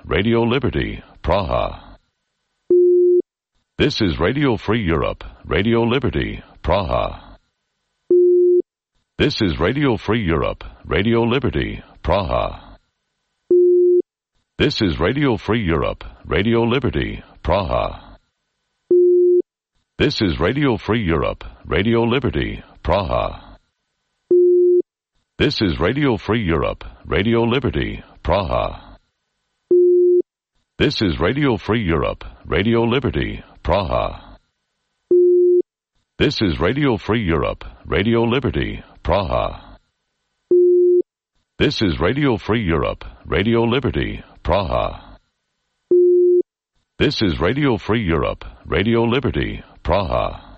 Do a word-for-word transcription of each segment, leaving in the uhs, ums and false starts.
Radio Liberty, Praha. This is Radio Free Europe, Radio Liberty, Praha. This is Radio Free Europe, Radio Liberty, Praha. This is Radio Free Europe, Radio Liberty, Praha. This is Radio Free Europe, Radio Liberty, Praha. This is Radio Free Europe, Radio Liberty, Praha. This is Radio Free Europe, Radio Liberty, Praha. This is Radio Free Europe, Radio Liberty, Praha. This is Radio Free Europe, Radio Liberty, Praha. This is Radio Free Europe, Radio Liberty, Praha.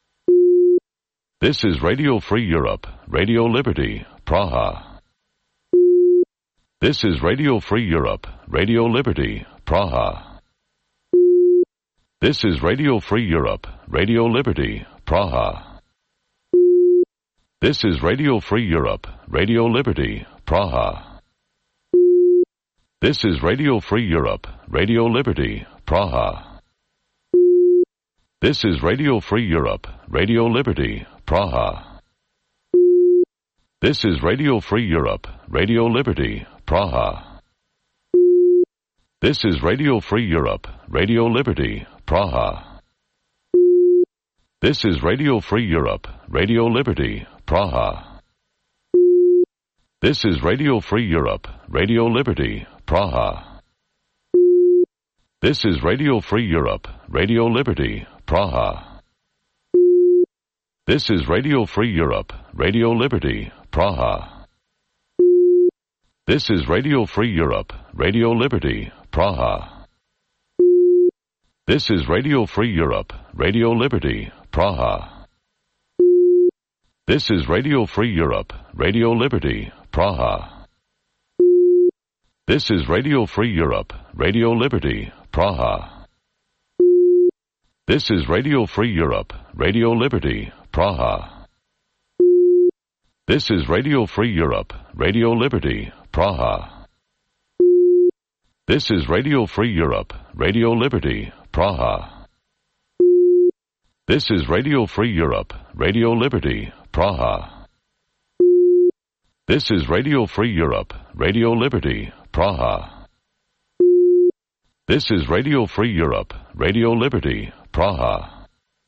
This is Radio Free Europe, Radio Liberty, Praha. This is Radio Free Europe, Radio Liberty, Praha. This is Radio Free Europe, Radio Liberty, Praha. This is Radio Free Europe, Radio Liberty, Praha. This is Radio Free Europe, Radio Liberty, Praha. This is Radio Free Europe, Radio Liberty, Praha. This is Radio Free Europe, Radio Liberty, Praha. This is Radio Free Europe, Radio Liberty, Praha. This is Radio Free Europe, Radio Liberty, Praha. This is Radio Free Europe, Radio Liberty, Praha. This is Radio Free Europe, Radio Liberty, Praha. This is Radio Free Europe, Radio Liberty, Praha. This is Radio Free Europe, Radio Liberty, Praha. This is Radio Free Europe, Radio Liberty, Praha. This is Radio Free Europe, Radio Liberty, Praha. This is Radio Free Europe, Radio Liberty, Praha. This is Radio Free Europe, Radio Liberty, Praha. This is Radio Free Europe, Radio Liberty, Praha. This is Radio Free Europe, Radio Liberty, Praha. This is Radio Free Europe, Radio Liberty, Praha. This is Radio Free Europe, Radio Liberty, Praha. This is Radio Free Europe, Radio Liberty, Praha.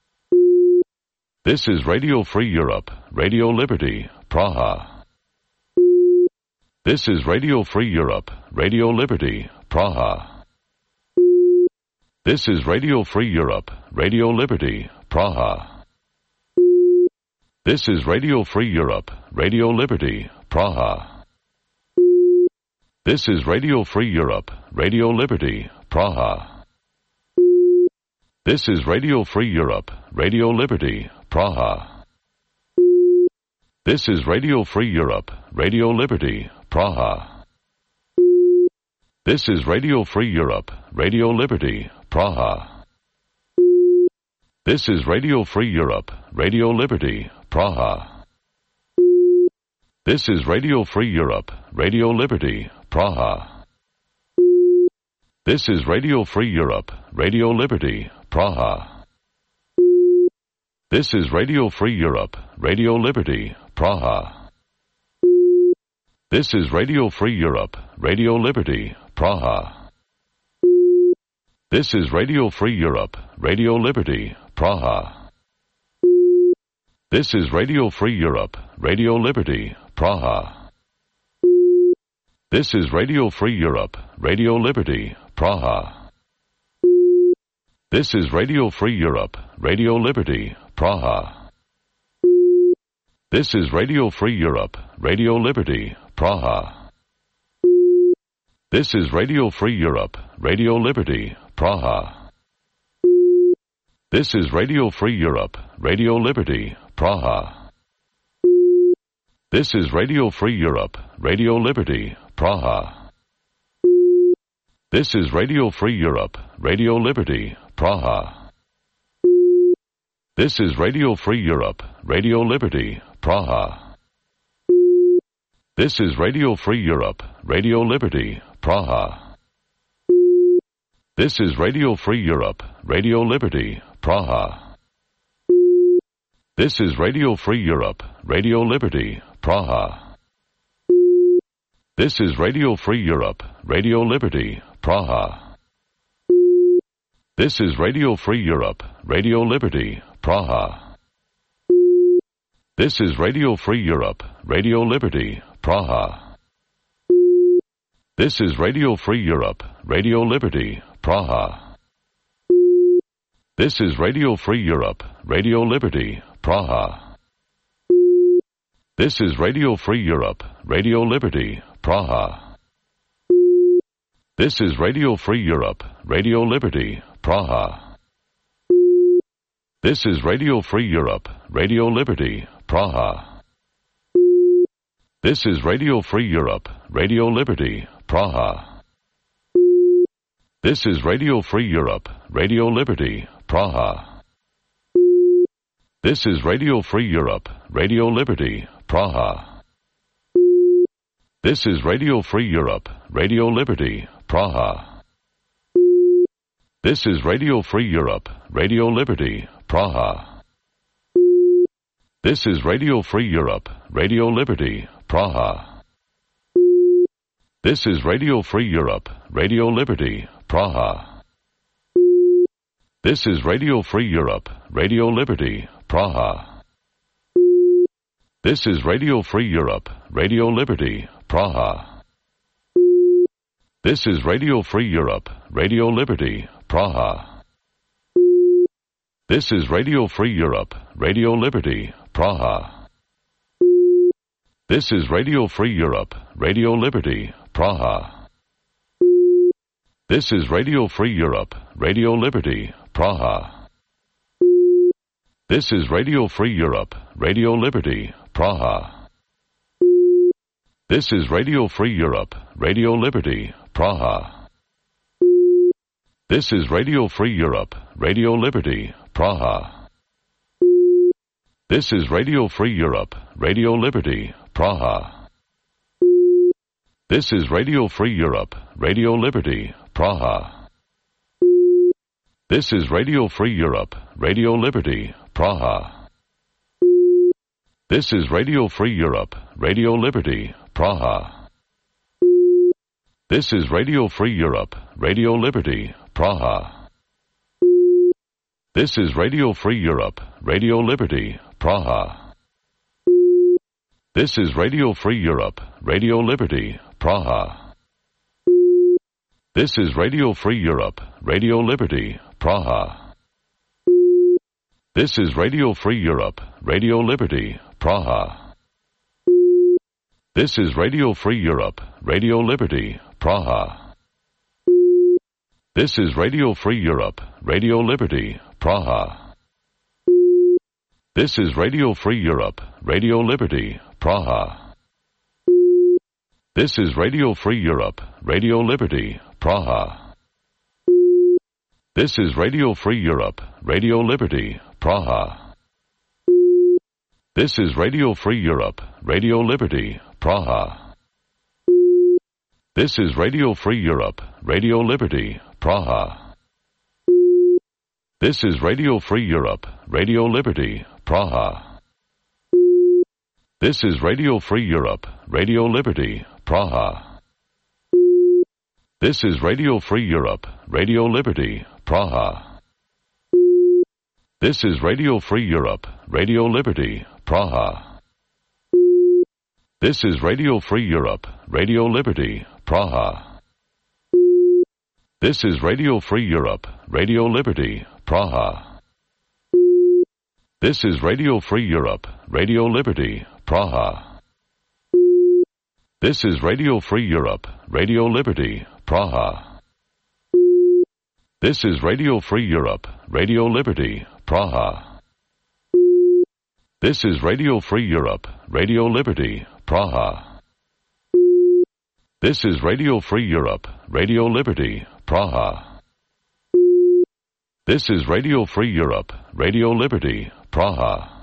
This is Radio Free Europe, Radio Liberty, Praha. This is Radio Free Europe, Radio Liberty, Praha. This is Radio Free Europe, Radio Liberty, Praha. This is Radio Free Europe, Radio Liberty, Praha. This is Radio Free Europe, Radio Liberty, Praha. This is Radio Free Europe, Radio Liberty, Praha. This is Radio Free Europe, Radio Liberty, Praha. This is Radio Free Europe, Radio Liberty, Praha. This is Radio Free Europe, Radio Liberty, Praha. This is Radio Free Europe, Radio Liberty, Praha. This is Radio Free Europe, Radio Liberty, Praha. This is Radio Free Europe, Radio Liberty, Praha. This is Radio Free Europe, Radio Liberty, Praha. This is Radio Free Europe, Radio Liberty, Praha. This is Radio Free Europe, Radio Liberty, Praha. This is Radio Free Europe, Radio Liberty, Praha. This is Radio Free Europe, Radio Liberty, Praha. This is Radio Free Europe, Radio Liberty, Praha. This is Radio Free Europe, Radio Liberty, Praha. This is Radio Free Europe, Radio Liberty, Praha. This is Radio Free Europe, Radio Liberty, Praha. This is Radio Free Europe, Radio Liberty, Praha. This is Radio Free Europe, Radio Liberty, Praha. This is Radio Free Europe, Radio Liberty, Praha. This is Radio Free Europe, Radio Liberty, Praha. This is Radio Free Europe, Radio Liberty, Praha. This is Radio Free Europe, Radio Liberty, Praha. This is Radio Free Europe, Radio Liberty, Praha. This is Radio Free Europe, Radio Liberty, Praha. This is Radio Free Europe, Radio Liberty, Praha. This is Radio Free Europe, Radio Liberty, Praha. This is Radio Free Europe, Radio Liberty, Praha. This is Radio Free Europe, Radio Liberty, Praha. This is Radio Free Europe, Radio Liberty, Praha. This is Radio Free Europe, Radio Liberty, Praha. This is Radio Free Europe, Radio Liberty, Praha. This is Radio Free Europe, Radio Liberty, Praha. This is Radio Free Europe, Radio Liberty, Praha. This is Radio Free Europe, Radio Liberty, Praha. This is Radio Free Europe, Radio Liberty, Praha. This is Radio Free Europe, Radio Liberty, Praha. This is Radio Free Europe, Radio Liberty, Praha. This is Radio Free Europe, Radio Liberty, Praha. This is Radio Free Europe, Radio Liberty, Praha. This is Radio Free Europe, Radio Liberty, Praha. This is Radio Free Europe, Radio Liberty, Praha. This is Radio Free Europe, Radio Liberty, Praha. This is Radio Free Europe, Radio Liberty, Praha. This is Radio Free Europe, Radio Liberty, Praha. This is Radio Free Europe, Radio Liberty, Praha. This is Radio Free Europe, Radio Liberty, Praha. This is Radio Free Europe, Radio Liberty, Praha. This is Radio Free Europe, Radio Liberty, Praha. This is Radio Free Europe, Radio Liberty, Praha. This is Radio Free Europe, Radio Liberty, Praha. This is Radio Free Europe, Radio Liberty, Praha. This is Radio Free Europe, Radio Liberty, Praha. This is Radio Free Europe, Radio Liberty, Praha. This is Radio Free Europe, Radio Liberty, Praha. This is Radio Free Europe, Radio Liberty, Praha. This is Radio Free Europe, Radio Liberty, Praha. This is Radio Free Europe, Radio Liberty, Praha. This is Radio Free Europe, Radio Liberty, Praha. This is Radio Free Europe, Radio Liberty, Praha. This is Radio Free Europe, Radio Liberty, Praha. This is Radio Free Europe, Radio Liberty, Praha. This is Radio Free Europe, Radio Liberty, Praha. This is Radio Free Europe, Radio Liberty, Praha. This is Radio Free Europe, Radio Liberty, Praha. This is Radio Free Europe, Radio Liberty, Praha. This is Radio Free Europe, Radio Liberty, Praha. This is Radio Free Europe, Radio Liberty, Praha. This is Radio Free Europe, Radio Liberty, Praha. This is Radio Free Europe, Radio Liberty, Praha. This is Radio Free Europe, Radio Liberty, Praha. This is Radio Free Europe, Radio Liberty, Praha. This is Radio Free Europe, Radio Liberty, Praha. This is Radio Free Europe, Radio Liberty, Praha.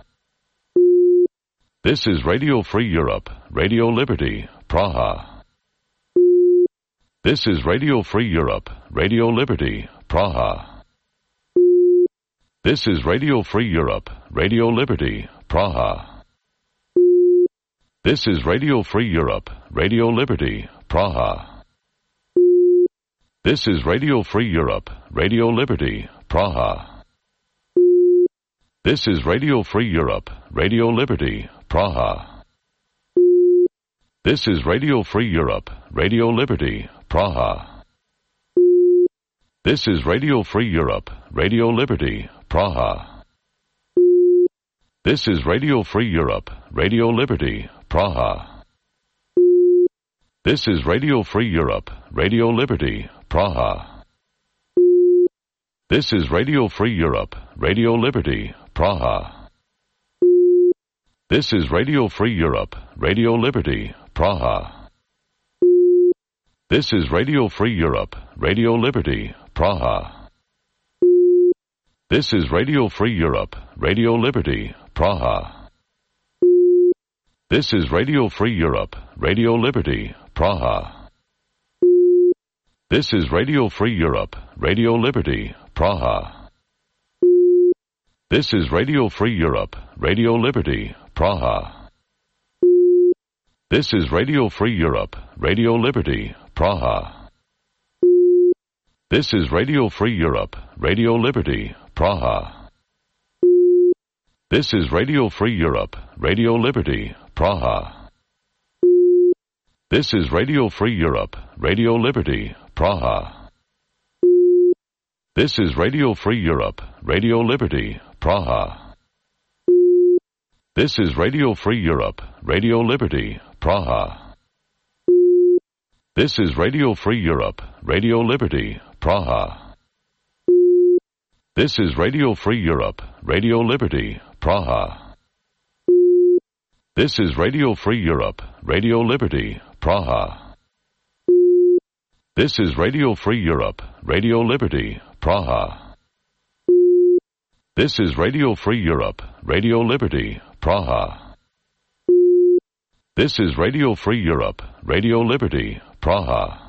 This is Radio Free Europe, Radio Liberty, Praha. This is Radio Free Europe, Radio Liberty, Praha. This is Radio Free Europe, Radio Liberty, Praha. This is Radio Free Europe, Radio Liberty, Praha. This is Radio Free Europe, Radio Liberty, Praha. This is Radio Free Europe, Radio Liberty, Praha. This is Radio Free Europe, Radio Liberty, Praha. This is Radio Free Europe, Radio Liberty, Praha. This is Radio Free Europe, Radio Liberty, Praha. This is Radio Free Europe, Radio Liberty, Praha. This is Radio Free Europe, Radio Liberty, Praha. This is Radio Free Europe, Radio Liberty, Praha. This is Radio Free Europe, Radio Liberty, Praha. This is Radio Free Europe, Radio Liberty, Praha. This is Radio Free Europe, Radio Liberty, Praha. This is Radio Free Europe, Radio Liberty, Praha. This is Radio Free Europe, Radio Liberty, Praha. This is Radio Free Europe, Radio Liberty, Praha. This is Radio Free Europe, Radio Liberty, Praha. This is Radio Free Europe, Radio Liberty, Praha. This is Radio Free Europe, Radio Liberty, Praha. This is Radio Free Europe, Radio Liberty, Praha. This is Radio Free Europe, Radio Liberty, Praha. This is Radio Free Europe, Radio Liberty, Praha. This is Radio Free Europe, Radio Liberty, Praha. This is Radio Free Europe, Radio Liberty, Praha. This is Radio Free Europe, Radio Liberty, Praha. This is Radio Free Europe, Radio Liberty, Praha. This is Radio Free Europe, Radio Liberty, Praha.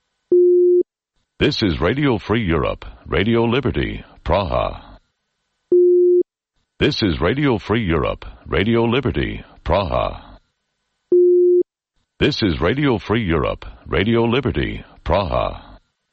This is Radio Free Europe, Radio Liberty, Praha. This is Radio Free Europe, Radio Liberty, Praha. This is Radio Free Europe, Radio Liberty, Praha.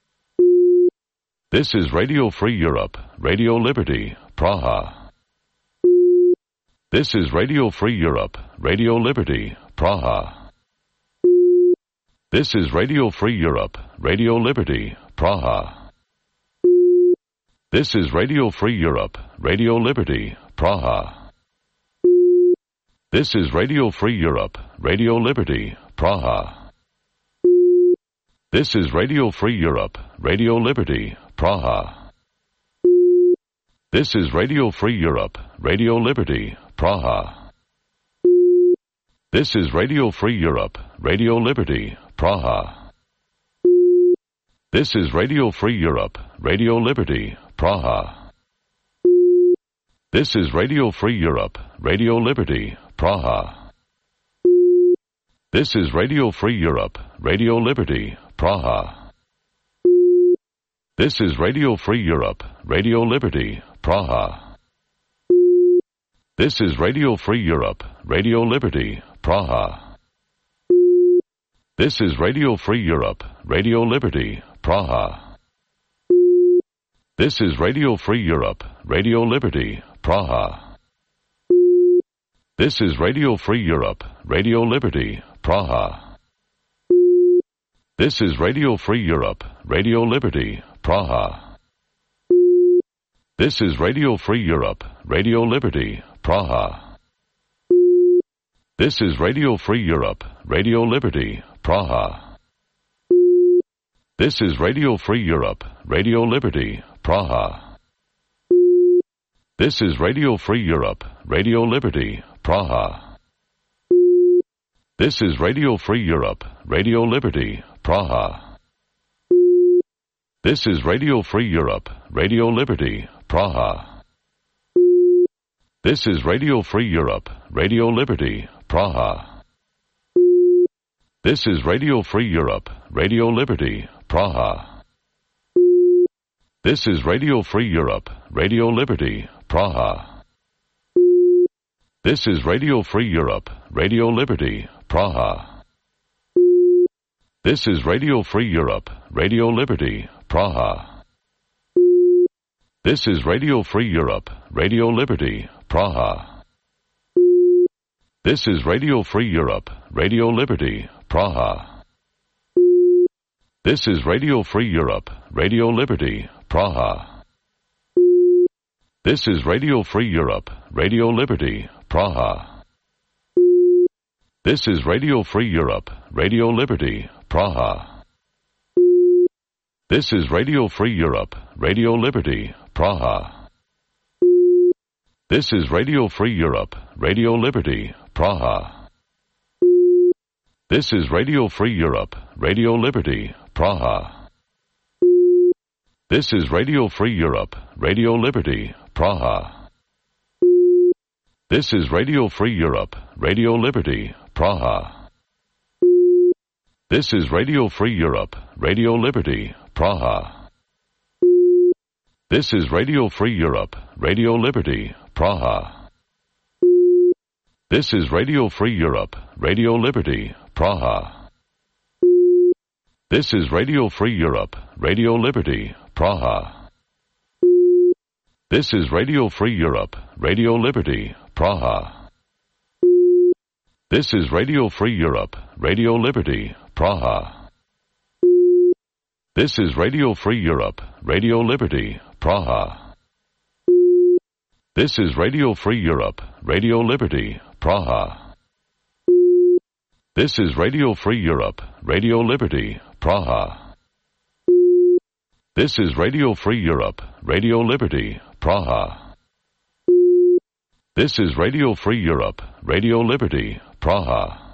This is Radio Free Europe, Radio Liberty, Praha. This is Radio Free Europe, Radio Liberty, Praha. This is Radio Free Europe, Radio Liberty, Praha. This is Radio Free Europe, Radio Liberty, Praha. This is Radio Free Europe, Radio Liberty, Praha. This is Radio Free Europe, Radio Liberty, Praha. This is Radio Free Europe, Radio Liberty, Praha. This is Radio Free Europe, Radio Liberty, Praha. This is Radio Free Europe, Radio Liberty, Praha. This is Radio Free Europe, Radio Liberty, Praha. This is Radio Free Europe, Radio Liberty, Praha. This is Radio Free Europe, Radio Liberty, Praha. This is Radio Free Europe, Radio Liberty, Praha. This is Radio Free Europe, Radio Liberty, Praha. This is Radio Free Europe, Radio Liberty, Praha. This is Radio Free Europe, Radio Liberty, Praha. This is Radio Free Europe, Radio Liberty, Praha. This is Radio Free Europe, Radio Liberty, Praha. This is Radio Free Europe, Radio Liberty, Praha. This is Radio Free Europe, Radio Liberty, Praha. This is Radio Free Europe, Radio Liberty, Praha. This is Radio Free Europe, Radio Liberty, Praha. This is Radio Free Europe, Radio Liberty, Praha. This is Radio Free Europe, Radio Liberty, Praha. This is Radio Free Europe, Radio Liberty, Praha. This is Radio Free Europe, Radio Liberty, Praha. This is Radio Free Europe, Radio Liberty, Praha. This is Radio Free Europe, Radio Liberty, Praha. This is Radio Free Europe, Radio Liberty, Praha. This is Radio Free Europe, Radio Liberty, Praha. This is Radio Free Europe, Radio Liberty, Praha. This is Radio Free Europe, Radio Liberty, Praha. This is Radio Free Europe, Radio Liberty, Praha. This is Radio Free Europe, Radio Liberty, Praha. This is Radio Free Europe, Radio Liberty, Praha. This is Radio Free Europe, Radio Liberty, Praha. This is Radio Free Europe, Radio Liberty, Praha. This is Radio Free Europe, Radio Liberty, Praha. This is Radio Free Europe, Radio Liberty, Praha. This is Radio Free Europe, Radio Liberty, Praha. This is Radio Free Europe, Radio Liberty, Praha. This is Radio Free Europe, Radio Liberty, Praha. This is Radio Free Europe, Radio Liberty, Praha. This is Radio Free Europe, Radio Liberty, Praha. This is Radio Free Europe, Radio Liberty, Praha. This is Radio Free Europe, Radio Liberty, Praha. This is Radio Free Europe, Radio Liberty, Praha. This is Radio Free Europe, Radio Liberty, Praha. This is Radio Free Europe, Radio Liberty, Praha.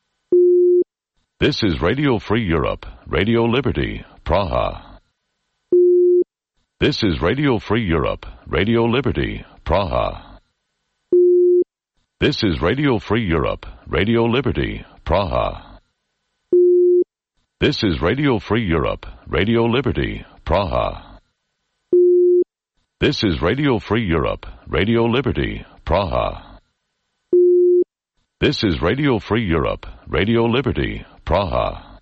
This is Radio Free Europe, Radio Liberty, Praha. This is Radio Free Europe, Radio Liberty, Praha. This is Radio Free Europe, Radio Liberty, Praha. This is Radio Free Europe, Radio Liberty, Praha. This is Radio Free Europe, Radio Liberty, Praha. This is Radio Free Europe, Radio Liberty, Praha.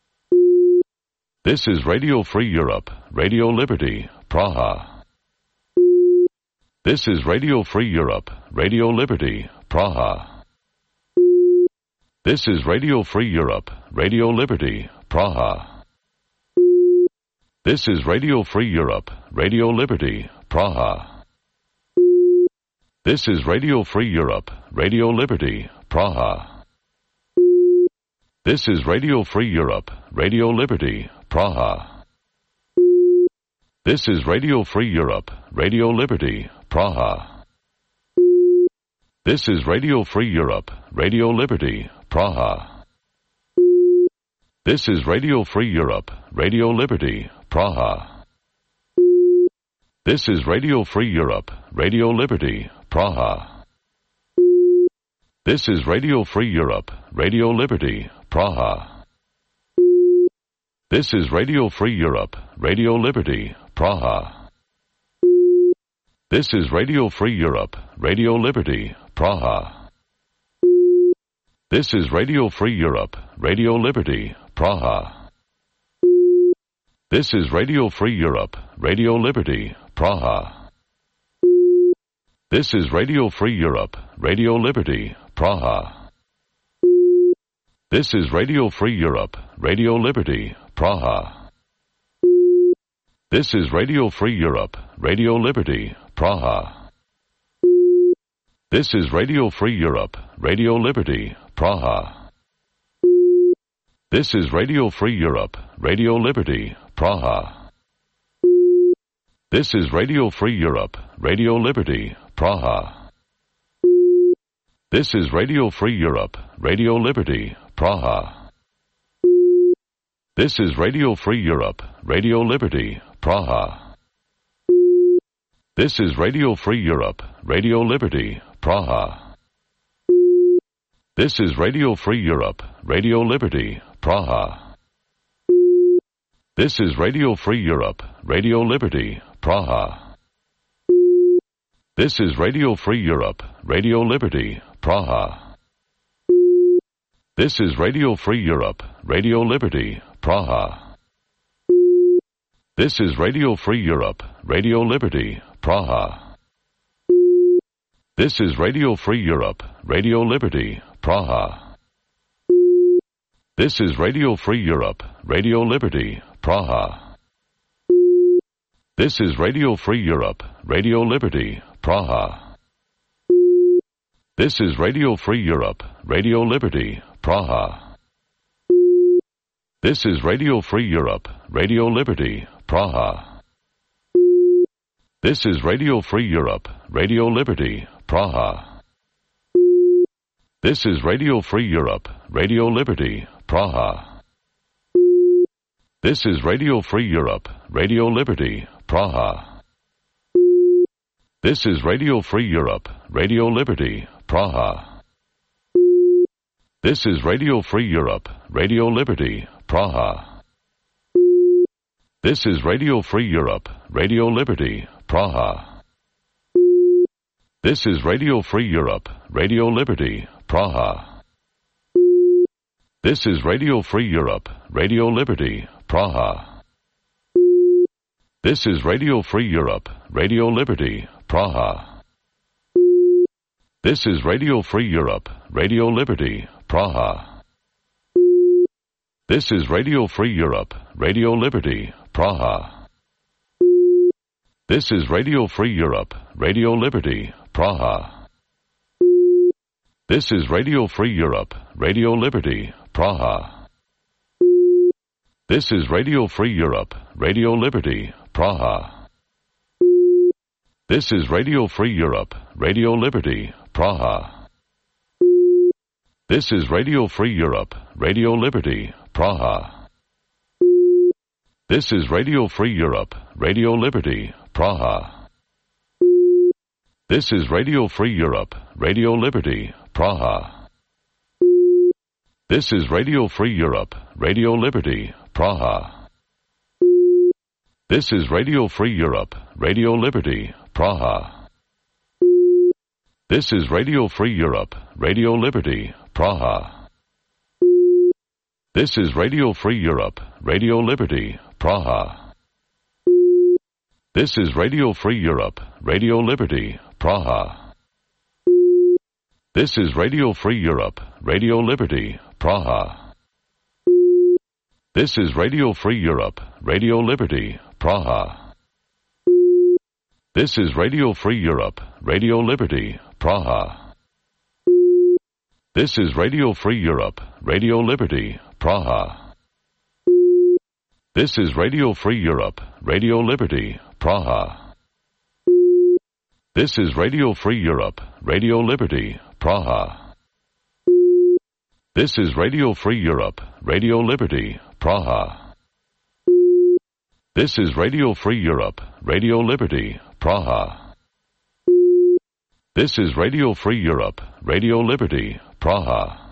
This is Radio Free Europe, Radio Liberty, Praha. This is Radio Free Europe, Radio Liberty, Praha. This is Radio Free Europe, Radio Liberty, Praha. This is Radio Free Europe, Radio Liberty, Praha. This is Radio Free Europe, Radio Liberty, Praha. This is Radio Free Europe, Radio Liberty, Praha. This is Radio Free Europe, Radio Liberty, Praha. This is Radio Free Europe, Radio Liberty, Praha. This is Radio Free Europe, Radio Liberty, Praha. This is Radio Free Europe, Radio Liberty, Praha. This is Radio Free Europe, Radio Liberty, Praha. This is Radio Free Europe, Radio Liberty, Praha. This is Radio Free Europe, Radio Liberty, Praha. This is Radio Free Europe, Radio Liberty, Praha. This is Radio Free Europe, Radio Liberty, Praha. This is Radio Free Europe, Radio Liberty, Praha. This is Radio Free Europe, Radio Liberty, Praha. This is Radio Free Europe, Radio Liberty, Praha. This is Radio Free Europe, Radio Liberty, Praha. This is Radio Free Europe, Radio Liberty, Praha. This is Radio Free Europe, Radio Liberty, Praha. This is Radio Free Europe, Radio Liberty, Praha. This is Radio Free Europe, Radio Liberty, Praha. This is Radio Free Europe, Radio Liberty, Praha. This is Radio Free Europe, Radio Liberty, Praha. This is Radio Free Europe, Radio Liberty, Praha. This is Radio Free Europe, Radio Liberty, Praha. This is Radio Free Europe, Radio Liberty, Praha. This is Radio Free Europe, Radio Liberty, Praha. This is Radio Free Europe, Radio Liberty, Praha. This is Radio Free Europe, Radio Liberty, Praha. This is Radio Free Europe, Radio Liberty, Praha. This is Radio Free Europe, Radio Liberty, Praha. This is Radio Free Europe, Radio Liberty, Praha. This is Radio Free Europe, Radio Liberty, Praha. This is Radio Free Europe, Radio Liberty, Praha. This is Radio Free Europe, Radio Liberty, Praha. This is Radio Free Europe, Radio Liberty, Praha. This is Radio Free Europe, Radio Liberty, Praha. This is Radio Free Europe, Radio Liberty, Praha. This is Radio Free Europe, Radio Liberty, Praha. This is Radio Free Europe, Radio Liberty, Praha. This is Radio Free Europe, Radio Liberty, Praha. This is Radio Free Europe, Radio Liberty, Praha. This is Radio Free Europe, Radio Liberty, Praha. This is Radio Free Europe, Radio Liberty, Praha. This is Radio Free Europe, Radio Liberty, Praha. This is Radio Free Europe, Radio Liberty, Praha. This is Radio Free Europe, Radio Liberty, Praha. This is Radio Free Europe, Radio Liberty, Praha. This is Radio Free Europe, Radio Liberty, Praha. This is Radio Free Europe, Radio Liberty, Praha. This is Radio Free Europe, Radio Liberty, Praha. This is Radio Free Europe, Radio Liberty, Praha. This is Radio Free Europe, Radio Liberty, Praha. This is Radio Free Europe, Radio Liberty, Praha. This is Radio Free Europe, Radio Liberty, Praha. This is Radio Free Europe, Radio Liberty, Praha. This is Radio Free Europe, Radio Liberty, Praha. This is Radio Free Europe, Radio Liberty, Praha. This is Radio Free Europe, Radio Liberty, Praha. This is Radio Free Europe, Radio Liberty, Praha. This is Radio Free Europe, Radio Liberty, Praha. This is Radio Free Europe, Radio Liberty, Praha. This is Radio Free Europe, Radio Liberty, Praha. This is Radio Free Europe, Radio Liberty, Praha.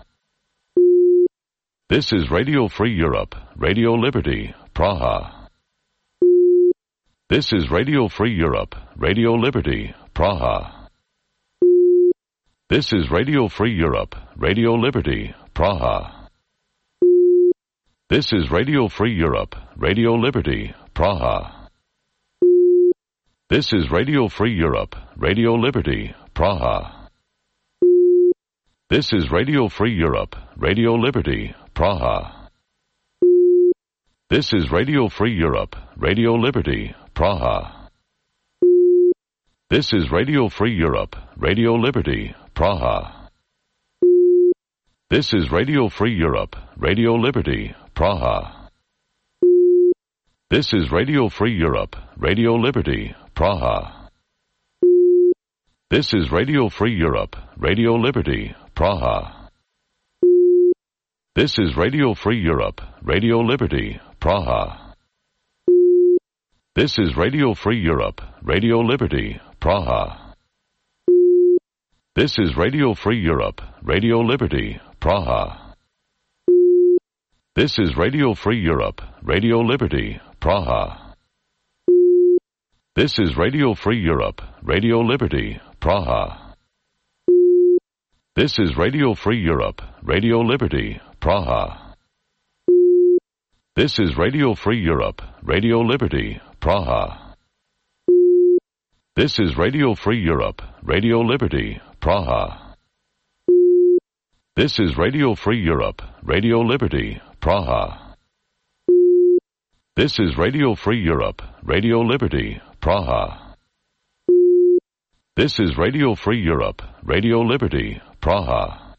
This is Radio Free Europe, Radio Liberty, Praha. This is Radio Free Europe, Radio Liberty, Praha. This is Radio Free Europe, Radio Liberty, Praha. This is Radio Free Europe, Radio Liberty, Praha. This is Radio Free Europe, Radio Liberty, Praha. This is Radio Free Europe, Radio Liberty, Praha. This is Radio Free Europe, Radio Liberty, Praha. This is Radio Free Europe, Radio Liberty, Praha. This is Radio Free Europe, Radio Liberty, Praha. This is Radio Free Europe, Radio Liberty, Praha. This is Radio Free Europe, Radio Liberty, Praha. This is Radio Free Europe, Radio Liberty, Praha. This is Radio Free Europe, Radio Liberty, Praha. This is Radio Free Europe, Radio Liberty, Praha. This is Radio Free Europe, Radio Liberty, Praha. This is Radio Free Europe, Radio Liberty, Praha. This is Radio Free Europe, Radio Liberty, Praha. This is Radio Free Europe, Radio Liberty, Praha. This is Radio Free Europe, Radio Liberty, Praha. This is Radio Free Europe, Radio Liberty, Praha. This is Radio Free Europe, Radio Liberty, Praha. This is Radio Free Europe, Radio Liberty, Praha.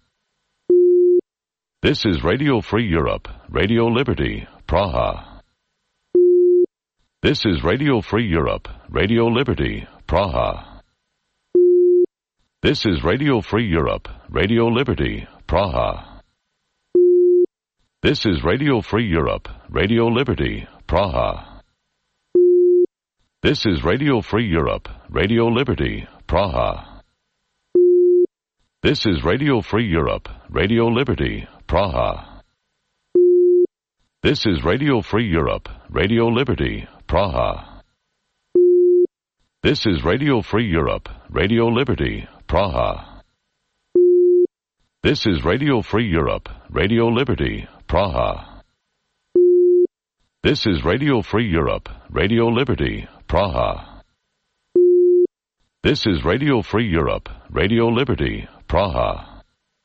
This is Radio Free Europe, Radio Liberty, Praha. This is Radio Free Europe, Radio Liberty, Praha. This is Radio Free Europe, Radio Liberty, Praha. This is Radio Free Europe, Radio Liberty, Praha. This is Radio Free Europe, Radio Liberty, Praha. This is Radio Free Europe, Radio Liberty, Praha. This is Radio Free Europe, Radio Liberty, Praha. This is Radio Free Europe, Radio Liberty, Praha. This is Radio Free Europe, Radio Liberty, Praha. This is Radio Free Europe, Radio Liberty, Praha. This is Radio Free Europe, Radio Liberty, Praha.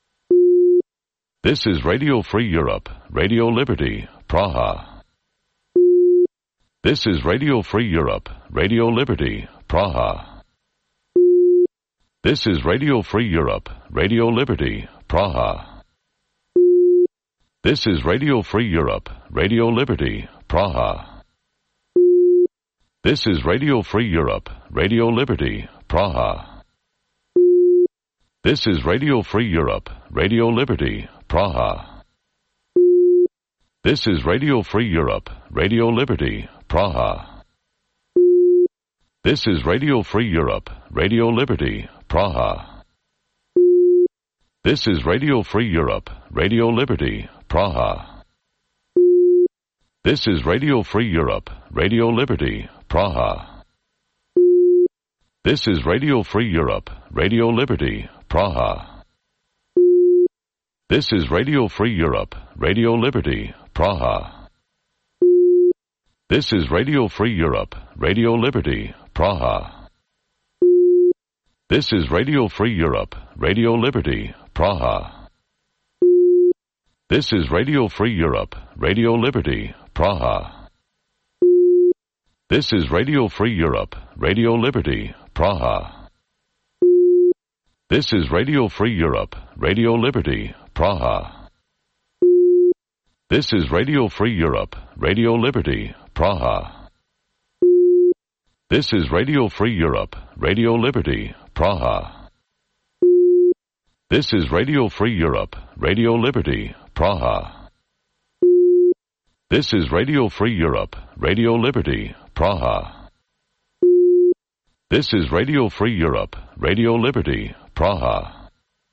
This is Radio Free Europe, Radio Liberty, Praha. This is Radio Free Europe, Radio Liberty, Praha. This is Radio Free Europe, Radio Liberty, Praha. This is Radio Free Europe, Radio Liberty, Praha. This is Radio Free Europe, Radio Liberty, Praha. This is Radio Free Europe, Radio Liberty, Praha. This is Radio Free Europe, Radio Liberty, Praha. This is Radio Free Europe, Radio Liberty, Praha. This is Radio Free Europe, Radio Liberty, Praha. This is Radio Free Europe, Radio Liberty, Praha. This is Radio Free Europe, Radio Liberty, Praha. This is Radio Free Europe, Radio Liberty, Praha. This is Radio Free Europe, Radio Liberty, Praha. This is Radio Free Europe, Radio Liberty, Praha. This is Radio Free Europe, Radio Liberty, Praha. This is Radio Free Europe, Radio Liberty, Praha. This is Radio Free Europe, Radio Liberty, Praha. This is Radio Free Europe, Radio Liberty, Praha. This is Radio Free Europe, Radio Liberty, Praha. This is Radio Free Europe, Radio Liberty, Praha. This is Radio Free Europe, Radio Liberty, Praha. This is Radio Free Europe, Radio Liberty, Praha.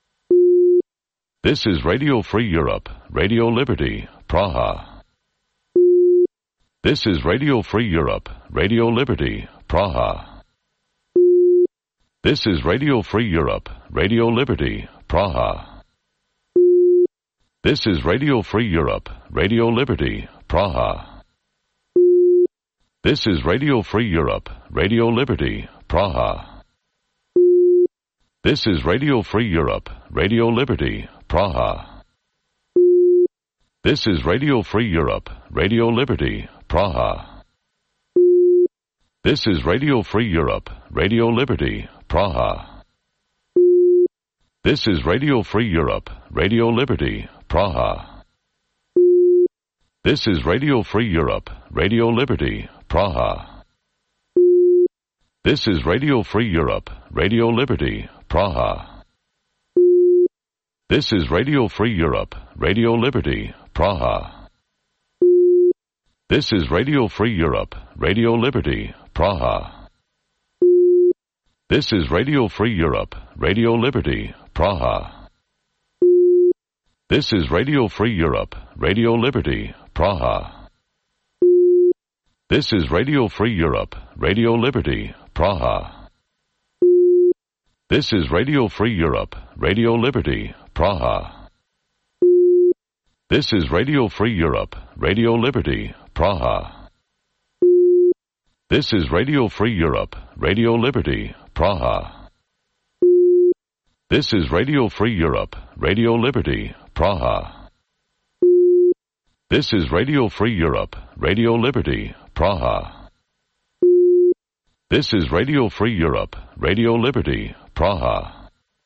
This is Radio Free Europe, Radio Liberty, Praha. This is Radio Free Europe, Radio Liberty, Praha. This is Radio Free Europe, Radio Liberty, Praha. This is Radio Free Europe, Radio Liberty, Praha. This is Radio Free Europe, Radio Liberty, Praha. This is Radio Free Europe, Radio Liberty, Praha. This is Radio Free Europe, Radio Liberty, Praha. This is Radio Free Europe, Radio Liberty, Praha. This is Radio Free Europe, Radio Liberty, Praha. This is Radio Free Europe, Radio Liberty, Praha. This is Radio Free Europe, Radio Liberty, Praha. This is Radio Free Europe, Radio Liberty, Praha. This is Radio Free Europe, Radio Liberty, Praha. This is Radio Free Europe, Radio Liberty, Praha. This is Radio Free Europe, Radio Liberty, Praha. This is Radio Free Europe, Radio Liberty, Praha. This is Radio Free Europe, Radio Liberty, Praha. This is Radio Free Europe, Radio Liberty, Praha. This is Radio Free Europe, Radio Liberty, Praha. This is Radio Free Europe, Radio Liberty, Praha. This is Radio Free Europe, Radio Liberty, Praha. This is Radio Free Europe, Radio Liberty, Praha.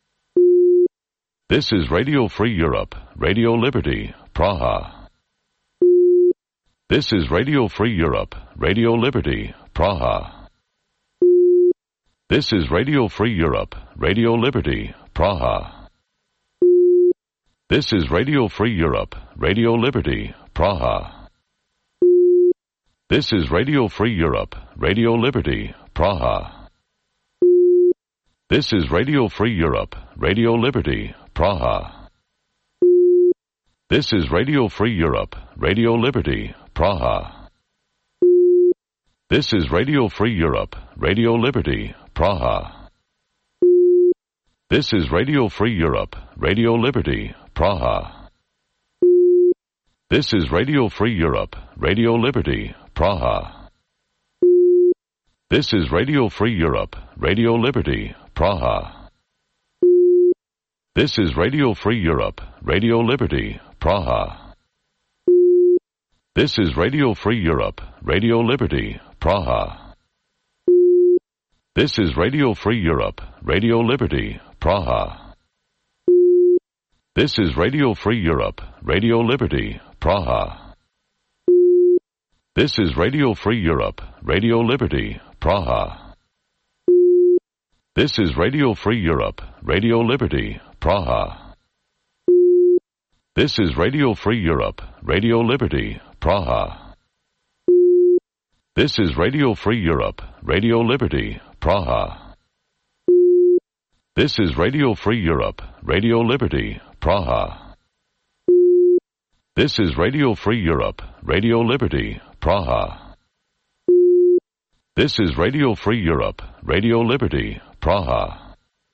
This is Radio Free Europe, Radio Liberty, Praha. This is Radio Free Europe, Radio Liberty, Praha. This is Radio Free Europe, Radio Liberty, Praha. This is Radio Free Europe, Radio Liberty, Praha. This is Radio Free Europe, Radio Liberty, Praha. This is Radio Free Europe, Radio Liberty, Praha. This is Radio Free Europe, Radio Liberty, Praha. This is Radio Free Europe, Radio Liberty, Praha. This is Radio Free Europe, Radio Liberty, Praha. This is Radio Free Europe, Radio Liberty, Praha. This is Radio Free Europe, Radio Liberty, Praha. This is Radio Free Europe, Radio Liberty, Praha. This is Radio Free Europe, Radio Liberty, Praha. This is Radio Free Europe, Radio Liberty, Praha. This is Radio Free Europe, Radio Liberty, Praha. This is Radio Free Europe, Radio Liberty, Praha. This is Radio Free Europe, Radio Liberty, Praha. This is Radio Free Europe, Radio Liberty, Praha. This is Radio Free Europe, Radio Liberty, Praha. This is Radio Free Europe, Radio Liberty, Praha. This is Radio Free Europe, Radio Liberty, Praha. This is Radio Free Europe, Radio Liberty, Praha.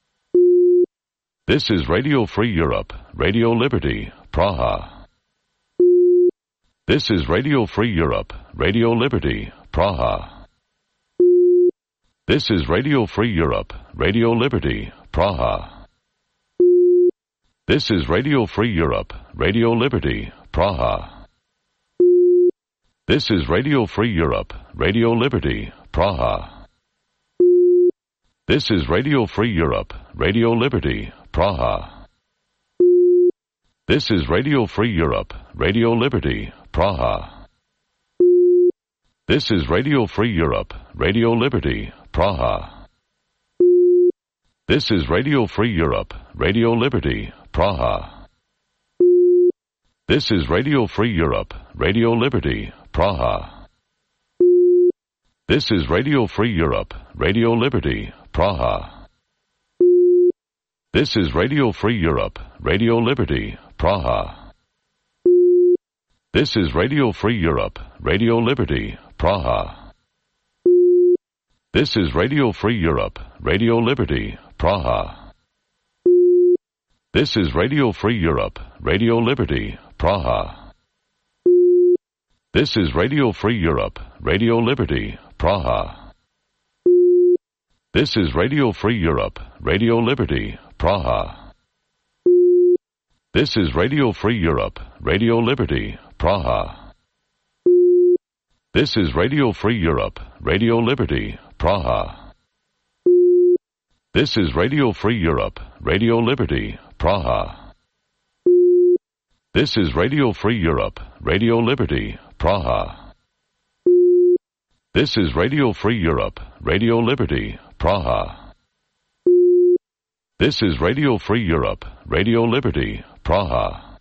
This is Radio Free Europe, Radio Liberty, Praha. This is Radio Free Europe, Radio Liberty, Praha. This is Radio Free Europe, Radio Liberty, Praha. This is Radio Free Europe, Radio Liberty, Praha. This is Radio Free Europe, Radio Liberty, Praha. This is Radio Free Europe, Radio Liberty, Praha. This is Radio Free Europe, Radio Liberty, Praha. This is Radio Free Europe, Radio Liberty, Praha. This is Radio Free Europe, Radio Liberty, Praha. This is Radio Free Europe, Radio Liberty, Praha. This is Radio Free Europe, Radio Liberty, Praha. This is Radio Free Europe, Radio Liberty, Praha. This is Radio Free Europe, Radio Liberty, Praha. This is Radio Free Europe, Radio Liberty, Praha. This is Radio Free Europe, Radio Liberty, Praha. This is Radio Free Europe, Radio Liberty, Praha. This is Radio Free Europe, Radio Liberty, Praha. This is Radio Free Europe, Radio Liberty, Praha. This is Radio Free Europe, Radio Liberty, Praha. This is Radio Free Europe, Radio Liberty, Praha. This is Radio Free Europe, Radio Liberty, Praha. This is Radio Free Europe, Radio Liberty, Praha. This is Radio Free Europe, Radio Liberty, Praha.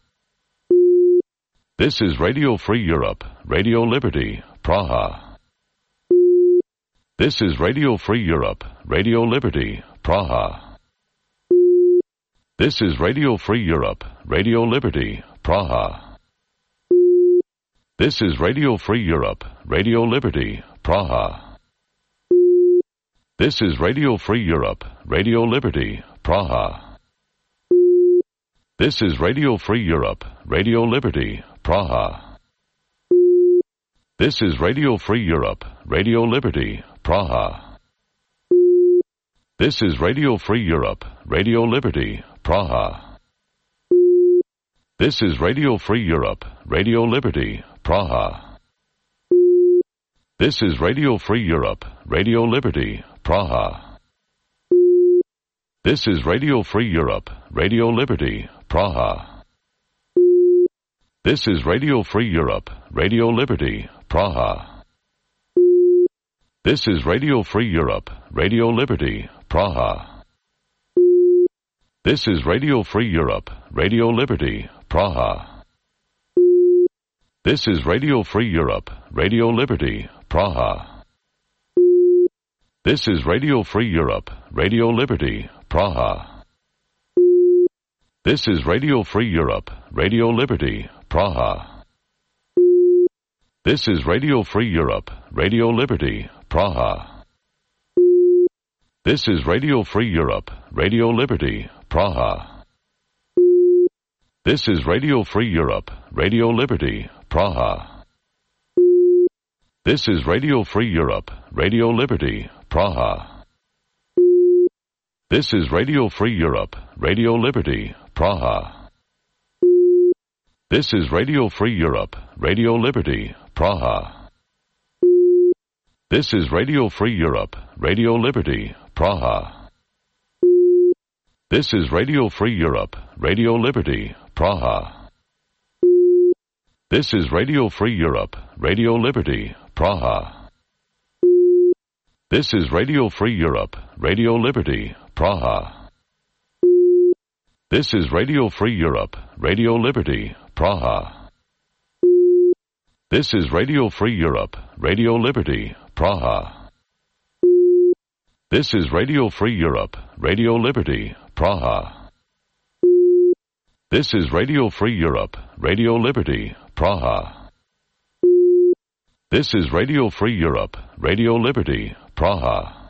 This is Radio Free Europe, Radio Liberty, Praha. This is Radio Free Europe, Radio Liberty, Praha. This is Radio Free Europe, Radio Liberty, Praha. This is Radio Free Europe, Radio Liberty, Praha. This is Radio Free Europe, Radio Liberty, Praha. This is Radio Free Europe, Radio Liberty, Praha. This is Radio Free Europe, Radio Liberty, Praha. This is Radio Free Europe, Radio Liberty, Praha. This is Radio Free Europe, Radio Liberty, Praha. This is Radio Free Europe, Radio Liberty, Praha. This is Radio Free Europe, Radio Liberty, Praha. This is Radio Free Europe, Radio Liberty, Praha. This is Radio Free Europe, Radio Liberty, Praha. This is Radio Free Europe, Radio Liberty, Praha. This is Radio Free Europe, Radio Liberty, Praha. This is Radio Free Europe, Radio Liberty, Praha. This is Radio Free Europe, Radio Liberty, Praha. This is Radio Free Europe, Radio Liberty, Praha. This is Radio Free Europe, Radio Liberty, Praha. This is Radio Free Europe, Radio Liberty, Praha. This is Radio Free Europe, Radio Liberty, Praha. This is Radio Free Europe, Radio Liberty, Praha. This is Radio Free Europe, Radio Liberty, Praha. This is Radio Free Europe, Radio Liberty, Praha. This is Radio Free Europe, Radio Liberty, Praha. This is Radio Free Europe, Radio Liberty, Praha. This is Radio Free Europe, Radio Liberty, Praha. This is Radio Free Europe, Radio Liberty, Praha. This is Radio Free Europe, Radio Liberty, Praha. This is Radio Free Europe, Radio Liberty, Praha. This is Radio Free Europe, Radio Liberty, Praha. This is Radio Free Europe, Radio Liberty, Praha.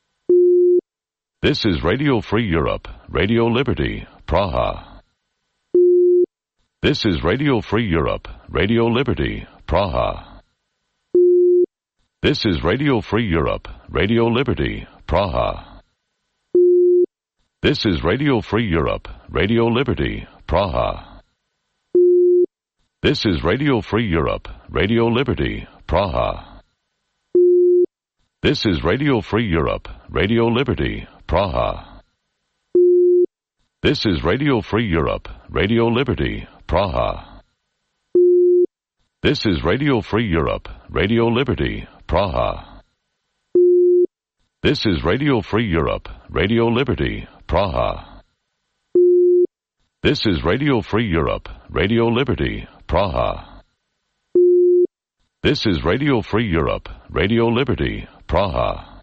This is Radio Free Europe, Radio Liberty, Praha. This is Radio Free Europe, Radio Liberty, Praha. This is Radio Free Europe, Radio Liberty, Praha. This is Radio Free Europe, Radio Liberty, Praha. This is Radio Free Europe, Radio Liberty, Praha. This is Radio Free Europe, Radio Liberty, Praha. This is Radio Free Europe, Radio Liberty, Praha. This is Radio Free Europe, Radio Liberty, Praha. This is Radio Free Europe, Radio Liberty, Praha. This is Radio Free Europe, Radio Liberty, Praha. This is Radio Free Europe, Radio Liberty, Praha.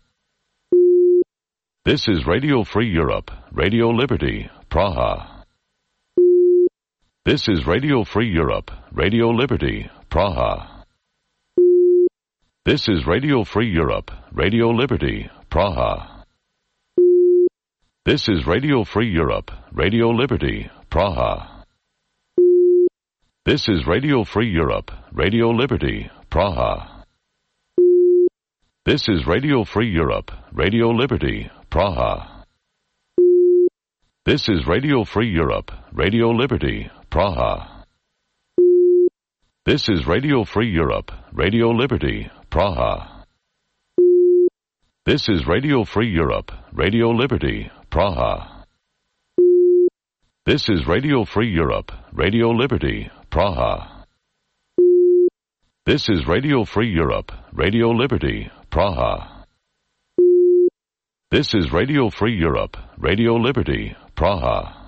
This is Radio Free Europe, Radio Liberty, Praha. This is Radio Free Europe, Radio Liberty, Praha. This is Radio Free Europe, Radio Liberty, Praha. This is Radio Free Europe, Radio Liberty, Praha. This is Radio Free Europe, Radio Liberty, Praha. This is Radio Free Europe, Radio Liberty, Praha. This is Radio Free Europe, Radio Liberty, Praha. This is Radio Free Europe, Radio Liberty, Praha. This is Radio Free Europe, Radio Liberty, Praha. This is Radio Free Europe, Radio Liberty, Praha. This is Radio Free Europe, Radio Liberty, Praha. This is Radio Free Europe, Radio Liberty, Praha.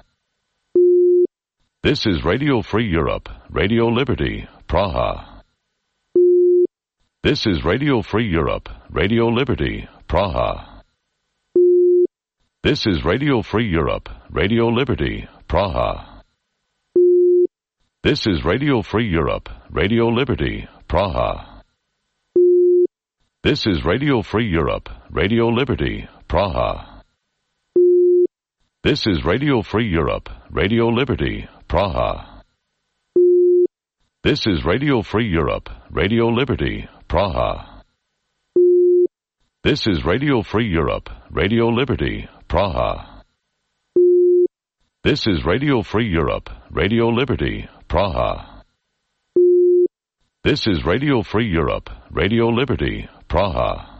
This is Radio Free Europe, Radio Liberty, Praha. This is Radio Free Europe, Radio Liberty, Praha. This is Radio Free Europe, Radio Liberty, Praha. This is Radio Free Europe, Radio Liberty, Praha. This is Radio Free Europe, Radio Liberty, Praha. This is Radio Free Europe, Radio Liberty, Praha. This is Radio Free Europe, Radio Liberty, Praha. This is Radio Free Europe, Radio Liberty, Praha. This is Radio Free Europe, Radio Liberty, Praha. This is Radio Free Europe, Radio Liberty, Praha.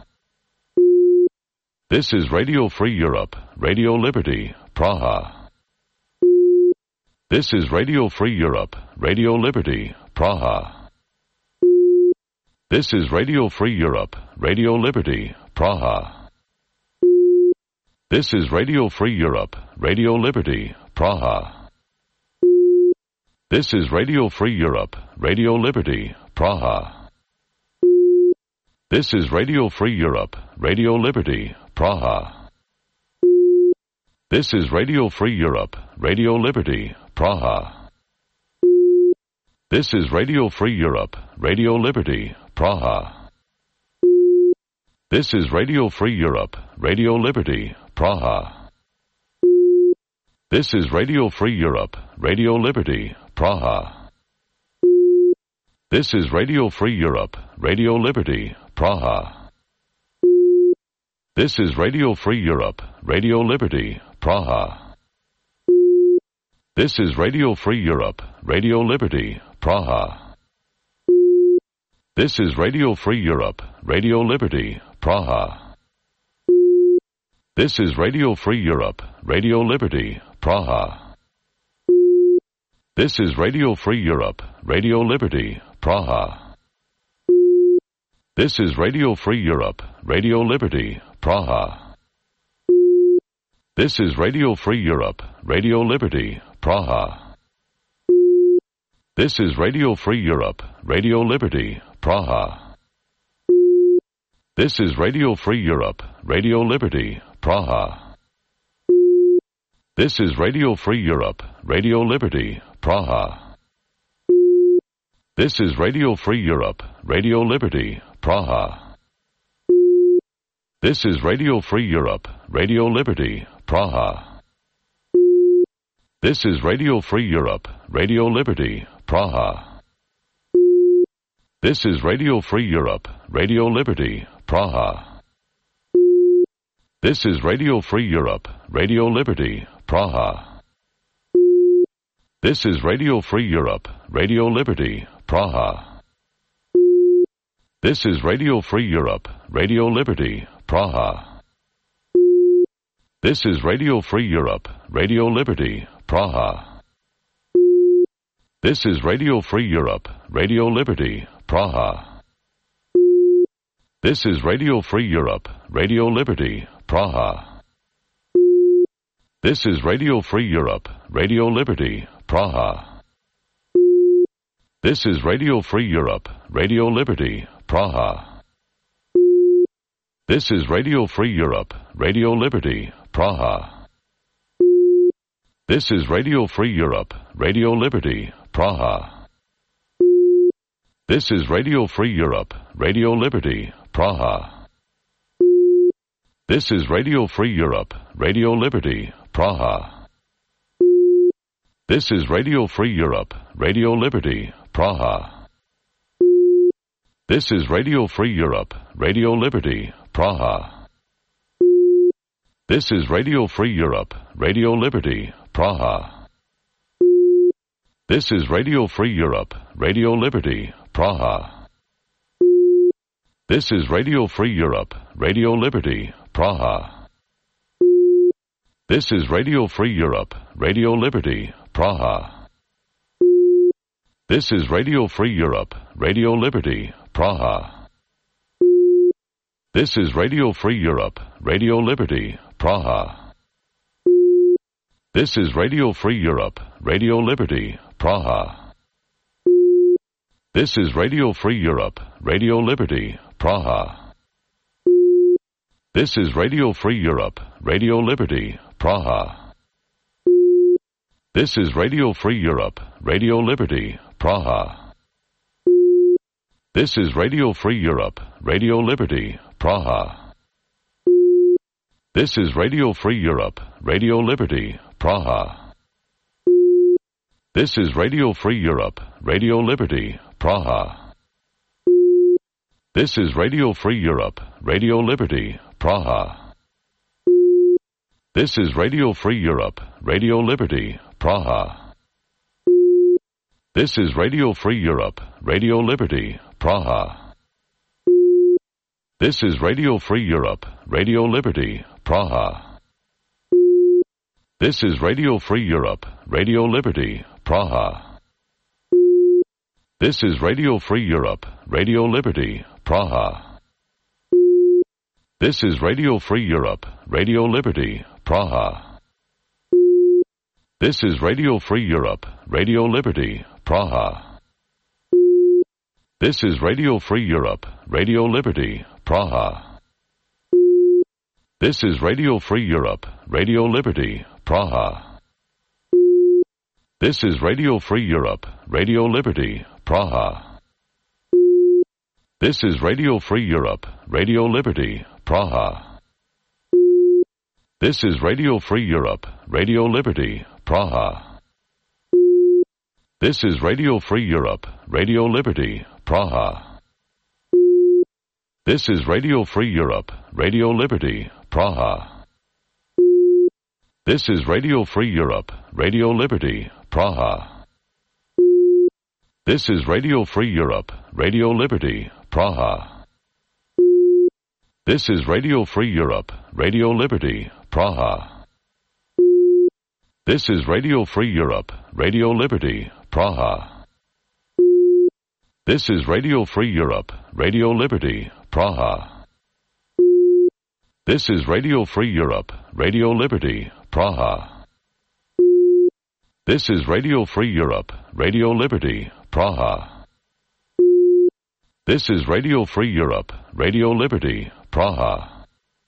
This is Radio Free Europe, Radio Liberty, Praha. This is Radio Free Europe, Radio Liberty, Praha. This is Radio Free Europe, Radio Liberty, Praha. This is Radio Free Europe, Radio Liberty, Praha. This is Radio Free Europe, Radio Liberty, Praha. This is Radio Free Europe, Radio Liberty, Praha. This is Radio Free Europe, Radio Liberty, Praha. This is Radio Free Europe, Radio Liberty, Praha. This is Radio Free Europe, Radio Liberty, Praha. This is Radio Free Europe, Radio Liberty, Praha. This is Radio Free Europe, Radio Liberty, Praha. This is Radio Free Europe, Radio Liberty, Praha. This is Radio Free Europe, Radio Liberty, Praha. This is Radio Free Europe, Radio Liberty, Praha. This is Radio Free Europe, Radio Liberty, Praha. This is Radio Free Europe, Radio Liberty, Praha. This is Radio Free Europe, Radio Liberty, Praha. This is Radio Free Europe, Radio Liberty, Praha. This is Radio Free Europe, Radio Liberty, Praha. This is Radio Free Europe, Radio Liberty, Praha. This is Radio Free Europe, Radio Liberty, Praha. This is Radio Free Europe, Radio Liberty, Praha. This is Radio Free Europe, Radio Liberty, Praha. This is Radio Free Europe, Radio Liberty, Praha. This is Radio Free Europe, Radio Liberty, Praha. This is Radio Free Europe, Radio Liberty, Praha. This is Radio Free Europe, Radio Liberty, Praha. This is Radio Free Europe, Radio Liberty, Praha. This is Radio Free Europe, Radio Liberty, Praha. This is Radio Free Europe, Radio Liberty, Praha. This is Radio Free Europe, Radio Liberty, Praha. This is Radio Free Europe, Radio Liberty, Praha. This is Radio Free Europe, Radio Liberty, Praha. This is Radio Free Europe, Radio Liberty, Praha. This is Radio Free Europe, Radio Liberty, Praha. This is Radio Free Europe, Radio Liberty, Praha. This is Radio Free Europe, Radio Liberty, Praha. This is Radio Free Europe, Radio Liberty, Praha. This is Radio Free Europe, Radio Liberty, Praha. This is Radio Free Europe, Radio Liberty, Praha. This is Radio Free Europe, Radio Liberty, Praha. This is Radio Free Europe, Radio Liberty, Praha. This is Radio Free Europe, Radio Liberty, Praha. This is Radio Free Europe, Radio Liberty, Praha. This is Radio Free Europe, Radio Liberty, Praha. This is Radio Free Europe, Radio Liberty, Praha. This is Radio Free Europe, Radio Liberty, Praha. This is Radio Free Europe, Radio Liberty, Praha. This is Radio Free Europe, Radio Liberty, Praha. This is Radio Free Europe, Radio Liberty, Praha. This is Radio Free Europe, Radio Liberty, Praha. This is Radio Free Europe, Radio Liberty, Praha. This is Radio Free Europe, Radio Liberty, Praha. This is Radio Free Europe, Radio Liberty, Praha. This is Radio Free Europe, Radio Liberty, Praha. This is Radio Free Europe, Radio Liberty, Praha. This is Radio Free Europe, Radio Liberty, Praha. This is Radio Free Europe, Radio Liberty, Praha. This is Radio Free Europe, Radio Liberty, Praha. This is Radio Free Europe, Radio Liberty, Praha. This is Radio Free Europe, Radio Liberty, Praha. This is Radio Free Europe, Radio Liberty, Praha. This is Radio Free Europe, Radio Liberty, Praha. This is Radio Free Europe, Radio Liberty, Praha. This is Radio Free Europe, Radio Liberty, Praha. This is Radio Free Europe, Radio Liberty, Praha. This is Radio Free Europe, Radio Liberty, Praha. This is Radio Free Europe, Radio Liberty, Praha. This is Radio Free Europe, Radio Liberty, Praha. This is Radio Free Europe, Radio Liberty, Praha. This is Radio Free Europe, Radio Liberty, Praha. This is Radio Free Europe, Radio Liberty, Praha. This is Radio Free Europe, Radio Liberty, Praha. This is Radio Free Europe, Radio Liberty, Praha. This is Radio Free Europe, Radio Liberty, Praha.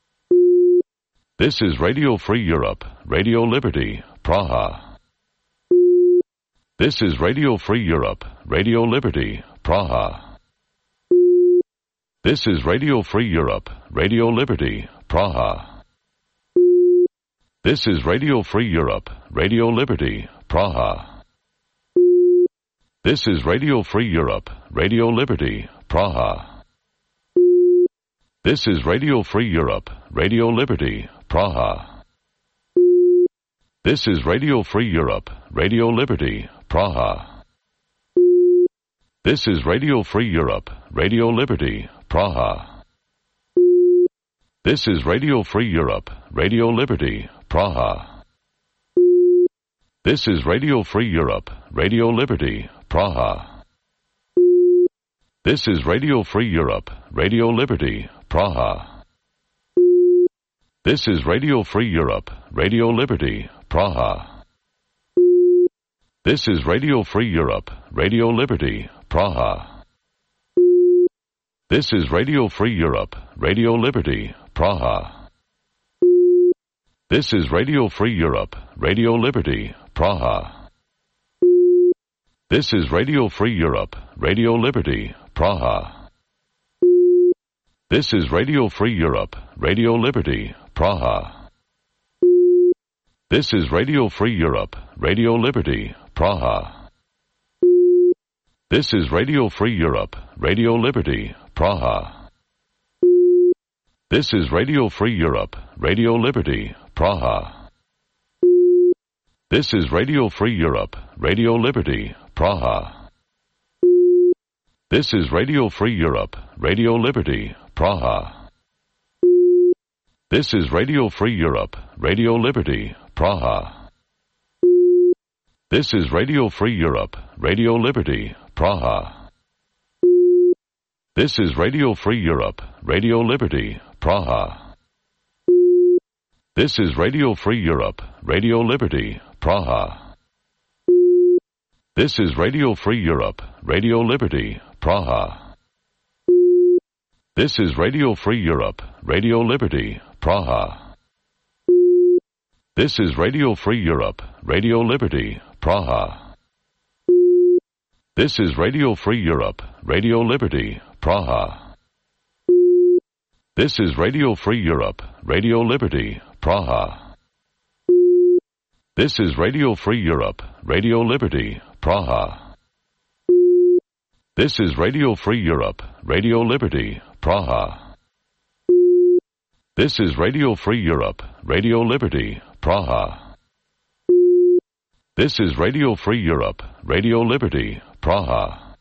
This is Radio Free Europe, Radio Liberty, Praha. This is Radio Free Europe, Radio Liberty, Praha. This is Radio Free Europe, Radio Liberty, Praha. This is Radio Free Europe, Radio Liberty, Praha. This is Radio Free Europe, Radio Liberty, Praha. This is Radio Free Europe, Radio Liberty, Praha. This is Radio Free Europe, Radio Liberty, Praha. This is Radio Free Europe, Radio Liberty, Praha. This is Radio Free Europe, Radio Liberty, Praha. This is Radio Free Europe, Radio Liberty, Praha. This is Radio Free Europe, Radio Liberty, Praha. This is Radio Free Europe, Radio Liberty, Praha. This is Radio Free Europe, Radio Liberty, Praha. This is Radio Free Europe, Radio Liberty, Praha. This is Radio Free Europe, Radio Liberty, Praha. This is Radio Free Europe, Radio Liberty, Praha. This is Radio Free Europe, Radio Liberty, Praha. This is Radio Free Europe, Radio Liberty, Praha. This is Radio Free Europe, Radio Liberty, Praha. This is Radio Free Europe, Radio Liberty, Praha. This is Radio Free Europe, Radio Liberty, Praha. This is Radio Free Europe, Radio Liberty, Praha. This is Radio Free Europe, Radio Liberty, Praha. This is Radio Free Europe, Radio Liberty, Praha. This is Radio Free Europe, Radio Liberty, Praha. This is Radio Free Europe, Radio Liberty, Praha. This is Radio Free Europe, Radio Liberty, Praha. This is Radio Free Europe, Radio Liberty, Praha. This is Radio Free Europe, Radio Liberty, Praha. This is Radio Free Europe, Radio Liberty, Praha. This is Radio Free Europe, Radio Liberty, Praha. This is Radio Free Europe, Radio Liberty, Praha. This is Radio Free Europe, Radio Liberty, Praha. This is Radio Free Europe, Radio Liberty, Praha. This is Radio Free Europe, Radio Liberty, Praha.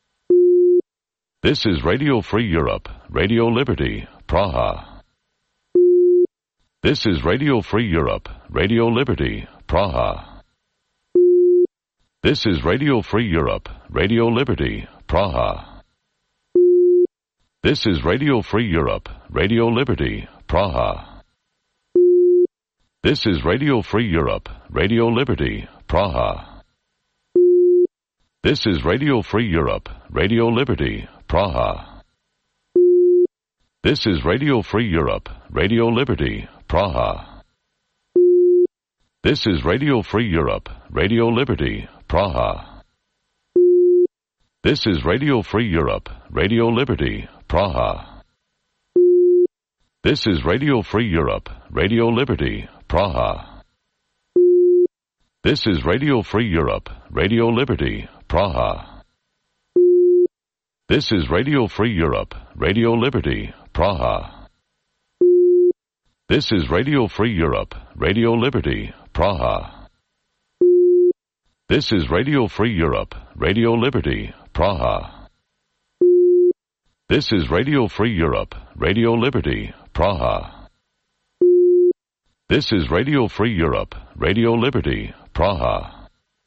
This is Radio Free Europe, Radio Liberty, Praha. This is Radio Free Europe, Radio Liberty, Praha. This is Radio Free Europe, Radio Liberty, Praha. This is Radio Free Europe, Radio Liberty, Praha. This is Radio Free Europe, Radio Liberty, Praha. This is Radio Free Europe, Radio Liberty, Praha. This is Radio Free Europe, Radio Liberty, Praha. This is Radio Free Europe, Radio Liberty, Praha. This is Radio Free Europe, Radio Liberty, Praha. This is Radio Free Europe, Radio Liberty, Praha. This is Radio Free Europe, Radio Liberty, Praha. This is Radio Free Europe, Radio Liberty, Praha. This is Radio Free Europe, Radio Liberty, Praha. This is Radio Free Europe, Radio Liberty, Praha. This is Radio Free Europe, Radio Liberty, Praha. This is Radio Free Europe, Radio Liberty, Praha.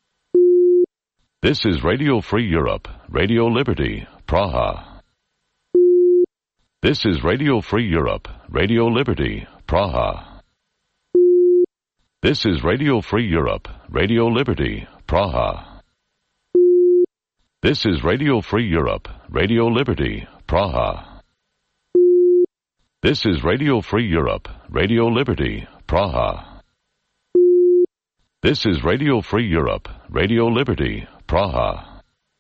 This is Radio Free Europe, Radio Liberty, Praha. This is Radio Free Europe, Radio Liberty, Praha. This is Radio Free Europe, Radio Liberty, Praha. This is Radio Free Europe, Radio Liberty, Praha. This is Radio Free Europe, Radio Liberty, Praha. This is Radio Free Europe, Radio Liberty, Praha.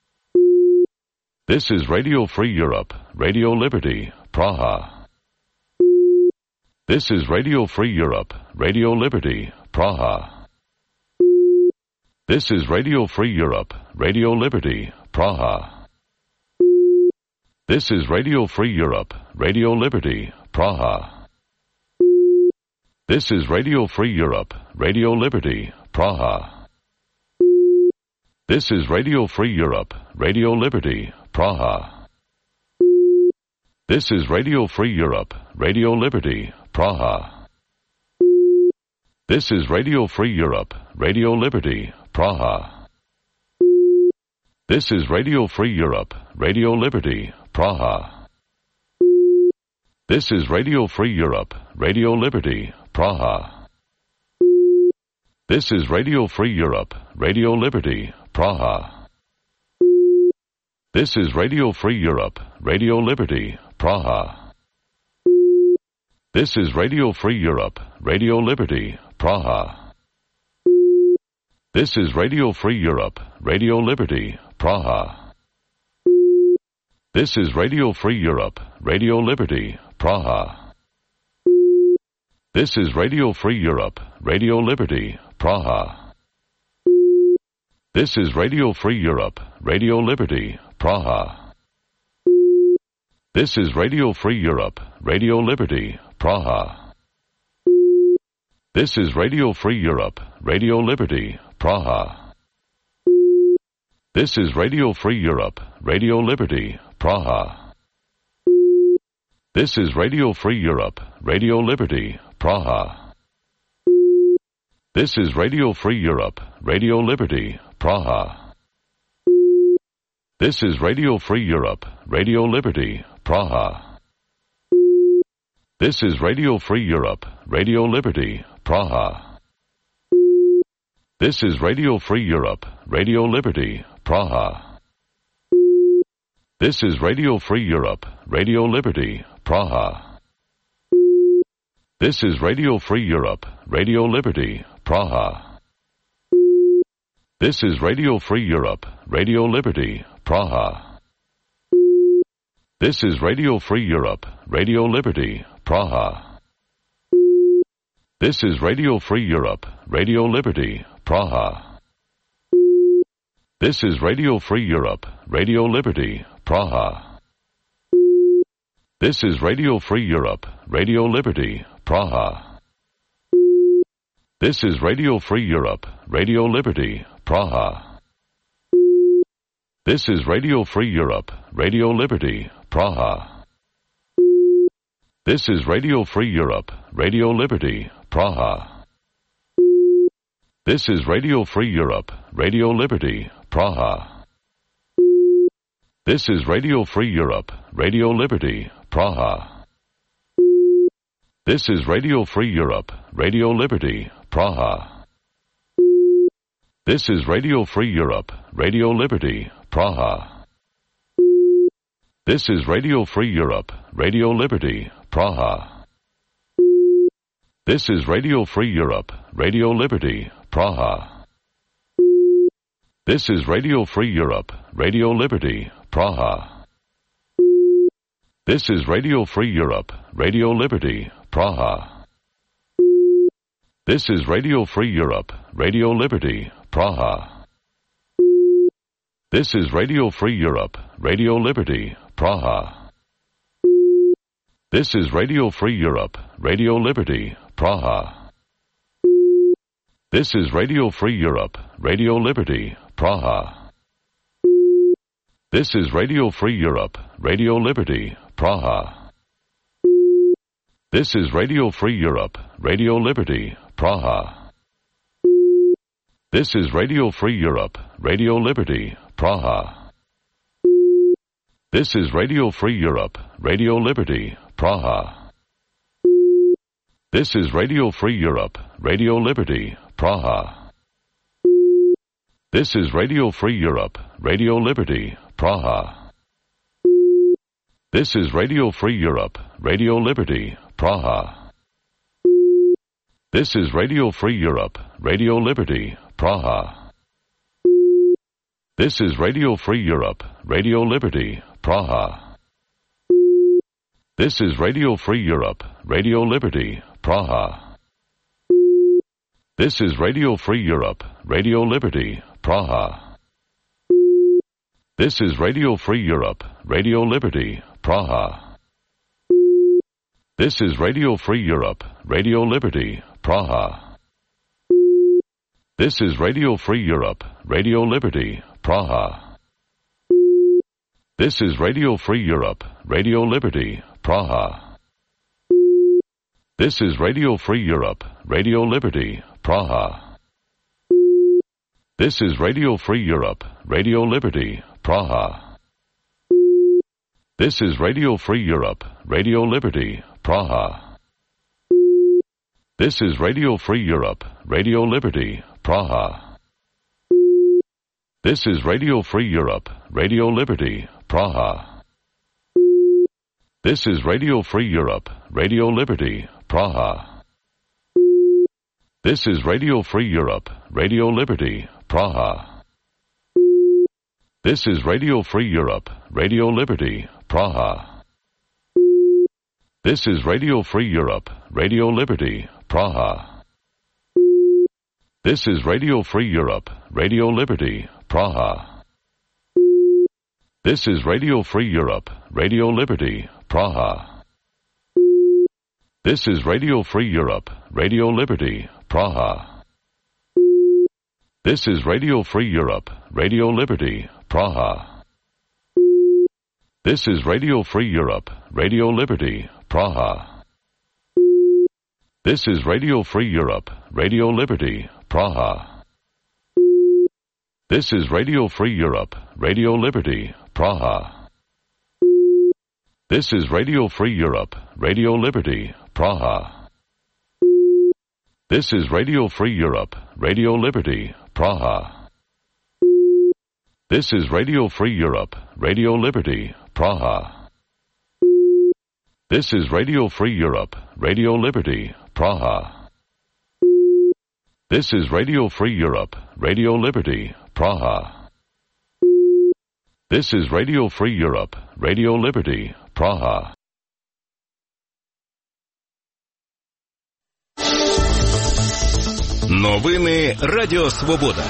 This is Radio Free Europe, Radio Liberty, Praha. This is Radio Free Europe, Radio Liberty, Praha. This is Radio Free Europe, Radio Liberty, Praha. This is Radio Free Europe, Radio Liberty, Praha. This is Radio Free Europe, Radio Liberty, Praha. This is Radio Free Europe, Radio Liberty, Praha. This is Radio Free Europe, Radio Liberty, Praha. This is Radio Free Europe, Radio Liberty, Praha. This is Radio Free Europe, Radio Liberty, Praha. This is Radio Free Europe, Radio Liberty, Praha. This is Radio Free Europe, Radio Liberty, Praha. This is Radio Free Europe, Radio Liberty, Praha. This is Radio Free Europe, Radio Liberty, Praha. This is Radio Free Europe, Radio Liberty, Praha. This is Radio Free Europe, Radio Liberty, Praha. This is Radio Free Europe, Radio Liberty, Praha. This is Radio Free Europe, Radio Liberty, Praha. This is Radio Free Europe, Radio Liberty, Praha. This is Radio Free Europe, Radio Liberty, Praha. This is Radio Free Europe, Radio Liberty, Praha. This is Radio Free Europe, Radio Liberty, Praha. This is Radio Free Europe, Radio Liberty, Praha. This is Radio Free Europe, Radio Liberty, Praha. This is Radio Free Europe, Radio Liberty, Praha. This is Radio Free Europe, Radio Liberty, Praha. This is Radio Free Europe, Radio Liberty, Praha. This is Radio Free Europe, Radio Liberty, Praha. This is Radio Free Europe, Radio Liberty, Praha. This is Radio Free Europe, Radio Liberty, Praha. This is Radio Free Europe, Radio Liberty, Praha. This is Radio Free Europe, Radio Liberty, Praha. This is Radio Free Europe, Radio Liberty, Praha. This is Radio Free Europe, Radio Liberty, Praha. This is Radio Free Europe, Radio Liberty, Praha. This is Radio Free Europe, Radio Liberty, Praha. This is Radio Free Europe, Radio Liberty, Praha. This is Radio Free Europe, Radio Liberty, Praha. This is Radio Free Europe, Radio Liberty, Praha. This is Radio Free Europe, Radio Liberty, Praha. This is Radio Free Europe, Radio Liberty, Praha. This is Radio Free Europe, Radio Liberty, Praha. This is Radio Free Europe, Radio Liberty, Praha. This is Radio Free Europe, Radio Liberty, Praha. This is Radio Free Europe, Radio Liberty, Praha. This is Radio Free Europe, Radio Liberty, Praha. This is Radio Free Europe, Radio Liberty, Praha. This is Radio Free Europe, Radio Liberty, Praha. This is Radio Free Europe, Radio Liberty, Praha. This is Radio Free Europe, Radio Liberty, Praha. This is Radio Free Europe, Radio Liberty, Praha. This is Radio Free Europe, Radio Liberty, Praha. This is Radio Free Europe, Radio Liberty, Praha. This is Radio Free Europe, Radio Liberty, Praha. This is Radio Free Europe, Radio Liberty, Praha. This is Radio Free Europe, Radio Liberty, Praha. This is Radio Free Europe, Radio Liberty, Praha. This is Radio Free Europe, Radio Liberty, Praha. This is Radio Free Europe, Radio Liberty, Praha. This is Radio Free Europe, Radio Liberty, Praha. This is Radio Free Europe, Radio Liberty, Praha. This is Radio Free Europe, Radio Liberty, Praha. This is Radio Free Europe, Radio Liberty, Praha. This is Radio Free Europe, Radio Liberty, Praha. This is Radio Free Europe, Radio Liberty, Praha. This is Radio Free Europe, Radio Liberty, Praha. This is Radio Free Europe, Radio Liberty, Praha. This is Radio Free Europe, Radio Liberty, Praha. This is Radio Free Europe, Radio Liberty, Praha. This is Radio Free Europe, Radio Liberty, Praha. This is Radio Free Europe, Radio Liberty, Praha. This is Radio Free Europe, Radio Liberty, Praha. This is Radio Free Europe, Radio Liberty, Praha. This is Radio Free Europe, Radio Liberty, Praha. This is Radio Free Europe, Radio Liberty, Praha. This is Radio Free Europe, Radio Liberty, Praha. This is Radio Free Europe, Radio Liberty, Praha. This is Radio Free Europe, Radio Liberty, Praha. This is Radio Free Europe, Radio Liberty, Praha. This is Radio Free Europe, Radio Liberty, Praha. This is Radio Free Europe, Radio Liberty, Praha. This is Radio Free Europe, Radio Liberty, Praha. This is Radio Free Europe, Radio Liberty, Praha. This is Radio Free Europe, Radio Liberty, Praha. This is Radio Free Europe, Radio Liberty, Praha. Новини Радіо Свобода.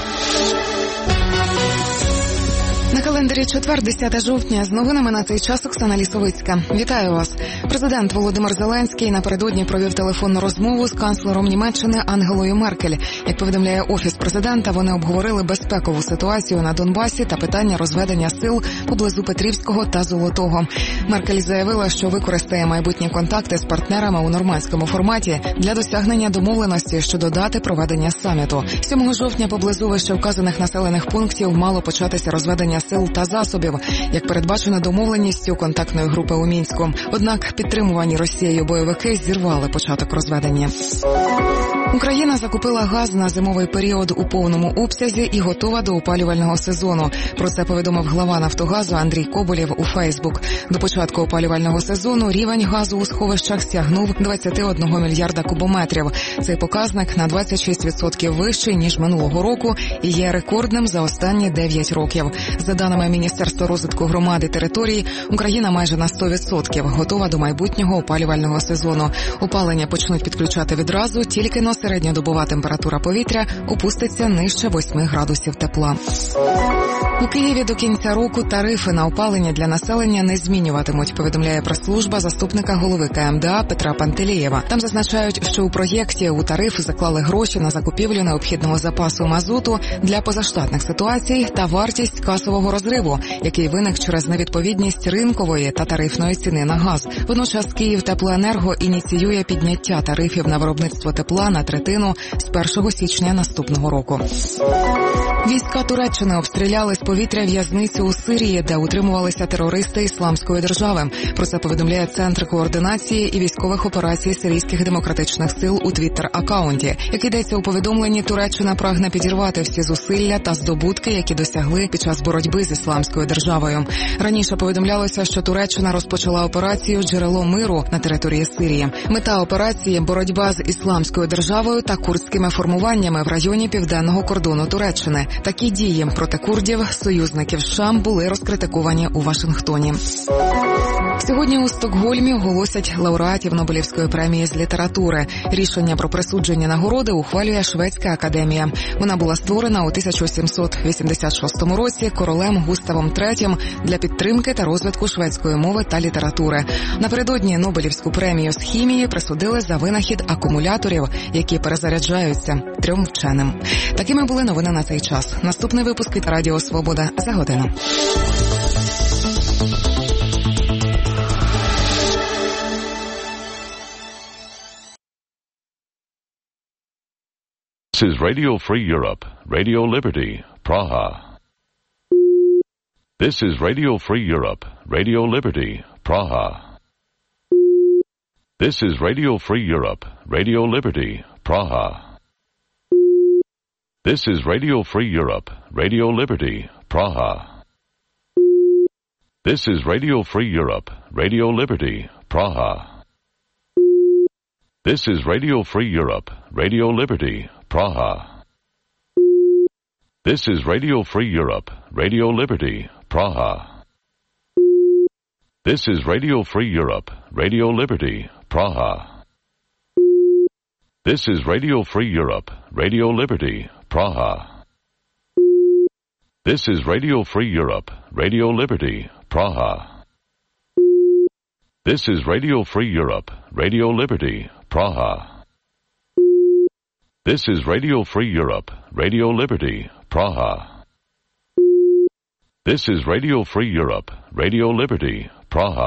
На календарі четвер, десяте жовтня, з новинами на цей час Оксана Лісовицька. Вітаю вас. Президент Володимир Зеленський напередодні провів телефонну розмову з канцлером Німеччини Ангелою Меркель. Як повідомляє Офіс президента, вони обговорили безпекову ситуацію на Донбасі та питання розведення сил поблизу Петрівського та Золотого. Меркель заявила, що використає майбутні контакти з партнерами у нормандському форматі для досягнення домовленості щодо дати проведення саміту. сьомого жовтня поблизу вищевказаних населених пунктів мало початися розведення сил та засобів, як передбачено домовленістю контактної групи у Мінську. Однак підтримувані Росією бойовики зірвали початок розведення. Україна закупила газ на зимовий період у повному обсязі і готова до опалювального сезону. Про це повідомив глава «Нафтогазу» Андрій Коболєв у Фейсбук. До початку опалювального сезону рівень газу у сховищах сягнув двадцять один мільярда кубометрів. Цей показник на двадцять шість відсотків вищий, ніж минулого року, і є рекордним за останні дев'ять років. За даними Міністерства розвитку громад і територій, Україна майже на сто відсотків готова до майбутнього опалювального сезону. Опалення почнуть підключати відразу, тільки на середньодобова температура повітря опуститься нижче восьми градусів тепла. У Києві до кінця року тарифи на опалення для населення не змінюватимуть, повідомляє прес-служба заступника голови ка ем де а Петра Пантелєєва. Там зазначають, що у проєкті у тариф заклали гроші на закупівлю необхідного запасу мазуту для позаштатних ситуацій та вартість касового розриву, який виник через невідповідність ринкової та тарифної ціни на газ. Водночас Київтеплоенерго ініціює підняття тарифів на виробництво тепла на третину з першого січня наступного року. Війська Туреччини обстріляли з повітря в'язницю у Сирії, де утримувалися терористи Ісламської держави. Про це повідомляє Центр координації і військових операцій Сирійських демократичних сил у твіттер-акаунті. Як йдеться у повідомленні, Туреччина прагне підірвати всі зусилля та здобутки, які досягли під час боротьби з Ісламською державою. Раніше повідомлялося, що Туреччина розпочала операцію «Джерело миру» на території Сирії. Мета операції – боротьба з Ісламською державою та курдськими формуваннями в районі південного кордону Туреччини. Такі дії проти курдів, союзників США, були розкритиковані у Вашингтоні. Сьогодні у Стокгольмі оголосять лауреатів Нобелівської премії з літератури. Рішення про присудження нагороди ухвалює Шведська академія. Вона була створена у тисяча сімсот вісімдесят шостому році королем Густавом третім для підтримки та розвитку шведської мови та літератури. Напередодні Нобелівську премію з хімії присудили за винахід акумуляторів, які перезаряджаються, трьом вченим. Такими були новини на цей час. Наступний випуск від Радіо Свобода за годину. This is Radio Free Europe, Radio Liberty, Praha. This is Radio Free Europe, Radio Liberty, Praha. This is Radio Free Europe, Radio Liberty, Praha. This is Radio Free Europe, Radio Liberty, Praha. This is Radio Free Europe, Radio Liberty, Praha. This is Radio Free Europe, Radio Liberty, Praha. This is Radio Free Europe, Radio Liberty, Praha. This is Radio Free Europe, Radio Liberty, Praha. This is Radio Free Europe, Radio Liberty, Praha. This is Radio Free Europe, Radio Liberty, Praha. This is Radio Free Europe, Radio Liberty, Praha. This is Radio Free Europe, Radio Liberty, Praha. This is Radio Free Europe, Radio Liberty, Praha.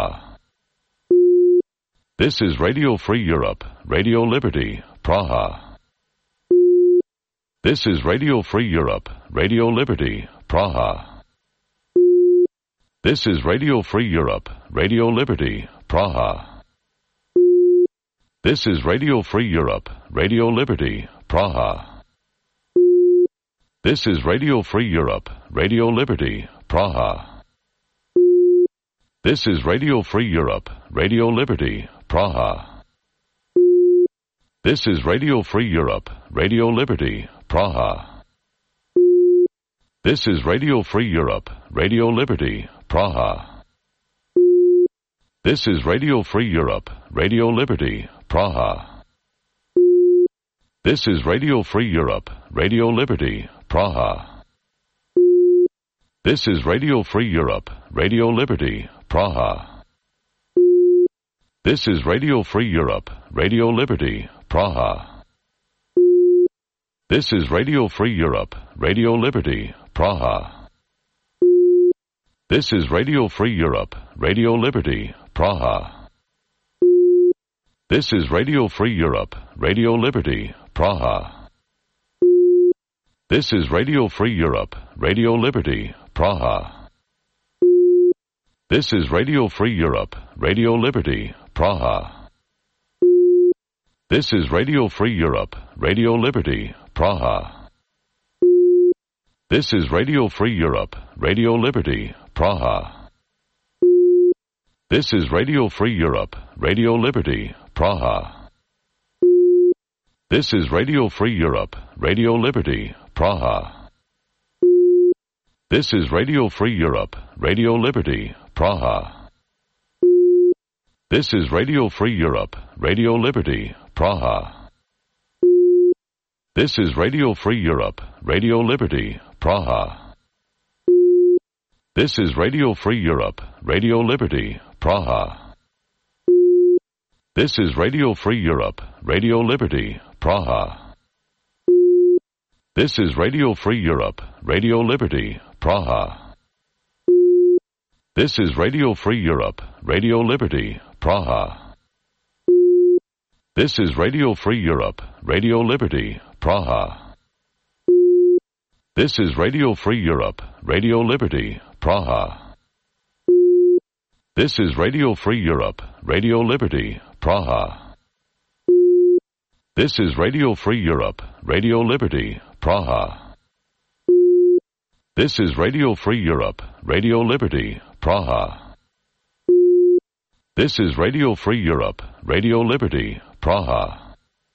This is Radio Free Europe, Radio Liberty, Praha. This is Radio Free Europe, Radio Liberty, Praha. This is Radio Free Europe, Radio Liberty, Praha. This is Radio Free Europe, Radio Liberty, Praha. This is Radio Free Europe, Radio Liberty, Praha. This is Radio Free Europe, Radio Liberty, Praha. This is Radio Free Europe, Radio Liberty, Praha. This is Radio Free Europe, Radio Liberty, Praha. This is Radio Free Europe, Radio Liberty, Praha. This is Radio Free Europe, Radio Liberty, Praha. This is Radio Free Europe, Radio Liberty, Praha. This is Radio Free Europe, Radio Liberty, Praha. This is Radio Free Europe, Radio Liberty, Praha. This is Radio Free Europe, Radio Liberty, Praha. This is Radio Free Europe, Radio Liberty, Praha. This is Radio Free Europe, Radio Liberty, Praha. This is Radio Free Europe, Radio Liberty, Praha. This is Radio Free Europe, Radio Liberty, Praha. This is Radio Free Europe, Radio Liberty, Praha. This is Radio Free Europe, Radio Liberty, Praha. This is Radio Free Europe, Radio Liberty, Praha. This is Radio Free Europe, Radio Liberty, Praha. This is Radio Free Europe, Radio Liberty, Praha. This is Radio Free Europe, Radio Liberty, Praha. This is Radio Free Europe, Radio Liberty, Praha. This is Radio Free Europe, Radio Liberty, Praha. This is Radio Free Europe, Radio Liberty, Praha. This is Radio Free Europe, Radio Liberty, Praha. This is Radio Free Europe, Radio Liberty, Praha. This is Radio Free Europe, Radio Liberty, Praha. This is Radio Free Europe, Radio Liberty, Praha. This is Radio Free Europe, Radio Liberty, Praha. This is Radio Free Europe, Radio Liberty, Praha. This is Radio Free Europe, Radio Liberty, Praha.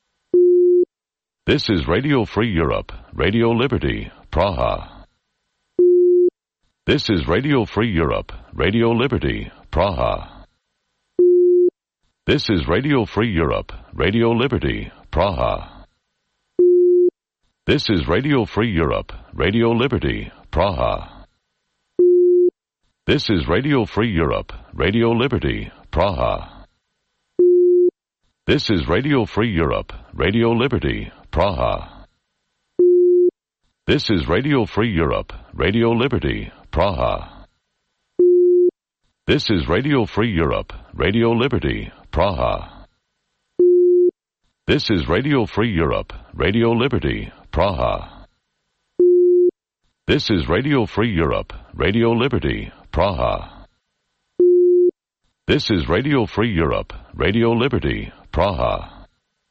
This is Radio Free Europe, Radio Liberty, Praha. This is Radio Free Europe, Radio Liberty, Praha. This is Radio Free Europe, Radio Liberty, Praha. This is Radio Free Europe, Radio Liberty, Praha. This is Radio Free Europe, Radio Liberty, Praha. This is Radio Free Europe, Radio Liberty, Praha. This is Radio Free Europe, Radio Liberty, Praha. This is Radio Free Europe, Radio Liberty, Praha. This is Radio Free Europe, Radio Liberty, Praha. This is Radio Free Europe, Radio Liberty, Praha. This is Radio Free Europe, Radio Liberty, Praha.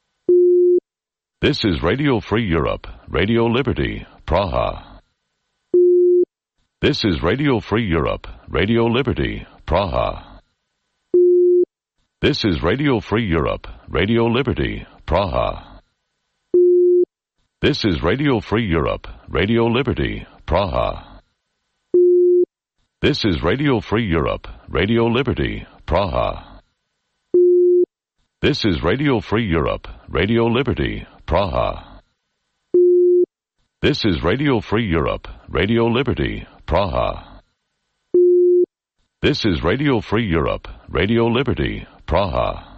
This is Radio Free Europe, Radio Liberty, Praha. This is Radio Free Europe, Radio Liberty, Praha. This is Radio Free Europe, Radio Liberty, Praha. This is Radio Free Europe, Radio Liberty, Praha. This is Radio Free Europe, Radio Liberty, Praha. This is Radio Free Europe, Radio Liberty, Praha. This is Radio Free Europe, Radio Liberty, Praha. This is Radio Free Europe, Radio Liberty, Praha.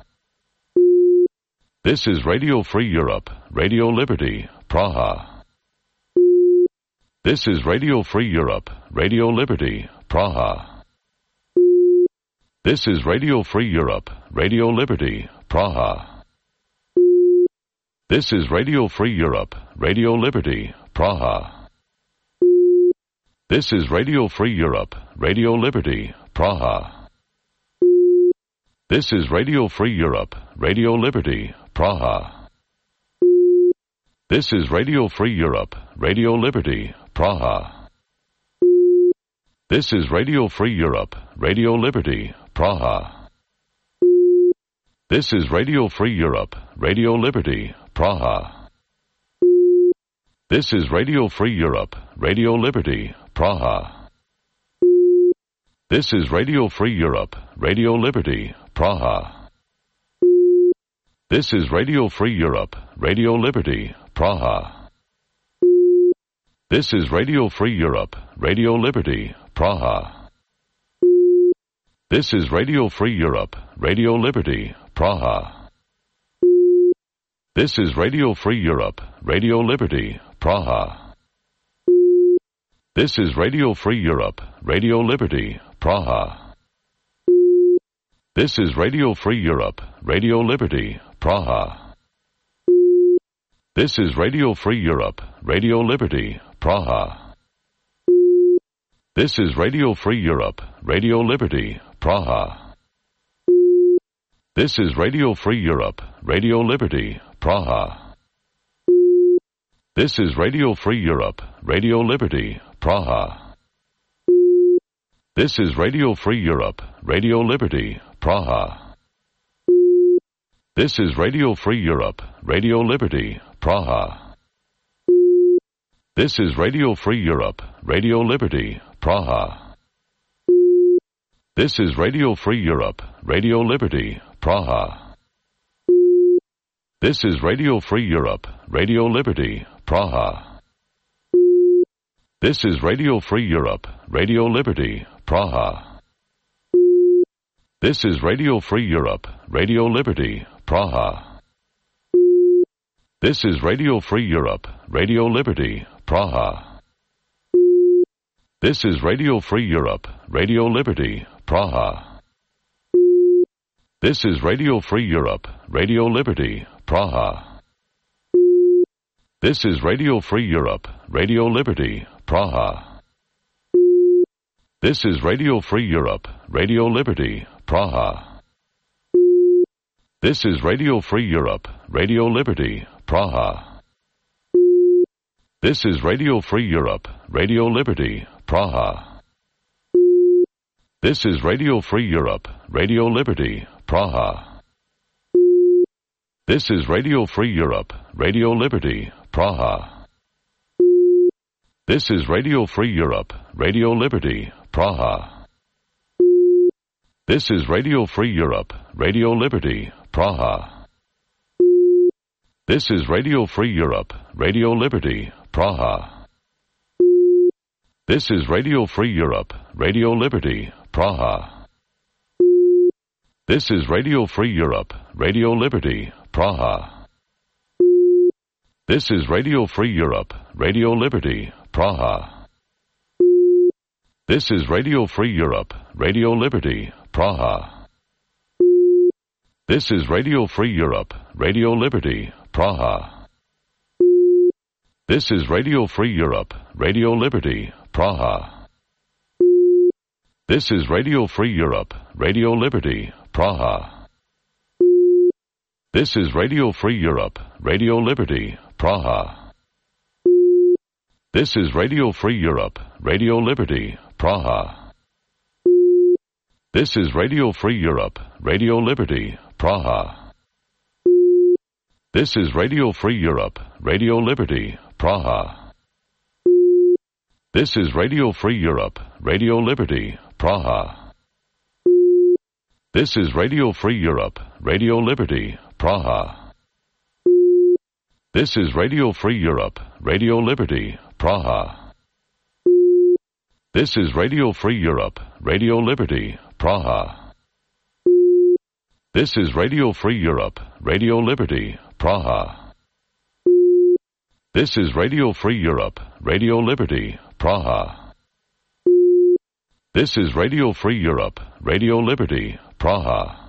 This is Radio Free Europe, Radio Liberty, Praha. This is Radio Free Europe, Radio Liberty, Praha. This is Radio Free Europe, Radio Liberty, Praha. This is Radio Free Europe, Radio Liberty, Praha. This is Radio Free Europe, Radio Liberty, Praha. This is Radio Free Europe, Radio Liberty, Praha. This is Radio Free Europe, Radio Liberty, Praha. This is Radio Free Europe, Radio Liberty, Praha. This is Radio Free Europe, Radio Liberty, Praha. This is Radio Free Europe, Radio Liberty, Praha. This is Radio Free Europe, Radio Liberty, Praha. This is Radio Free Europe, Radio Liberty, Praha. This is Radio Free Europe, Radio Liberty, Praha. This is Radio Free Europe, Radio Liberty, Praha. This is Radio Free Europe, Radio Liberty, Praha. This is Radio Free Europe, Radio Liberty, Praha. This is Radio Free Europe, Radio Liberty, Praha. This is Radio Free Europe, Radio Liberty, Praha. This is Radio Free Europe, Radio Liberty, Praha. This is Radio Free Europe, Radio Liberty, Praha. This is Radio Free Europe, Radio Liberty, Praha. This is Radio Free Europe, Radio Liberty, Praha. This is Radio Free Europe, Radio Liberty, Praha. This is Radio Free Europe, Radio Liberty, Praha. This is Radio Free Europe, Radio Liberty, Praha. This is Radio Free Europe, Radio Liberty, Praha. This is Radio Free Europe, Radio Liberty, Praha. This is Radio Free Europe, Radio Liberty, Praha. This is Radio Free Europe, Radio Liberty, Praha. This is Radio Free Europe, Radio Liberty, Praha. This is Radio Free Europe, Radio Liberty, Praha. This is Radio Free Europe, Radio Liberty, Praha. This is Radio Free Europe, Radio Liberty, Praha. This is Radio Free Europe, Radio Liberty, Praha. This is Radio Free Europe, Radio Liberty, Praha. This is Radio Free Europe, Radio Liberty, Praha. This is Radio Free Europe, Radio Liberty, Praha. This is Radio Free Europe, Radio Liberty, Praha. This is Radio Free Europe, Radio Liberty, Praha. This is Radio Free Europe, Radio Liberty, Praha. This is Radio Free Europe, Radio Liberty, Praha. This is Radio Free Europe, Radio Liberty, Praha. This is Radio Free Europe, Radio Liberty, Praha. This is Radio Free Europe, Radio Liberty, Praha. This is Radio Free Europe, Radio Liberty, Praha. This is Radio Free Europe, Radio Liberty, Praha. This is Radio Free Europe, Radio Liberty, Praha. This is Radio Free Europe, Radio Liberty, Praha. This is Radio Free Europe, Radio Liberty, Praha. This is Radio Free Europe, Radio Liberty, Praha. This is Radio Free Europe, Radio Liberty, Praha. This is Radio Free Europe, Radio Liberty, Praha. This is Radio Free Europe, Radio Liberty, Praha. This is Radio Free Europe, Radio Liberty, Praha. This is Radio Free Europe, Radio Liberty, Praha. This is Radio Free Europe, Radio Liberty, Praha. This is Radio Free Europe, Radio Liberty, Praha. This is Radio Free Europe, Radio Liberty, Praha.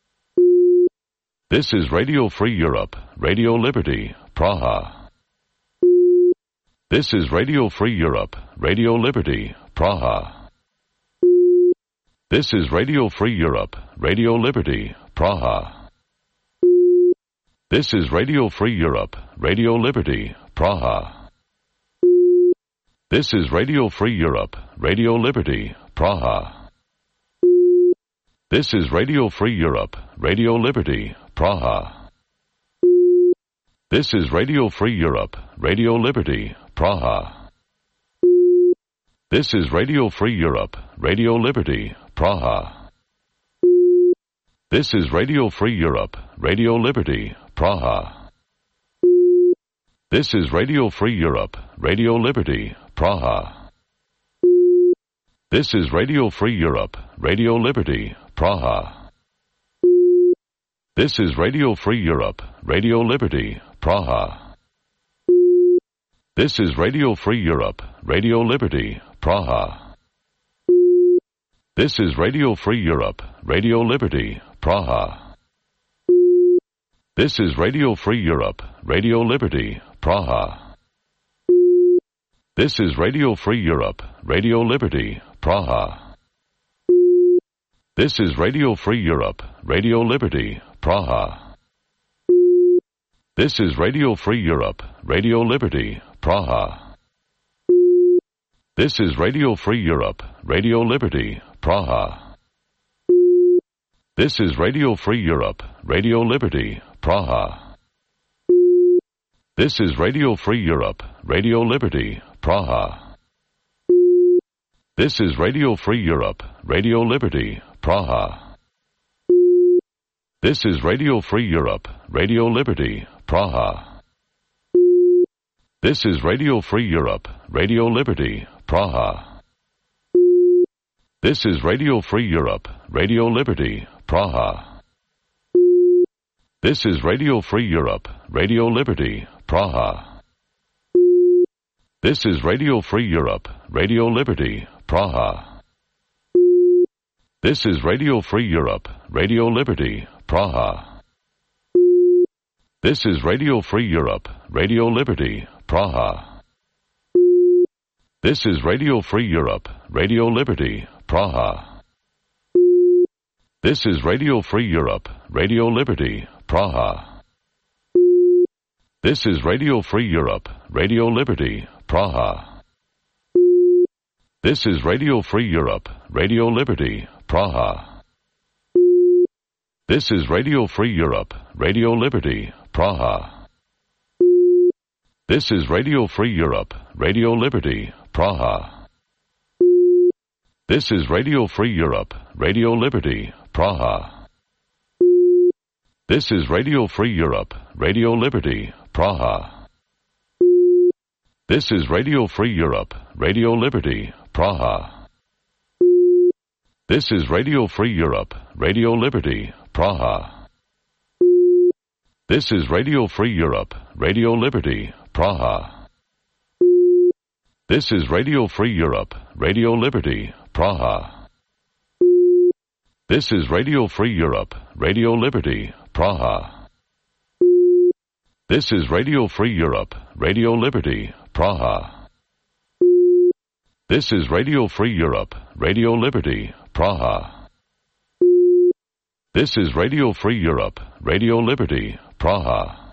This is Radio Free Europe, Radio Liberty, Praha. This is Radio Free Europe, Radio Liberty, Praha. This is Radio Free Europe, Radio Liberty, Praha. This is Radio Free Europe, Radio Liberty, Praha. This is Radio Free Europe, Radio Liberty, Praha. This is Radio Free Europe, Radio Liberty, Praha. This is Radio Free Europe, Radio Liberty, Praha. This is Radio Free Europe, Radio Liberty, Praha. This is Radio Free Europe, Radio Liberty, Praha. This is Radio Free Europe, Radio Liberty, Praha. This is Radio Free Europe, Radio Liberty, Praha. This is Radio Free Europe, Radio Liberty, Praha. This is Radio Free Europe, Radio Liberty, Praha. This is Radio Free Europe, Radio Liberty, Praha. This is Radio Free Europe, Radio Liberty, Praha. This is Radio Free Europe, Radio Liberty, Praha. This is Radio Free Europe, Radio Liberty, Praha. This is Radio Free Europe, Radio Liberty, Praha. This is Radio Free Europe, Radio Liberty, Praha. This is Radio Free Europe, Radio Liberty, Praha. This is Radio Free Europe, Radio Liberty, Praha. This is Radio Free Europe, Radio Liberty, Praha. This is Radio Free Europe, Radio Liberty, Praha. This is Radio Free Europe, Radio Liberty, Praha. This is Radio Free Europe, Radio Liberty, Praha. This is Radio Free Europe, Radio Liberty, Praha. This is Radio Free Europe, Radio Liberty, Praha. This is Radio Free Europe, Radio Liberty, Praha. This is Radio Free Europe, Radio Liberty, Praha. This is Radio Free Europe, Radio Liberty, Praha. This is Radio Free Europe, Radio Liberty, Praha. This is Radio Free Europe, Radio Liberty, Praha. This is Radio Free Europe, Radio Liberty, Praha. This is Radio Free Europe, Radio Liberty, Praha. This is Radio Free Europe, Radio Liberty, Praha. This is Radio Free Europe, Radio Liberty, Praha. This is Radio Free Europe, Radio Liberty, Praha. This is Radio Free Europe, Radio Liberty, Praha. This is Radio Free Europe, Radio Liberty, Praha. This is Radio Free Europe, Radio Liberty, Praha. This is Radio Free Europe, Radio Liberty, Praha. This is Radio Free Europe, Radio Liberty, Praha. This is Radio Free Europe, Radio Liberty, Praha. This is Radio Free Europe, Radio Liberty, Praha. This is Radio Free Europe, Radio Liberty, Praha.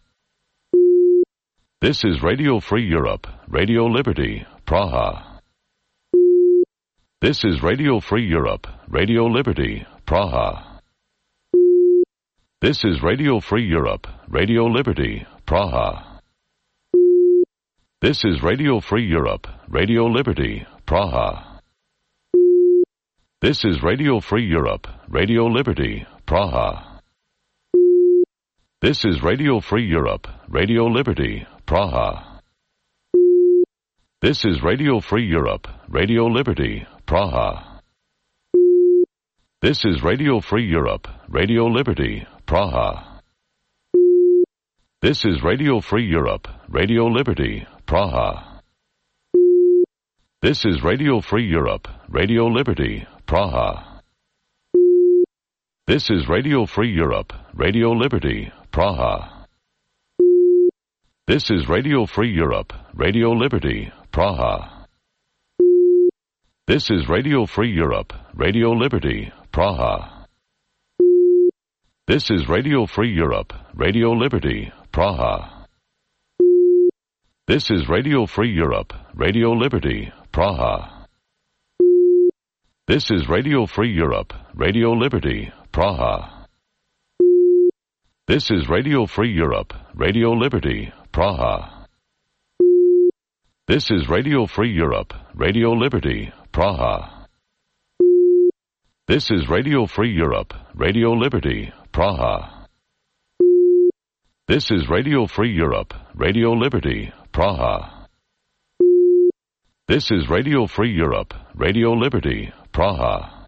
This is Radio Free Europe, Radio Liberty, Praha. This is Radio Free Europe, Radio Liberty, Praha. This is Radio Free Europe, Radio Liberty, Praha. This is Radio Free Europe, Radio Liberty, Praha. This is Radio Free Europe, Radio Liberty, Praha. This is Radio Free Europe, Radio Liberty, Praha. This is Radio Free Europe, Radio Liberty, Praha. This is Radio Free Europe, Radio Liberty, Praha. This is Radio Free Europe, Radio Liberty, Praha. This is Radio Free Europe, Radio Liberty, Praha. This is Radio Free Europe, Radio Liberty, Praha. This is Radio Free Europe, Radio Liberty, Praha. This is Radio Free Europe, Radio Liberty, Praha. This is Radio Free Europe, Radio Liberty, Praha. This is Radio Free Europe, Radio Liberty, Praha. This is Radio Free Europe, Radio Liberty, Praha. This is Radio Free Europe, Radio Liberty, Praha. This is Radio Free Europe, Radio Liberty, Praha. This is Radio Free Europe, Radio Liberty, Praha. This is Radio Free Europe, Radio Liberty, Praha. This is Radio Free Europe, Radio Liberty, Praha.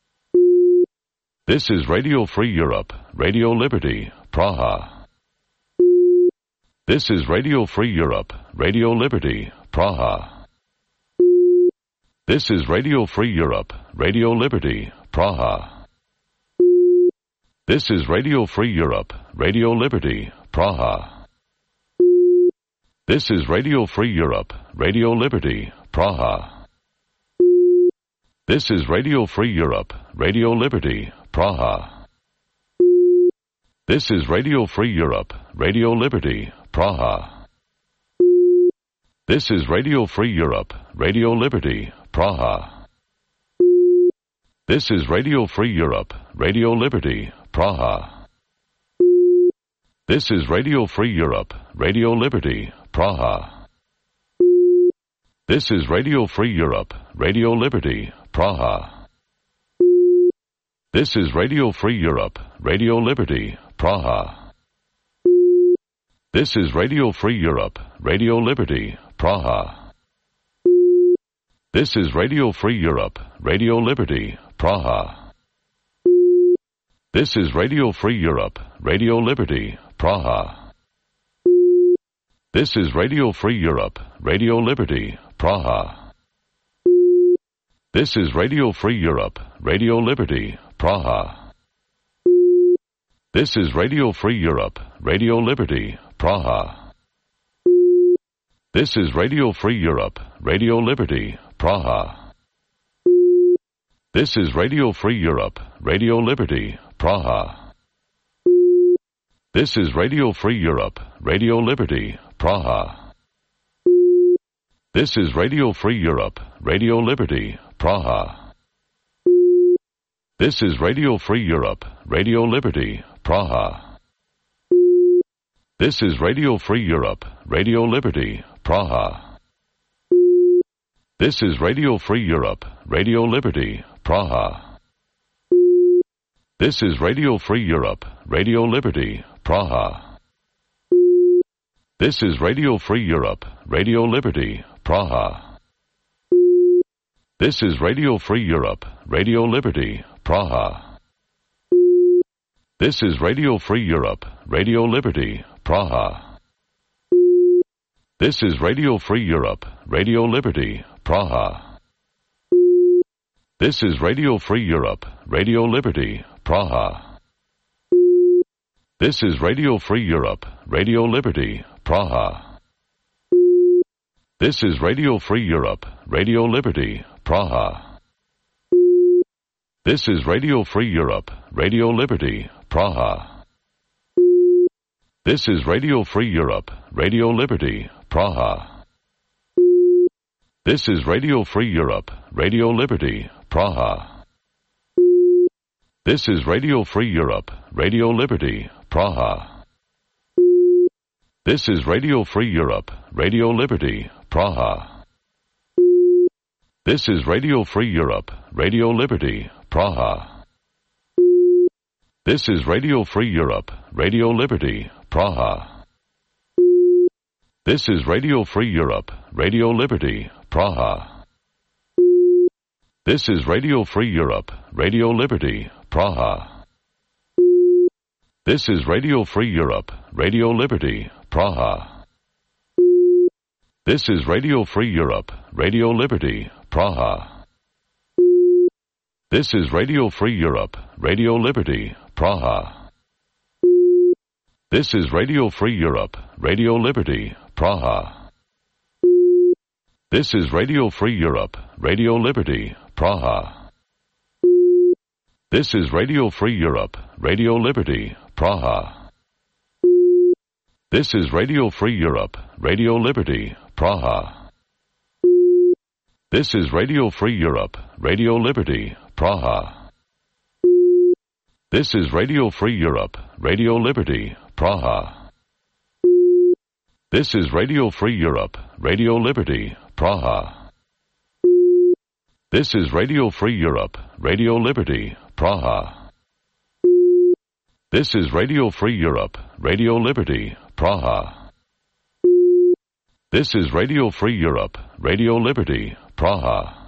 This is Radio Free Europe, Radio Liberty, Praha. This is Radio Free Europe, Radio Liberty, Praha. This is Radio Free Europe, Radio Liberty, Praha. This is Radio Free Europe, Radio Liberty, Praha. This is Radio Free Europe, Radio Liberty, Praha. This is Radio Free Europe, Radio Liberty, Praha. This is Radio Free Europe, Radio Liberty, Praha. This is Radio Free Europe, Radio Liberty, Praha. This is Radio Free Europe, Radio Liberty, Praha. This is Radio Free Europe, Radio Liberty, Praha. This is Radio Free Europe, Radio Liberty, Praha. This is Radio Free Europe, Radio Liberty, Praha. This is Radio Free Europe, Radio Liberty, Praha. This is Radio Free Europe, Radio Liberty, Praha. This is Radio Free Europe, Radio Liberty, Praha. This is Radio Free Europe, Radio Liberty, Praha. This is Radio Free Europe, Radio Liberty, Praha. This is Radio Free Europe, Radio Liberty, Praha. This is Radio Free Europe, Radio Liberty, Praha. This is Radio Free Europe, Radio Liberty, Praha. This is Radio Free Europe, Radio Liberty, Praha. This is Radio Free Europe, Radio Liberty, Praha. This is Radio Free Europe, Radio Liberty, Praha. This is Radio Free Europe, Radio Liberty, Praha. This is Radio Free Europe, Radio Liberty, Praha. This is Radio Free Europe, Radio Liberty, Praha. This is Radio Free Europe, Radio Liberty, Praha. This is Radio Free Europe, Radio Liberty, Praha. This is Radio Free Europe, Radio Liberty, Praha. This is Radio Free Europe, Radio Liberty, Praha. This is Radio Free Europe, Radio Liberty, Praha. This is Radio Free Europe, Radio Liberty, Praha. This is Radio Free Europe, Radio Liberty, Praha. This is Radio Free Europe, Radio Liberty, Praha. This is Radio Free Europe, Radio Liberty, Praha. This is Radio Free Europe, Radio Liberty, Praha. This is Radio Free Europe, Radio Liberty, Praha. This is Radio Free Europe, Radio Liberty, Praha. This is Radio Free Europe, Radio Liberty, Praha. This is Radio Free Europe, Radio Liberty, Praha. This is Radio Free Europe, Radio Liberty, Praha. This is Radio Free Europe, Radio Liberty, Praha. This is Radio Free Europe, Radio Liberty, Praha. This is Radio Free Europe, Radio Liberty, Praha. This is Radio Free Europe, Radio Liberty, Praha. This is Radio Free Europe, Radio Liberty, Praha. This is Radio Free Europe, Radio Liberty, Praha. This is Radio Free Europe, Radio Liberty, Praha. This is Radio Free Europe, Radio Liberty, Praha. This is Radio Free Europe, Radio Liberty, Praha. This is Radio Free Europe, Radio Liberty, Praha. This is Radio Free Europe, Radio Liberty, Praha. This is Radio Free Europe, Radio Liberty, Praha. This is Radio Free Europe, Radio Liberty, Praha. This is Radio Free Europe, Radio Liberty, Praha.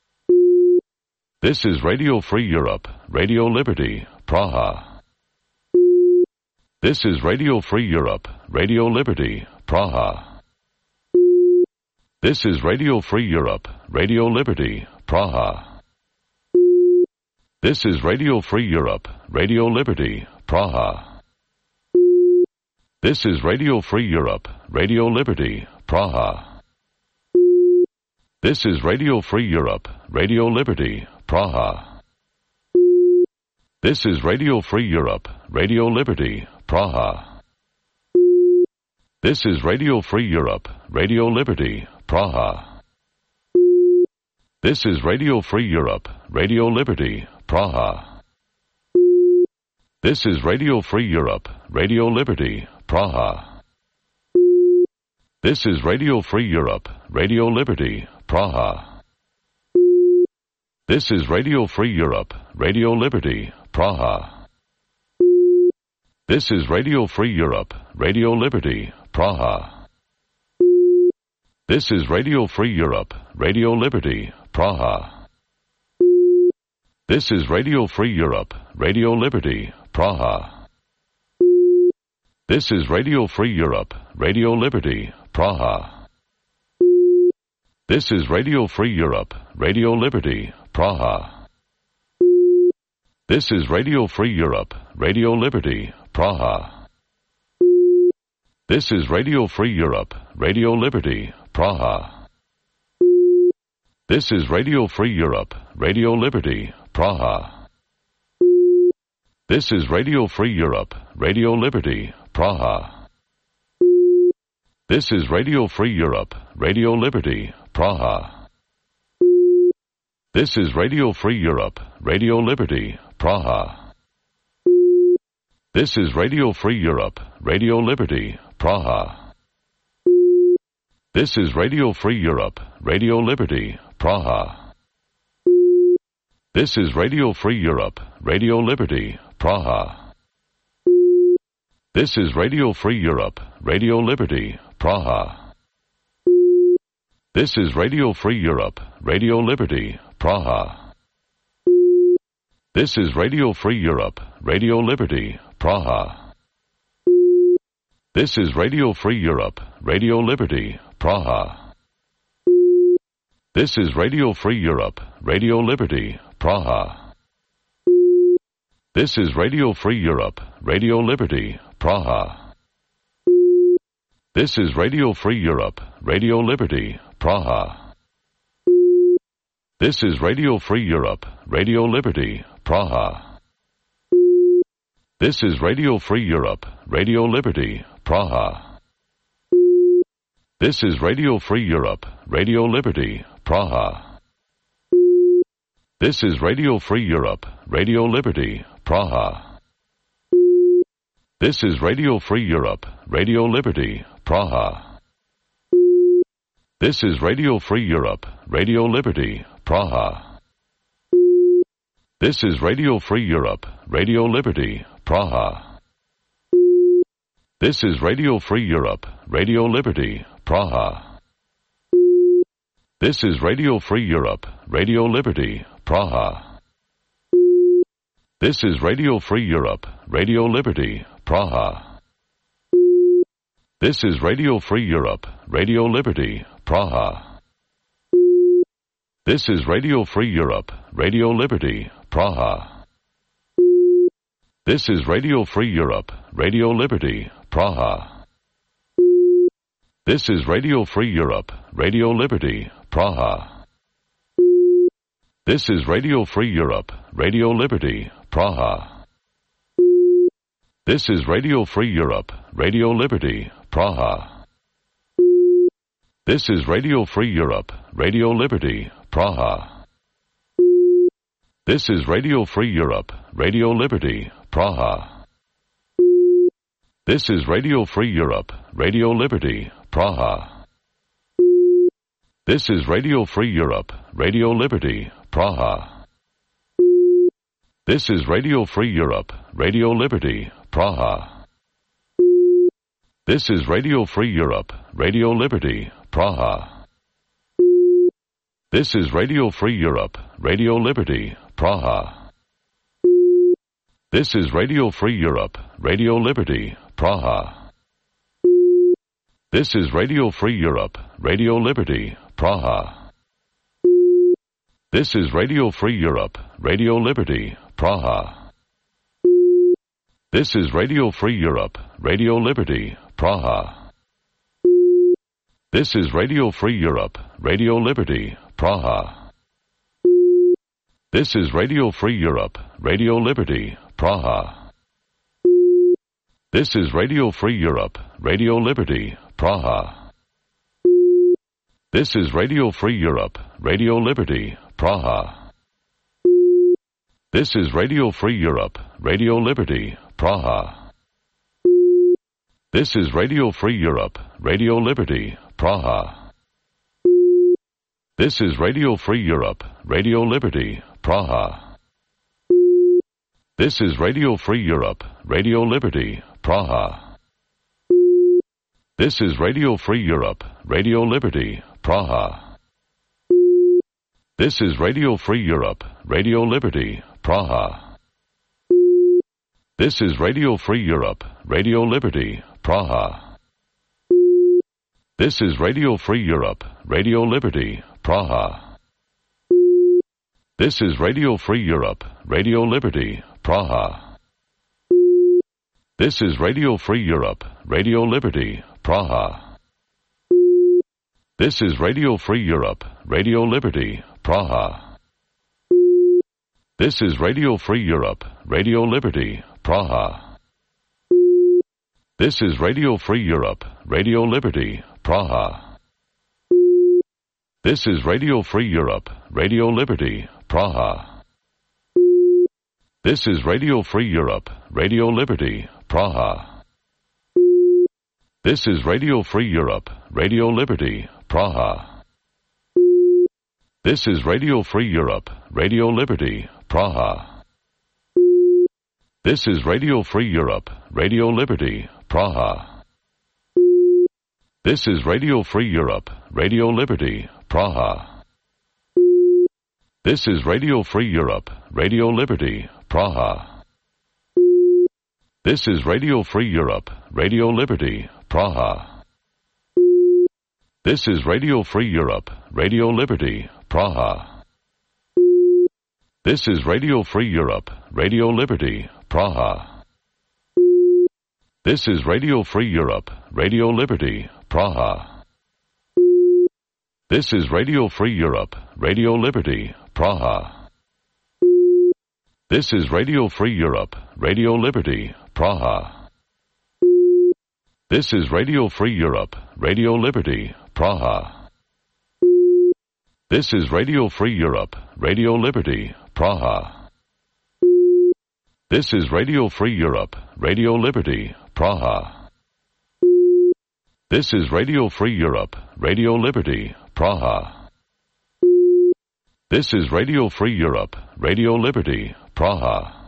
This is Radio Free Europe, Radio Liberty, Praha. This is Radio Free Europe, Radio Liberty, Praha. This is Radio Free Europe, Radio Liberty, Praha. This is Radio Free Europe, Radio Liberty, Praha. This is Radio Free Europe, Radio Liberty, Praha. This is Radio Free Europe, Radio Liberty, Praha. This is Radio Free Europe, Radio Liberty, Praha. This is Radio Free Europe, Radio Liberty, Praha. This is Radio Free Europe, Radio Liberty, Praha. This is Radio Free Europe, Radio Liberty, Praha. This is Radio Free Europe, Radio Liberty, Praha. This is Radio Free Europe, Radio Liberty, Praha. This is Radio Free Europe, Radio Liberty, Praha. This is Radio Free Europe, Radio Liberty, Praha. This is Radio Free Europe, Radio Liberty, Praha. This is Radio Free Europe, Radio Liberty, Praha. This is Radio Free Europe, Radio Liberty, Praha. This is Radio Free Europe, Radio Liberty, Praha. This is Radio Free Europe, Radio Liberty, Praha. This is Radio Free Europe, Radio Liberty, Praha. This is Radio Free Europe, Radio Liberty, Praha. This is Radio Free Europe, Radio Liberty, Praha. This is Radio Free Europe, Radio Liberty, Praha. This is Radio Free Europe, Radio Liberty, Praha. This is Radio Free Europe, Radio Liberty, Praha. This is Radio Free Europe, Radio Liberty, Praha. This is Radio Free Europe, Radio Liberty, Praha. This is Radio Free Europe, Radio Liberty, Praha. This is Radio Free Europe, Radio Liberty, Praha. This is Radio Free Europe, Radio Liberty, Praha. This is Radio Free Europe, Radio Liberty, Praha. This is Radio Free Europe, Radio Liberty, Praha. This is Radio Free Europe, Radio Liberty, Praha. This is Radio Free Europe, Radio Liberty, Praha. This is Radio Free Europe, Radio Liberty, Praha. This is Radio Free Europe, Radio Liberty, Praha. This is Radio Free Europe, Radio Liberty, Praha. This is Radio Free Europe, Radio Liberty, Praha. This is Radio Free Europe, Radio Liberty, Praha. This is Radio Free Europe, Radio Liberty, Praha. This is Radio Free Europe, Radio Liberty, Praha. This is Radio Free Europe, Radio Liberty, Praha. This is Radio Free Europe, Radio Liberty, Praha. This is Radio Free Europe, Radio Liberty, Praha. This is Radio Free Europe, Radio Liberty, Praha. This is Radio Free Europe, Radio Liberty, Praha. This is Radio Free Europe, Radio Liberty, Praha. This is Radio Free Europe, Radio Liberty, Praha. This is Radio Free Europe, Radio Liberty, Praha. This is Radio Free Europe, Radio Liberty, Praha. This is Radio Free Europe, Radio Liberty, Praha. This is Radio Free Europe, Radio Liberty, Praha. This is Radio Free Europe, Radio Liberty, Praha. This is Radio Free Europe, Radio Liberty, Praha. This is Radio Free Europe, Radio Liberty, Praha. This is Radio Free Europe, Radio Liberty, Praha. This is Radio Free Europe, Radio Liberty, Praha. This is Radio Free Europe, Radio Liberty, Praha. This is Radio Free Europe, Radio Liberty, Praha. This is Radio Free Europe, Radio Liberty, Praha. This is Radio Free Europe, Radio Liberty, Praha. This is Radio Free Europe, Radio Liberty, Praha. This is Radio Free Europe, Radio Liberty, Praha. This is Radio Free Europe, Radio Liberty, Praha. This is Radio Free Europe, Radio Liberty, Praha. This is Radio Free Europe, Radio Liberty, Praha. This is Radio Free Europe, Radio Liberty, Praha. This is Radio Free Europe, Radio Liberty, Praha. This is Radio Free Europe, Radio Liberty, Praha. This is Radio Free Europe, Radio Liberty, Praha. This is Radio Free Europe, Radio Liberty, Praha. This is Radio Free Europe, Radio Liberty, Praha. This is Radio Free Europe, Radio Liberty, Praha. This is Radio Free Europe, Radio Liberty, Praha. This is Radio Free Europe, Radio Liberty, Praha. This is Radio Free Europe, Radio Liberty, Praha. This is Radio Free Europe, Radio Liberty, Praha. This is Radio Free Europe, Radio Liberty, Praha. This is Radio Free Europe, Radio Liberty, Praha. This is Radio Free Europe, Radio Liberty, Praha. This is Radio Free Europe, Radio Liberty, Praha. This is Radio Free Europe, Radio Liberty, Praha. This is Radio Free Europe, Radio Liberty, Praha. This is Radio Free Europe, Radio Liberty, Praha. This is Radio Free Europe, Radio Liberty, Praha. This is Radio Free Europe, Radio Liberty, Praha. This is Radio Free Europe, Radio Liberty, Praha. This is Radio Free Europe, Radio Liberty, Praha. This is Radio Free Europe, Radio Liberty, Praha. This is Radio Free Europe, Radio Liberty, Praha. This is Radio Free Europe, Radio Liberty, Praha. This is Radio Free Europe, Radio Liberty, Praha. This is Radio Free Europe, Radio Liberty, Praha. This is Radio Free Europe, Radio Liberty, Praha. This is Radio Free Europe, Radio Liberty, Praha.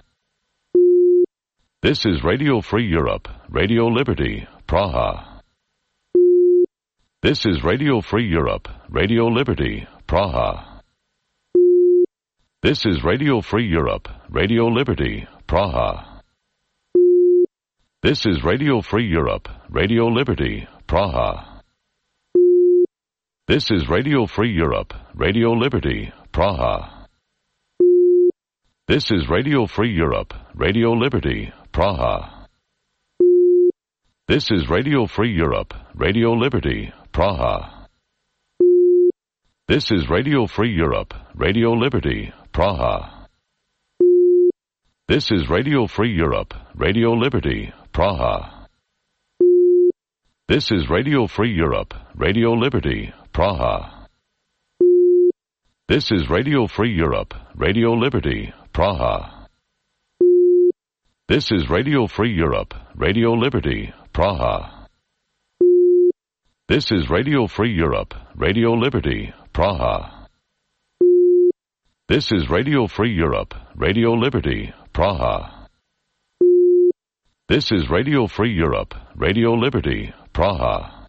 This is Radio Free Europe, Radio Liberty, Praha. This is Radio Free Europe, Radio Liberty, Praha. This is Radio Free Europe, Radio Liberty, Praha. This is Radio Free Europe, Radio Liberty, Praha. This is Radio Free Europe, Radio Liberty, Praha. This is Radio Free Europe, Radio Liberty, Praha. This is Radio Free Europe, Radio Liberty, Praha. This is Radio Free Europe, Radio Liberty, Praha. This is Radio Free Europe, Radio Liberty, Praha. This is Radio Free Europe, Radio Liberty, Praha. This is Radio Free Europe, Radio Liberty, Praha. This is Radio Free Europe, Radio Liberty, Praha. This is Radio Free Europe, Radio Liberty, Praha. This is Radio Free Europe, Radio Liberty, Praha. This is Radio Free Europe, Radio Liberty, Praha.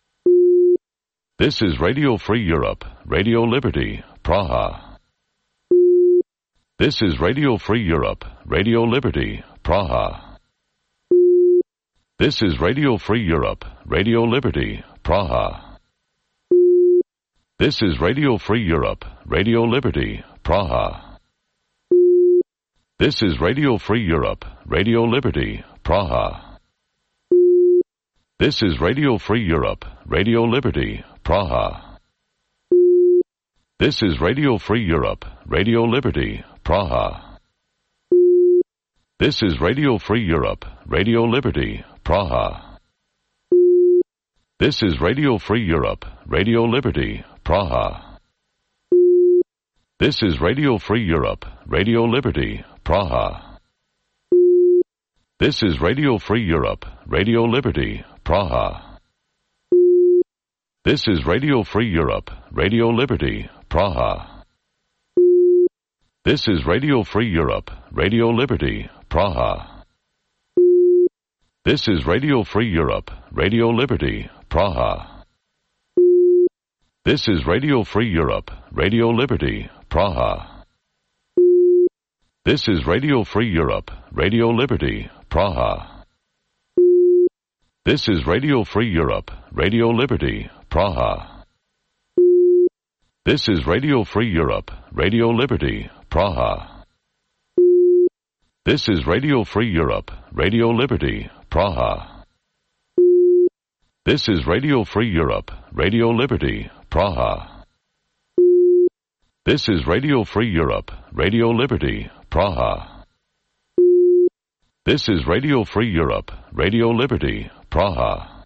This is Radio Free Europe, Radio Liberty, Praha. This is Radio Free Europe, Radio Liberty, Praha. This is Radio Free Europe, Radio Liberty, Praha. This is Radio Free Europe, Radio Liberty, Praha. This is Radio Free Europe, Radio Liberty, Praha. This is Radio Free Europe, Radio Liberty, Praha. This is Radio Free Europe, Radio Liberty, Praha. This is Radio Free Europe, Radio Liberty, Praha. This is Radio Free Europe, Radio Liberty, Praha. This is Radio Free Europe, Radio Liberty, Praha. This is Radio Free Europe, Radio Liberty, Praha. This is Radio Free Europe, Radio Liberty, Praha. This is Radio Free Europe, Radio Liberty, Praha. This is Radio Free Europe, Radio Liberty, Praha. This is Radio Free Europe, Radio Liberty, Praha. This is Radio Free Europe, Radio Liberty, Praha. This is Radio Free Europe, Radio Liberty, Praha. This is Radio Free Europe, Radio Liberty, Praha. This is Radio Free Europe, Radio Liberty, Praha. This is Radio Free Europe, Radio Liberty, Praha. This is Radio Free Europe, Radio Liberty, Praha. This is Radio Free Europe, Radio Liberty, Praha.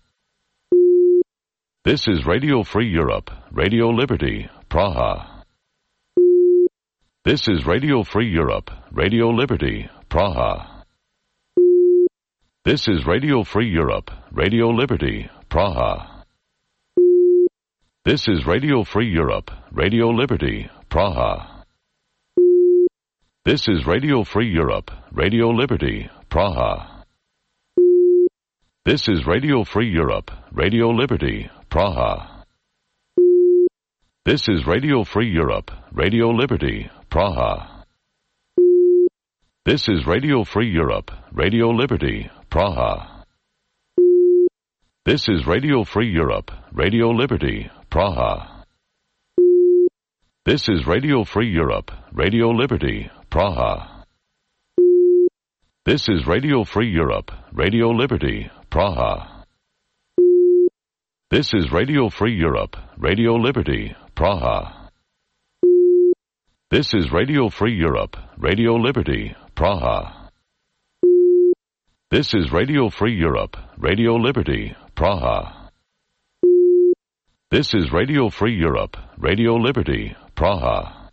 This is Radio Free Europe, Radio Liberty, Praha. This is Radio Free Europe, Radio Liberty, Praha. This is Radio Free Europe, Radio Liberty, Praha. This is Radio Free Europe, Radio Liberty, Praha. This is Radio Free Europe, Radio Liberty, Praha. This is Radio Free Europe, Radio Liberty, Praha. This is Radio Free Europe, Radio Liberty, Praha. This is Radio Free Europe, Radio Liberty, Praha. This is Radio Free Europe, Radio Liberty, Praha. This is Radio Free Europe, Radio Liberty, Praha. This is Radio Free Europe, Radio Liberty, Praha. This is Radio Free Europe, Radio Liberty, Praha. This is Radio Free Europe, Radio Liberty, Praha. This is Radio Free Europe, Radio Liberty, Praha. This is Radio Free Europe, Radio Liberty, Praha.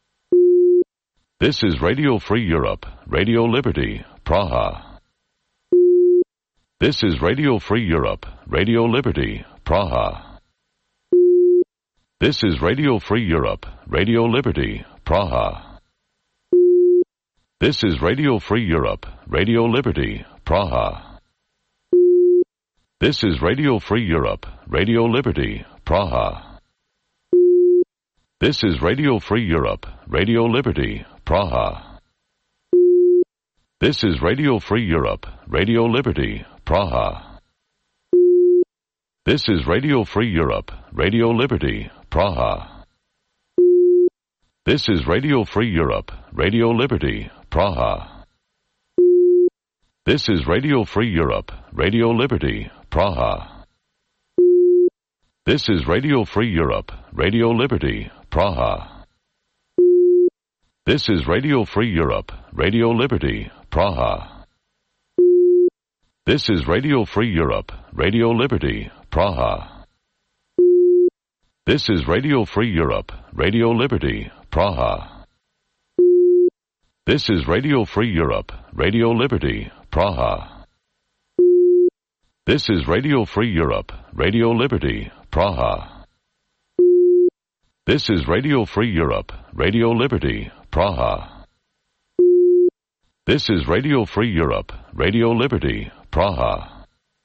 This is Radio Free Europe, Radio Liberty, Praha. This is Radio Free Europe, Radio Liberty, Praha. This is Radio Free Europe, Radio Liberty, Praha. This is Radio Free Europe, Radio Liberty, Praha. This is Radio Free Europe, Radio Liberty, Praha. This is Radio Free Europe, Radio Liberty, Praha. This is Radio Free Europe, Radio Liberty, Praha. This is Radio Free Europe, Radio Liberty, Praha. This is Radio Free Europe, Radio Liberty, Praha. This is Radio Free Europe, Radio Liberty, Praha. This is Radio Free Europe, Radio Liberty, Praha. This is Radio Free Europe, Radio Liberty, Praha. This is Radio Free Europe, Radio Liberty, Praha. This is Radio Free Europe, Radio Liberty, Praha. This is Radio Free Europe, Radio Liberty, Praha. This is Radio Free Europe, Radio Liberty, Praha. This is Radio Free Europe, Radio Liberty, Praha. This is Radio Free Europe, Radio Liberty, Praha.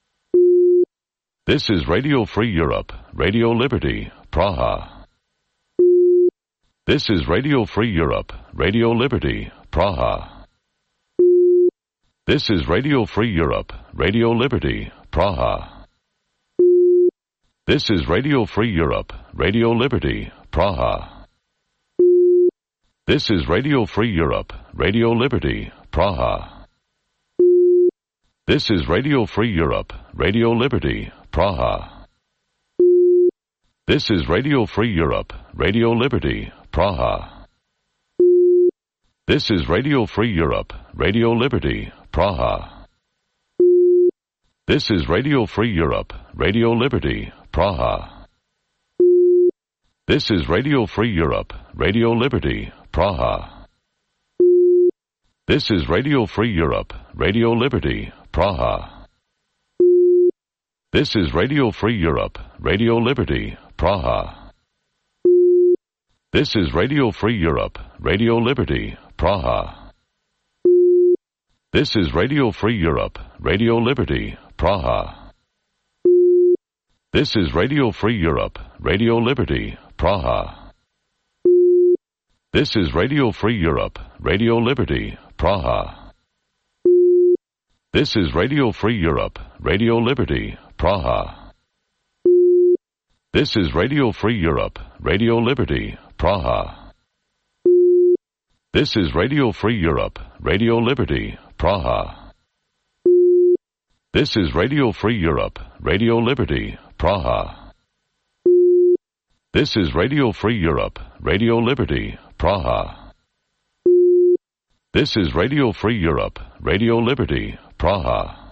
This is Radio Free Europe, Radio Liberty, Praha. This is Radio Free Europe, Radio Liberty, Praha. This is Radio Free Europe, Radio Liberty, Praha. This is Radio Free Europe, Radio Liberty, Praha. This is Radio Free Europe, Radio Liberty, Praha. This is Radio Free Europe, Radio Liberty, Praha. This is Radio Free Europe, Radio Liberty, Praha. This is Radio Free Europe, Radio Liberty, Praha. This is Radio Free Europe, Radio Liberty, Praha. This is Radio Free Europe, Radio Liberty, Praha. This is Radio Free Europe, Radio Liberty, Praha. This is Radio Free Europe, Radio Liberty, Praha. This is Radio Free Europe, Radio Liberty, Praha. This is Radio Free Europe, Radio Liberty, Praha. This is Radio Free Europe, Radio Liberty, Praha. This is Radio Free Europe, Radio Liberty, Praha. This is Radio Free Europe, Radio Liberty, Praha. This is Radio Free Europe, Radio Liberty, Praha. This is Radio Free Europe, Radio Liberty, Praha. This is Radio Free Europe, Radio Liberty, Praha. This is Radio Free Europe, Radio Liberty, Praha. This is Radio Free Europe, Radio Liberty, Praha.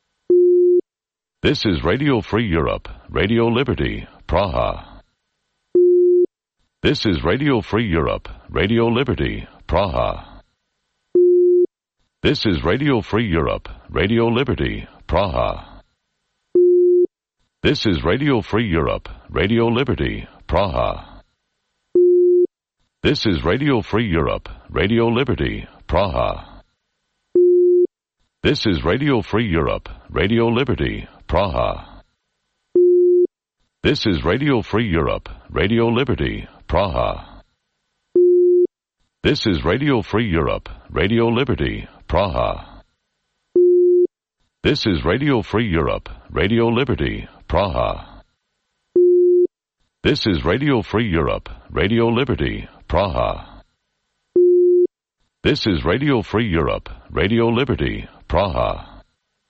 This is Radio Free Europe, Radio Liberty, Praha. This is Radio Free Europe, Radio Liberty, Praha. This is Radio Free Europe, Radio Liberty, Praha. This is Radio Free Europe, Radio Liberty, Praha. This is Radio Free Europe, Radio Liberty, Praha. This is Radio Free Europe, Radio Liberty, Praha. This is Radio Free Europe, Radio Liberty, Praha. This is Radio Free Europe, Radio Liberty, Praha. This is Radio Free Europe, Radio Liberty, Praha. This is Radio Free Europe, Radio Liberty, Praha. This is Radio Free Europe, Radio Liberty, Praha.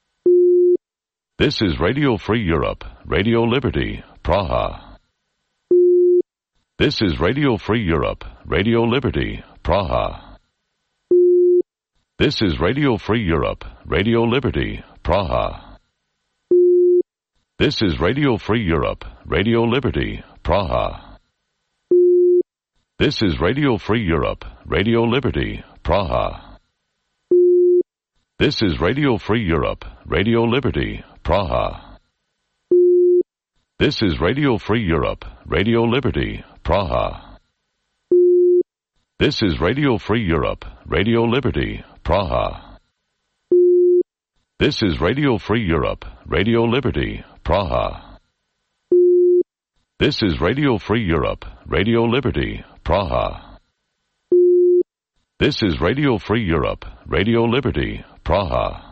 This is Radio Free Europe, Radio Liberty, Praha. This is Radio Free Europe, Radio Liberty, Praha. This is Radio Free Europe, Radio Liberty, Praha. This is Radio Free Europe, Radio Liberty, Praha. This is Radio Free Europe, Radio Liberty, Praha. This is Radio Free Europe, Radio Liberty, Praha. This is Radio Free Europe, Radio Liberty, Praha. This is Radio Free Europe, Radio Liberty, Praha. This is Radio Free Europe, Radio Liberty, Praha. This is Radio Free Europe, Radio Liberty, Praha. This is Radio Free Europe, Radio Liberty, Praha.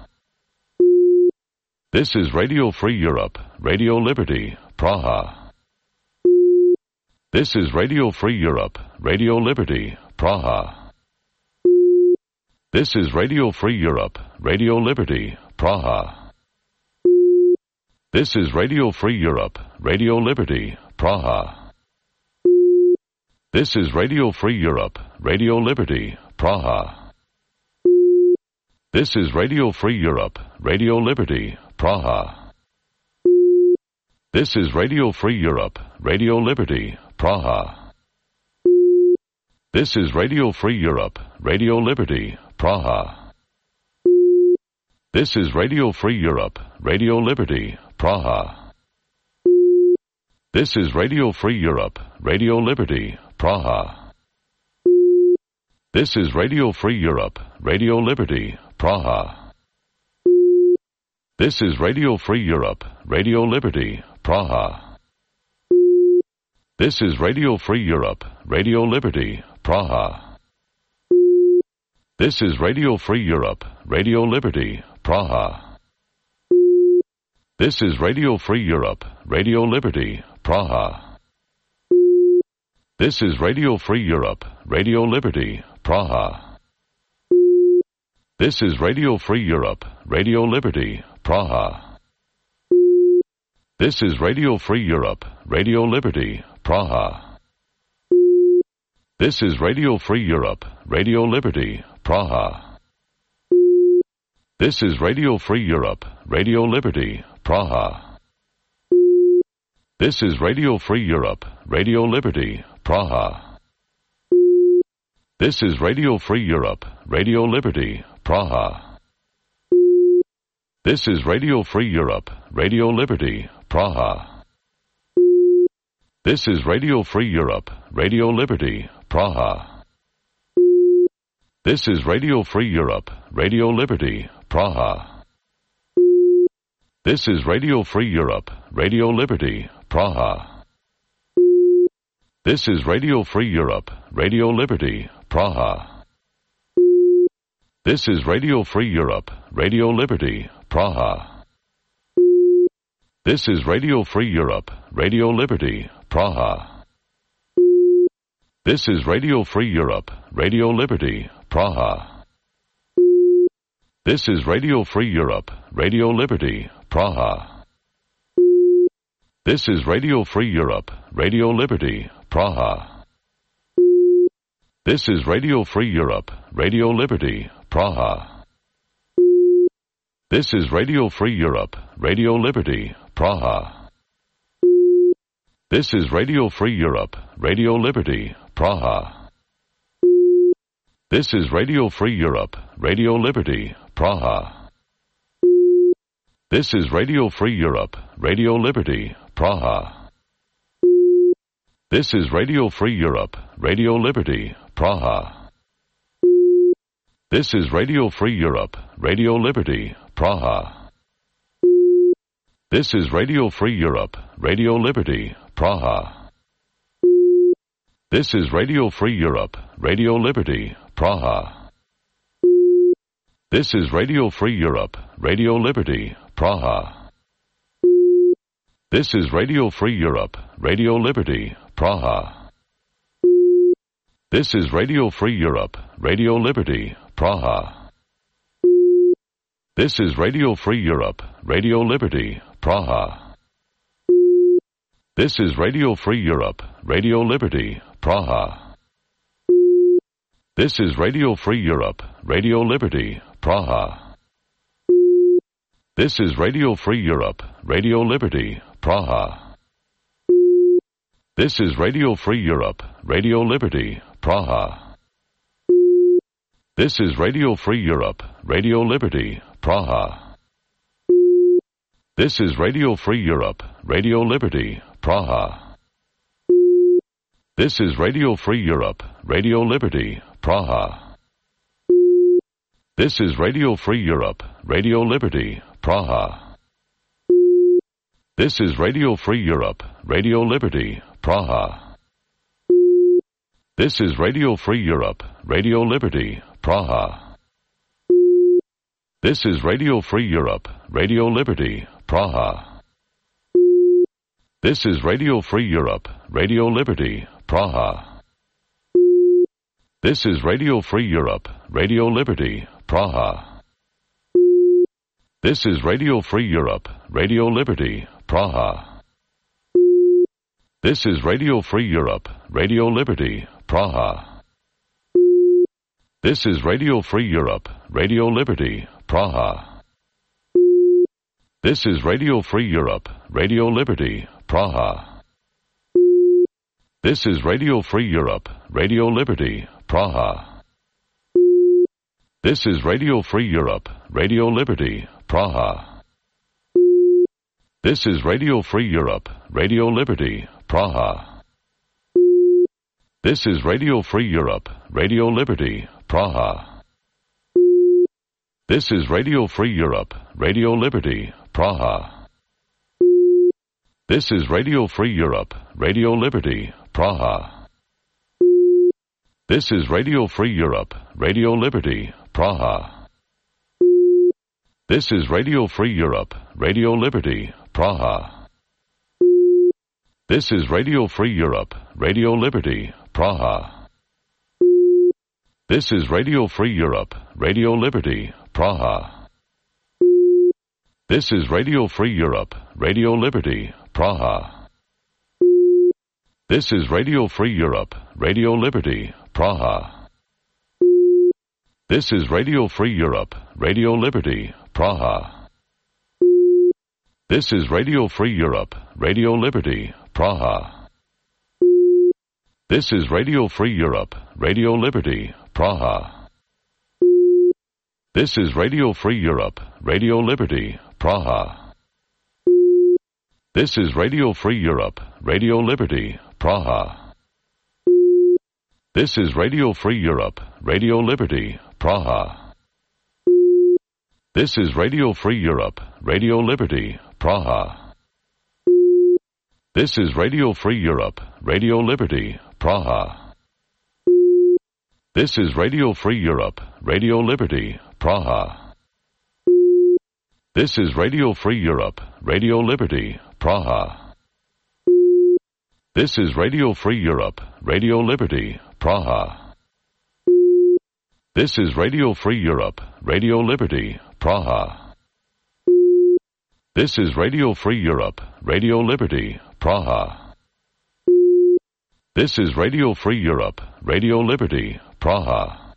This is Radio Free Europe, Radio Liberty, Praha. This is Radio Free Europe, Radio Liberty, Praha. This is Radio Free Europe, Radio Liberty, Praha. This is Radio Free Europe, Radio Liberty, Praha. This is Radio Free Europe, Radio Liberty, Praha. This is Radio Free Europe, Radio Liberty, Praha. This is Radio Free Europe, Radio Liberty, Praha. This is Radio Free Europe, Radio Liberty, Praha. This is Radio Free Europe, Radio Liberty, Praha. This is Radio Free Europe, Radio Liberty, Praha. This is Radio Free Europe, Radio Liberty, Praha. This is Radio Free Europe, Radio Liberty, Praha. This is Radio Free Europe, Radio Liberty, Praha. This is Radio Free Europe, Radio Liberty, Praha. This is Radio Free Europe, Radio Liberty, Praha. This is Radio Free Europe, Radio Liberty, Praha. This is Radio Free Europe, Radio Liberty, Praha. This is Radio Free Europe, Radio Liberty, Praha. This is Radio Free Europe, Radio Liberty, Praha. This is Radio Free Europe, Radio Liberty, Praha. This is Radio Free Europe, Radio Liberty, Praha. This is Radio Free Europe, Radio Liberty, Praha. This is Radio Free Europe, Radio Liberty, Praha. This is Radio Free Europe, Radio Liberty, Praha. This is Radio Free Europe, Radio Liberty, Praha. This is Radio Free Europe, Radio Liberty, Praha. This is Radio Free Europe, Radio Liberty, Praha. This is Radio Free Europe, Radio Liberty, Praha. This is Radio Free Europe, Radio Liberty, Praha. This is Radio Free Europe, Radio Liberty, Praha. This is Radio Free Europe, Radio Liberty, Praha. This is Radio Free Europe, Radio Liberty, Praha. This is Radio Free Europe, Radio Liberty, Praha. This is Radio Free Europe, Radio Liberty, Praha. This is Radio Free Europe, Radio Liberty, Praha. This is Radio Free Europe, Radio Liberty, Praha. This is Radio Free Europe, Radio Liberty, Praha. This is Radio Free Europe, Radio Liberty, Praha. This is Radio Free Europe, Radio Liberty, Praha. This is Radio Free Europe, Radio Liberty, Praha. This is Radio Free Europe, Radio Liberty, Praha. This is Radio Free Europe, Radio Liberty, Praha. This is Radio Free Europe, Radio Liberty, Praha. This is Radio Free Europe, Radio Liberty, Praha. This is Radio Free Europe, Radio Liberty, Praha. This is Radio Free Europe, Radio Liberty, Praha. This is Radio Free Europe, Radio Liberty, Praha. This is Radio Free Europe, Radio Liberty, Praha. This is Radio Free Europe, Radio Liberty, Praha. This is Radio Free Europe, Radio Liberty, Praha. This is Radio Free Europe, Radio Liberty, Praha. This is Radio Free Europe, Radio Liberty, Praha. This is Radio Free Europe, Radio Liberty, Praha. This is Radio Free Europe, Radio Liberty, Praha. This is Radio Free Europe, Radio Liberty, Praha. This is Radio Free Europe, Radio Liberty, Praha. This is Radio Free Europe, Radio Liberty, Praha. This is Radio Free Europe, Radio Liberty, Praha. This is Radio Free Europe, Radio Liberty, Praha. This is Radio Free Europe, Radio Liberty, Praha. This is Radio Free Europe, Radio Liberty, Praha. This is Radio Free Europe, Radio Liberty, Praha. This is Radio Free Europe, Radio Liberty, Praha. This is Radio Free Europe, Radio Liberty, Praha. This is Radio Free Europe, Radio Liberty, Praha. This is Radio Free Europe, Radio Liberty, Praha. This is Radio Free Europe, Radio Liberty, Praha. This is Radio Free Europe, Radio Liberty, Praha. This is Radio Free Europe, Radio Liberty, Praha. This is Radio Free Europe, Radio Liberty, Praha. This is Radio Free Europe, Radio Liberty, Praha. This is Radio Free Europe, Radio Liberty, Praha. This is Radio Free Europe, Radio Liberty, Praha. This is Radio Free Europe, Radio Liberty, Praha. This is Radio Free Europe, Radio Liberty, Praha. This is Radio Free Europe, Radio Liberty, Praha. This is Radio Free Europe, Radio Liberty, Praha. This is Radio Free Europe, Radio Liberty, Praha. This is Radio Free Europe, Radio Liberty, Praha. This is Radio Free Europe, Radio Liberty, Praha. This is Radio Free Europe, Radio Liberty, Praha. This is Radio Free Europe, Radio Liberty, Praha. This is Radio Free Europe, Radio Liberty, Praha. This is Radio Free Europe, Radio Liberty, Praha. This is Radio Free Europe, Radio Liberty, Praha. This is Radio Free Europe, Radio Liberty, Praha. This is Radio Free Europe, Radio Liberty, Praha. This is Radio Free Europe, Radio Liberty, Praha.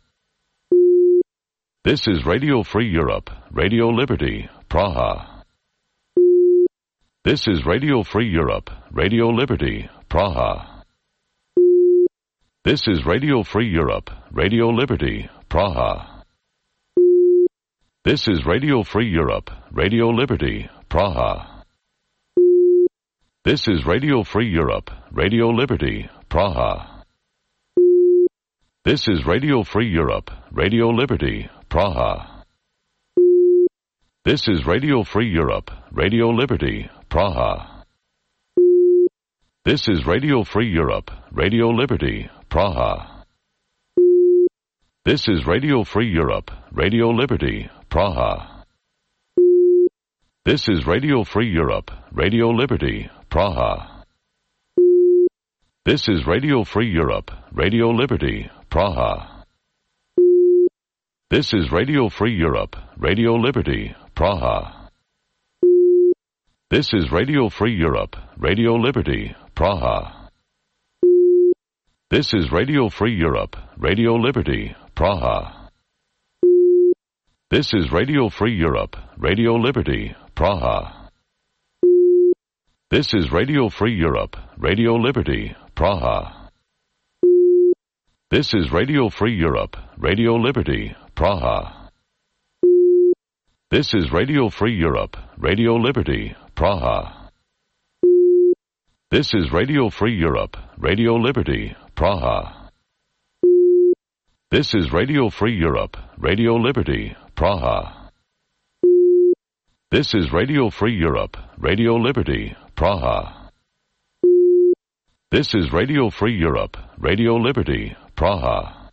This is Radio Free Europe, Radio Liberty, Praha. This is Radio Free Europe, Radio Liberty, Praha. This is Radio Free Europe, Radio Liberty, Praha. This is Radio Free Europe, Radio Liberty, Praha. This is Radio Free Europe, Radio Liberty, Praha. This is Radio Free Europe, Radio Liberty, Praha. This is Radio Free Europe, Radio Liberty, Praha. This is Radio Free Europe, Radio Liberty, Praha. This is Radio Free Europe, Radio Liberty, Praha. This is Radio Free Europe, Radio Liberty, Praha. This is Radio Free Europe, Radio Liberty, Praha. This is Radio Free Europe, Radio Liberty, Praha. This is Radio Free Europe, Radio Liberty, Praha. This is Radio Free Europe, Radio Liberty, Praha. This is Radio Free Europe, Radio Liberty, Praha. This is Radio Free Europe, Radio Liberty, Praha. This is Radio Free Europe, Radio Liberty, Praha. This is Radio Free Europe, Radio Liberty, Praha. This is Radio Free Europe, Radio Liberty, Praha. This is Radio Free Europe, Radio Liberty, Praha. This is Radio Free Europe, Radio Liberty, Praha. This is Radio Free Europe, Radio Liberty, Praha.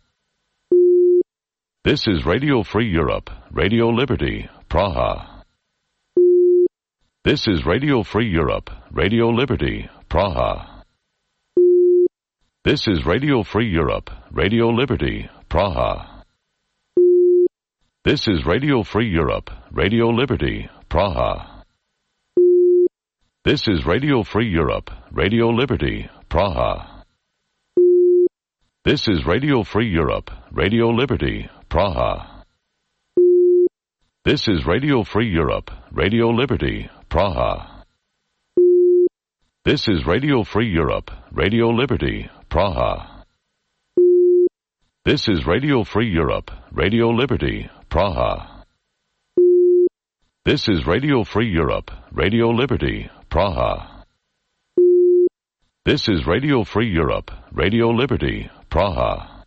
This is Radio Free Europe, Radio Liberty, Praha. This is Radio Free Europe, Radio Liberty, Praha. This is Radio Free Europe, Radio Liberty, Praha. This is Radio Free Europe, Radio Liberty, Praha. This is Radio Free Europe, Radio Liberty, Praha. This is Radio Free Europe, Radio Liberty, Praha. This is Radio Free Europe, Radio Liberty, Praha. This is Radio Free Europe, Radio Liberty, Praha. This is Radio Free Europe, Radio Liberty, Praha. This is Radio Free Europe, Radio Liberty, Praha. This is Radio Free Europe, Radio Liberty, Praha.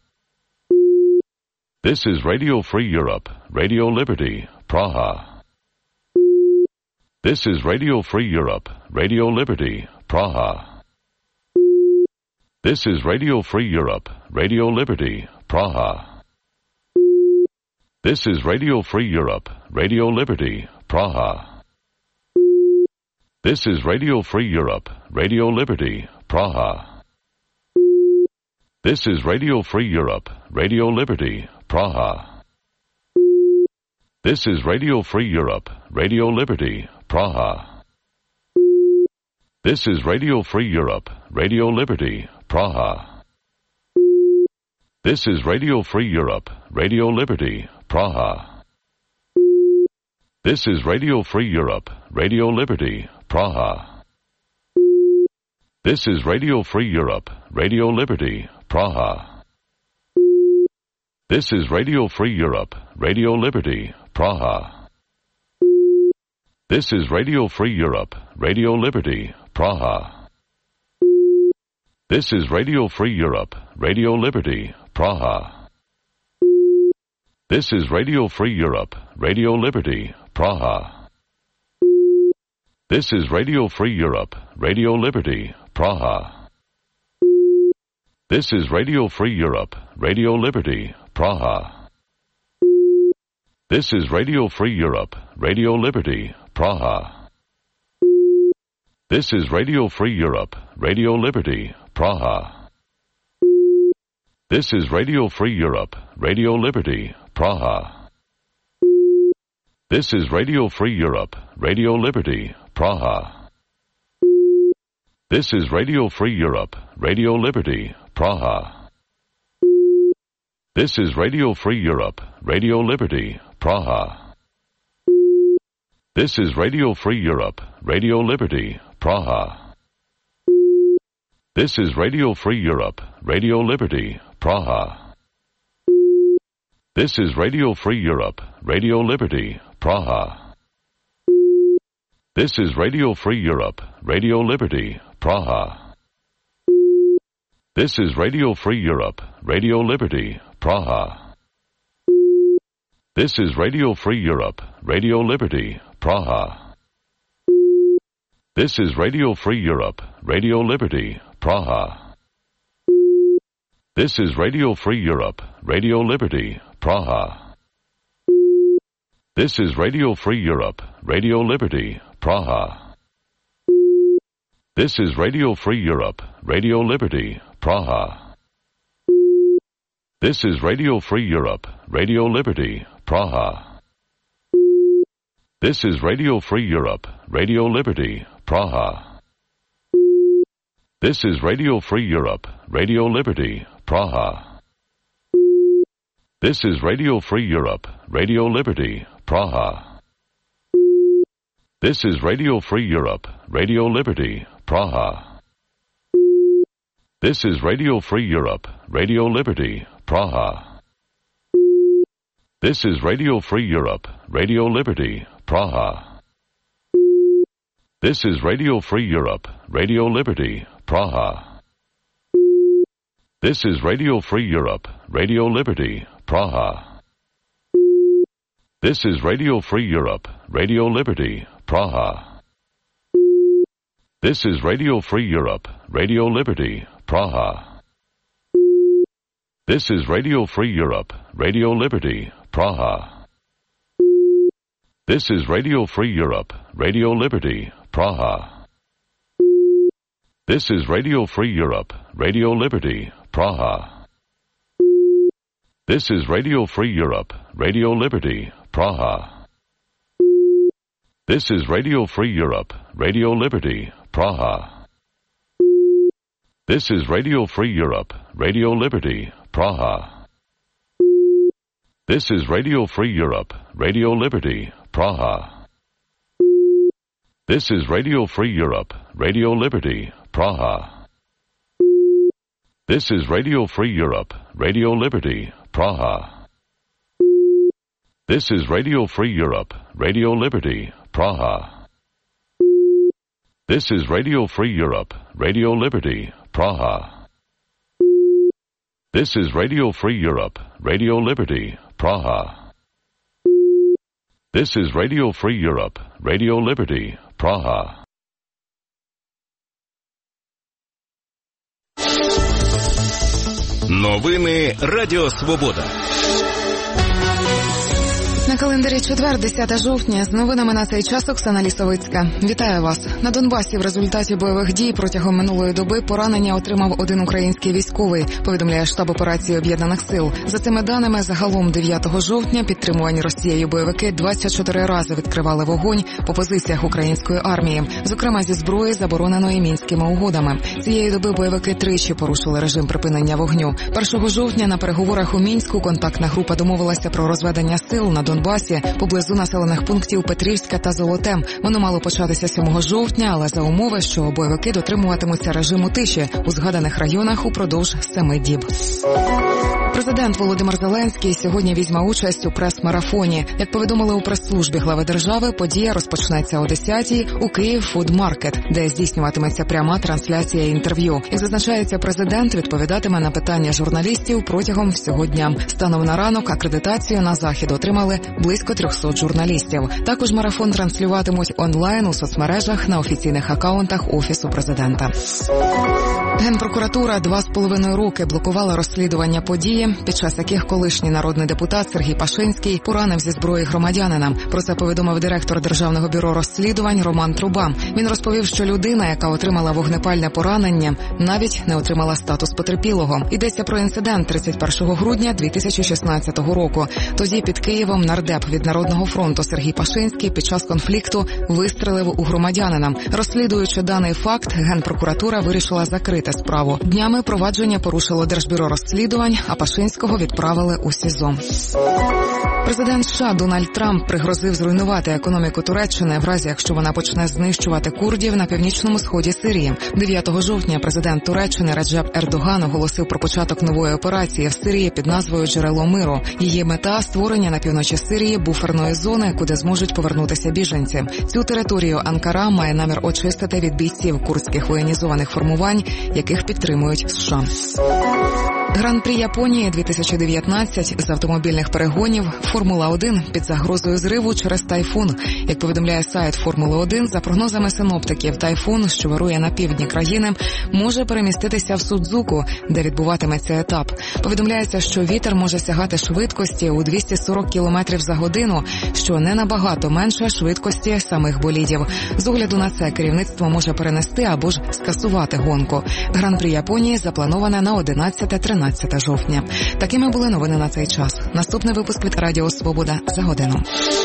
This is Radio Free Europe, Radio Liberty, Praha. This is Radio Free Europe, Radio Liberty, Praha. This is Radio Free Europe, Radio Liberty, Praha. This is Radio Free Europe, Radio Liberty, Praha. This is Radio Free Europe, Radio Liberty, Praha. This is Radio Free Europe, Radio Liberty, Praha. This is Radio Free Europe, Radio Liberty, Praha. This is Radio Free Europe, Radio Liberty, Praha. This is Radio Free Europe, Radio Liberty, Praha. This is Radio Free Europe, Radio Liberty, Praha. This is Radio Free Europe, Radio Liberty, Praha. This is Radio Free Europe, Radio Liberty, Praha. This is Radio Free Europe, Radio Liberty, Praha. This is Radio Free Europe, Radio Liberty, Praha. This is Radio Free Europe, Radio Liberty, Praha. This is Radio Free Europe, Radio Liberty, Praha. This is Radio Free Europe, Radio Liberty, Praha. This is Radio Free Europe, Radio Liberty, Praha. This is Radio Free Europe, Radio Liberty, Praha. This is Radio Free Europe, Radio Liberty, Praha. This is Radio Free Europe, Radio Liberty, Praha. This is Radio Free Europe, Radio Liberty, Praha. This is Radio Free Europe, Radio Liberty, Praha. This is Radio Free Europe, Radio Liberty, Praha. This is Radio Free Europe, Radio Liberty, Praha. This is Radio Free Europe, Radio Liberty, Praha. This is Radio Free Europe, Radio Liberty, Praha. This is Radio Free Europe, Radio Liberty, Praha. This is Radio Free Europe, Radio Liberty, Praha. This is Radio Free Europe, Radio Liberty, Praha. This is Radio Free Europe, Radio Liberty, Praha. This is Radio Free Europe, Radio Liberty, Praha. This is Radio Free Europe, Radio Liberty, Praha. This is Radio Free Europe, Radio Liberty, Praha. This is Radio Free Europe, Radio Liberty, Praha. This is Radio Free Europe, Radio Liberty, Praha. This is Radio Free Europe, Radio Liberty, Praha. This is Radio Free Europe, Radio Liberty, Praha. This is Radio Free Europe, Radio Liberty, Praha. This is Radio Free Europe, Radio Liberty, Praha. This is Radio Free Europe, Radio Liberty, Praha. This is Radio Free Europe, Radio Liberty, Praha. This is Radio Free Europe, Radio Liberty, Praha. This is Radio Free Europe, Radio Liberty, Praha. This is Radio Free Europe, Radio Liberty, Praha. This is Radio Free Europe, Radio Liberty, Praha. This is Radio Free Europe, Radio Liberty, Praha. This is Radio Free Europe, Radio Liberty, Praha. This is Radio Free Europe, Radio Liberty, Praha. This is Radio Free Europe, Radio Liberty, Praha. This is Radio Free Europe, Radio Liberty, Praha. This is Radio Free Europe, Radio Liberty, Praha. This is Radio Free Europe, Radio Liberty, Praha. This is Radio Free Europe, Radio Liberty, Praha. This is Radio Free Europe, Radio Liberty, Praha. This is Radio Free Europe, Radio Liberty, Praha. This is Radio Free Europe, Radio Liberty, Praha. Новини Радіо Свобода. На календарі четвер, десяте жовтня, з новинами на цей час Оксана Лісовицька. Вітаю вас. На Донбасі в результаті бойових дій протягом минулої доби поранення отримав один український військовий, повідомляє штаб операції Об'єднаних сил. За цими даними, загалом дев'ятого жовтня підтримувані Росією бойовики двадцять чотири рази відкривали вогонь по позиціях української армії, зокрема зі зброї, забороненої Мінськими угодами. Цієї доби бойовики тричі порушили режим припинення вогню. першого жовтня на переговорах у Мінську контактна група домовилася про розведення сил на Донбасі поблизу населених пунктів Петрівська та Золоте. Воно мало початися сьомого жовтня, але за умови, що бойовики дотримуватимуться режиму тиші у згаданих районах упродовж семи діб. Президент Володимир Зеленський сьогодні візьме участь у прес-марафоні. Як повідомили у прес-службі глави держави, подія розпочнеться о десятій у Київ Фуд Маркет, де здійснюватиметься пряма трансляція інтерв'ю. Як зазначається, президент відповідатиме на питання журналістів протягом всього дня. Станом на ранок акредитацію на захід отримали близько трьохсот журналістів. Також марафон транслюватимуть онлайн у соцмережах на офіційних акаунтах Офісу президента. Генпрокуратура два з половиною роки блокувала розслідування події, під час яких колишній народний депутат Сергій Пашинський поранив зі зброї громадянина. Про це повідомив директор Державного бюро розслідувань Роман Труба. Він розповів, що людина, яка отримала вогнепальне поранення, навіть не отримала статус потерпілого. Йдеться про інцидент тридцять першого грудня дві тисячі шістнадцятого року. Тоді під Києвом нардеп від Народного фронту Сергій Пашинський під час конфлікту вистрелив у громадянина. Розслідуючи даний факт, Генпрокуратура вирішила закрити справу. Днями провадження порушило Держбюро розслідувань, а Пашинського відправили у СІЗО. Президент США Дональд Трамп пригрозив зруйнувати економіку Туреччини в разі, якщо вона почне знищувати курдів на північному сході Сирії. дев'ятого жовтня президент Туреччини Реджеп Ердоган оголосив про початок нової операції в Сирії під назвою «Джерело миру». Її мета – створення на півночі Сирії буферної зони, куди зможуть повернутися біженці. Цю територію Анкара має намір очистити від бійців курдських воєнізованих формувань, яких підтримують США. Гран-прі Японії дві тисячі дев'ятнадцять з автомобільних перегонів Формула один під загрозою зриву через тайфун. Як повідомляє сайт Формули один, за прогнозами синоптиків, тайфун, що вирує на півдні країни, може переміститися в Судзуку, де відбуватиметься етап. Повідомляється, що вітер може сягати швидкості у двісті сорок кілометрів за годину, що не набагато менше швидкості самих болідів. З огляду на це керівництво може перенести або ж скасувати гонку. Гран-прі Японії заплановане на одинадцяте-тринадцяте жовтня. Такими були новини на цей час. Наступний випуск від Радіо Свобода за годину.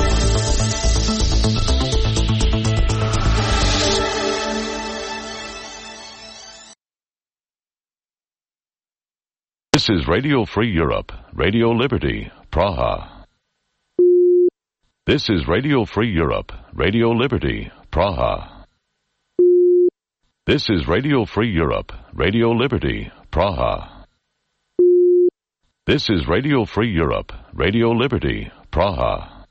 This is Radio Free Europe, Radio Liberty, Praha. This is Radio Free Europe, Radio Liberty, Praha. This is Radio Free Europe, Radio Liberty, Praha. This is Radio Free Europe, Radio Liberty, Praha.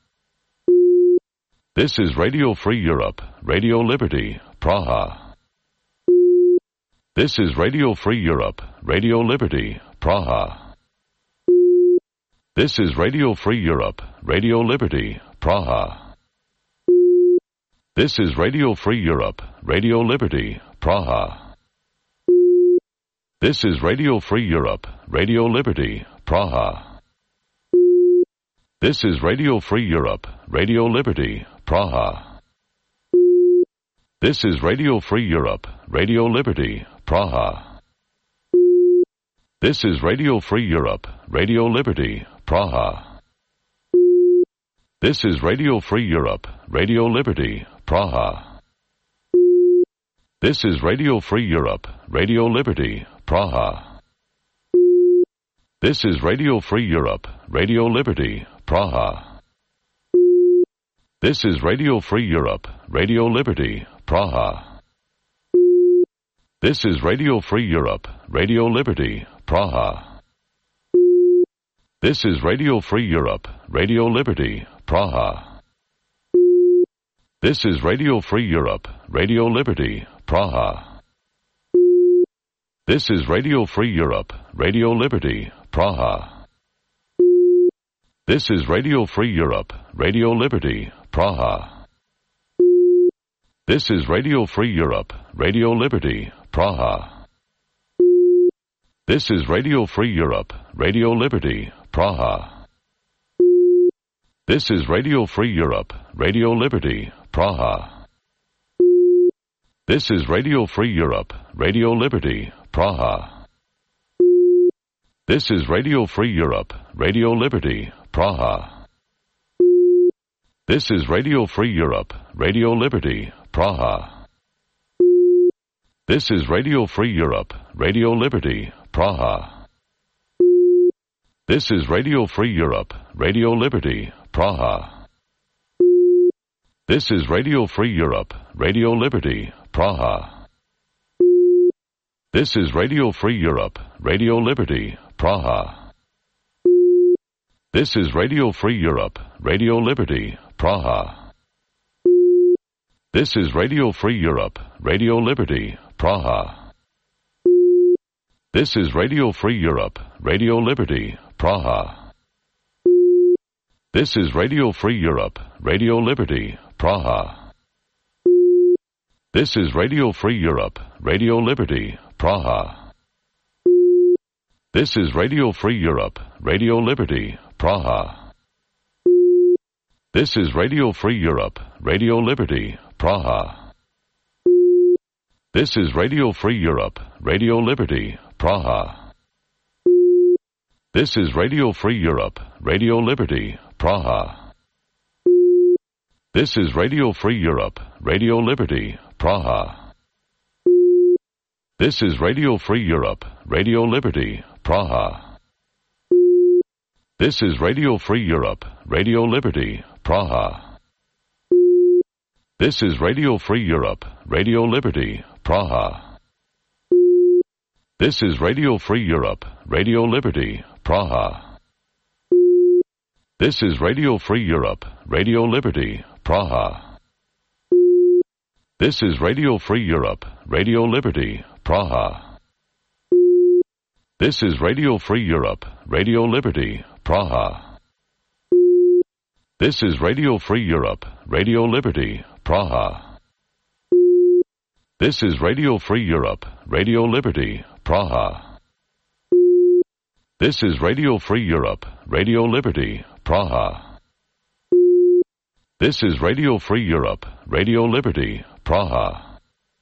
This is Radio Free Europe, Radio Liberty, Praha. This is Radio Free Europe, Radio Liberty, Praha. This is Radio Free Europe, Radio Liberty, Praha. This is Radio Free Europe, Radio Liberty, Praha. This is Radio Free Europe, Radio Liberty, Praha. This is Radio Free Europe, Radio Liberty, Praha. This is Radio Free Europe, Radio Liberty, Praha. This is Radio Free Europe, Radio Liberty, Praha. This is Radio Free Europe, Radio Liberty, Praha. This is Radio Free Europe, Radio Liberty, Praha. This is Radio Free Europe, Radio Liberty, Praha. This is Radio Free Europe, Radio Liberty, Praha. This is Radio Free Europe, Radio Liberty, Praha. This is Radio Free Europe, Radio Liberty, Praha. This is Radio Free Europe, Radio Liberty, Praha. This is Radio Free Europe, Radio Liberty, Praha. This is Radio Free Europe, Radio Liberty, Praha. This is Radio Free Europe, Radio Liberty, Praha. This is Radio Free Europe, Radio Liberty, Praha. This is Radio Free Europe, Radio Liberty, Praha. This is Radio Free Europe, Radio Liberty, Praha. This is Radio Free Europe, Radio Liberty, Praha. This is Radio Free Europe, Radio Liberty, Praha. This is Radio Free Europe, Radio Liberty, Praha. This is Radio Free Europe, Radio Liberty, Praha. This is Radio Free Europe, Radio Liberty, Praha. This is Radio Free Europe, Radio Liberty, Praha. This is Radio Free Europe, Radio Liberty, Praha. This is Radio Free Europe, Radio Liberty, Praha. This is Radio Free Europe, Radio Liberty, Praha. This is Radio Free Europe, Radio Liberty, Praha. This is Radio Free Europe, Radio Liberty, Praha. This is Radio Free Europe, Radio Liberty, Praha. This is Radio Free Europe, Radio Liberty, Praha. This is Radio Free Europe, Radio Liberty, Praha. This is Radio Free Europe, Radio Liberty, Praha. This is Radio Free Europe, Radio Liberty, Praha. This is Radio Free Europe, Radio Liberty, Praha. This is Radio Free Europe, Radio Liberty, Praha. This is Radio Free Europe, Radio Liberty, Praha. This is Radio Free Europe, Radio Liberty, Praha. This is Radio Free Europe, Radio Liberty, Praha. This is Radio Free Europe, Radio Liberty, Praha. This is Radio Free Europe, Radio Liberty, Praha. This is Radio Free Europe, Radio Liberty, Praha. This is Radio Free Europe, Radio Liberty, Praha. This is Radio Free Europe, Radio Liberty, Praha. This is Radio Free Europe, Radio Liberty, Praha.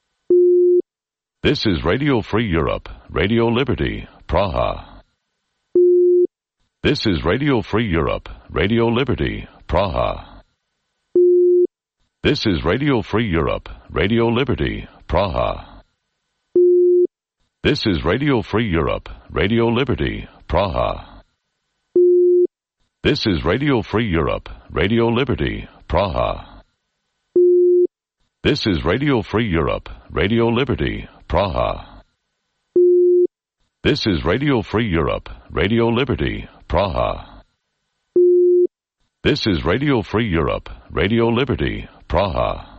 This is Radio Free Europe, Radio Liberty, Praha. This is Radio Free Europe, Radio Liberty, Praha. This is Radio Free Europe, Radio Liberty, Praha. This is Radio Free Europe, Radio Liberty, Praha. This is Radio Free Europe, Radio Liberty, Praha. This is Radio Free Europe, Radio Liberty, Praha. This is Radio Free Europe, Radio Liberty, Praha. This is Radio Free Europe, Radio Liberty, Praha.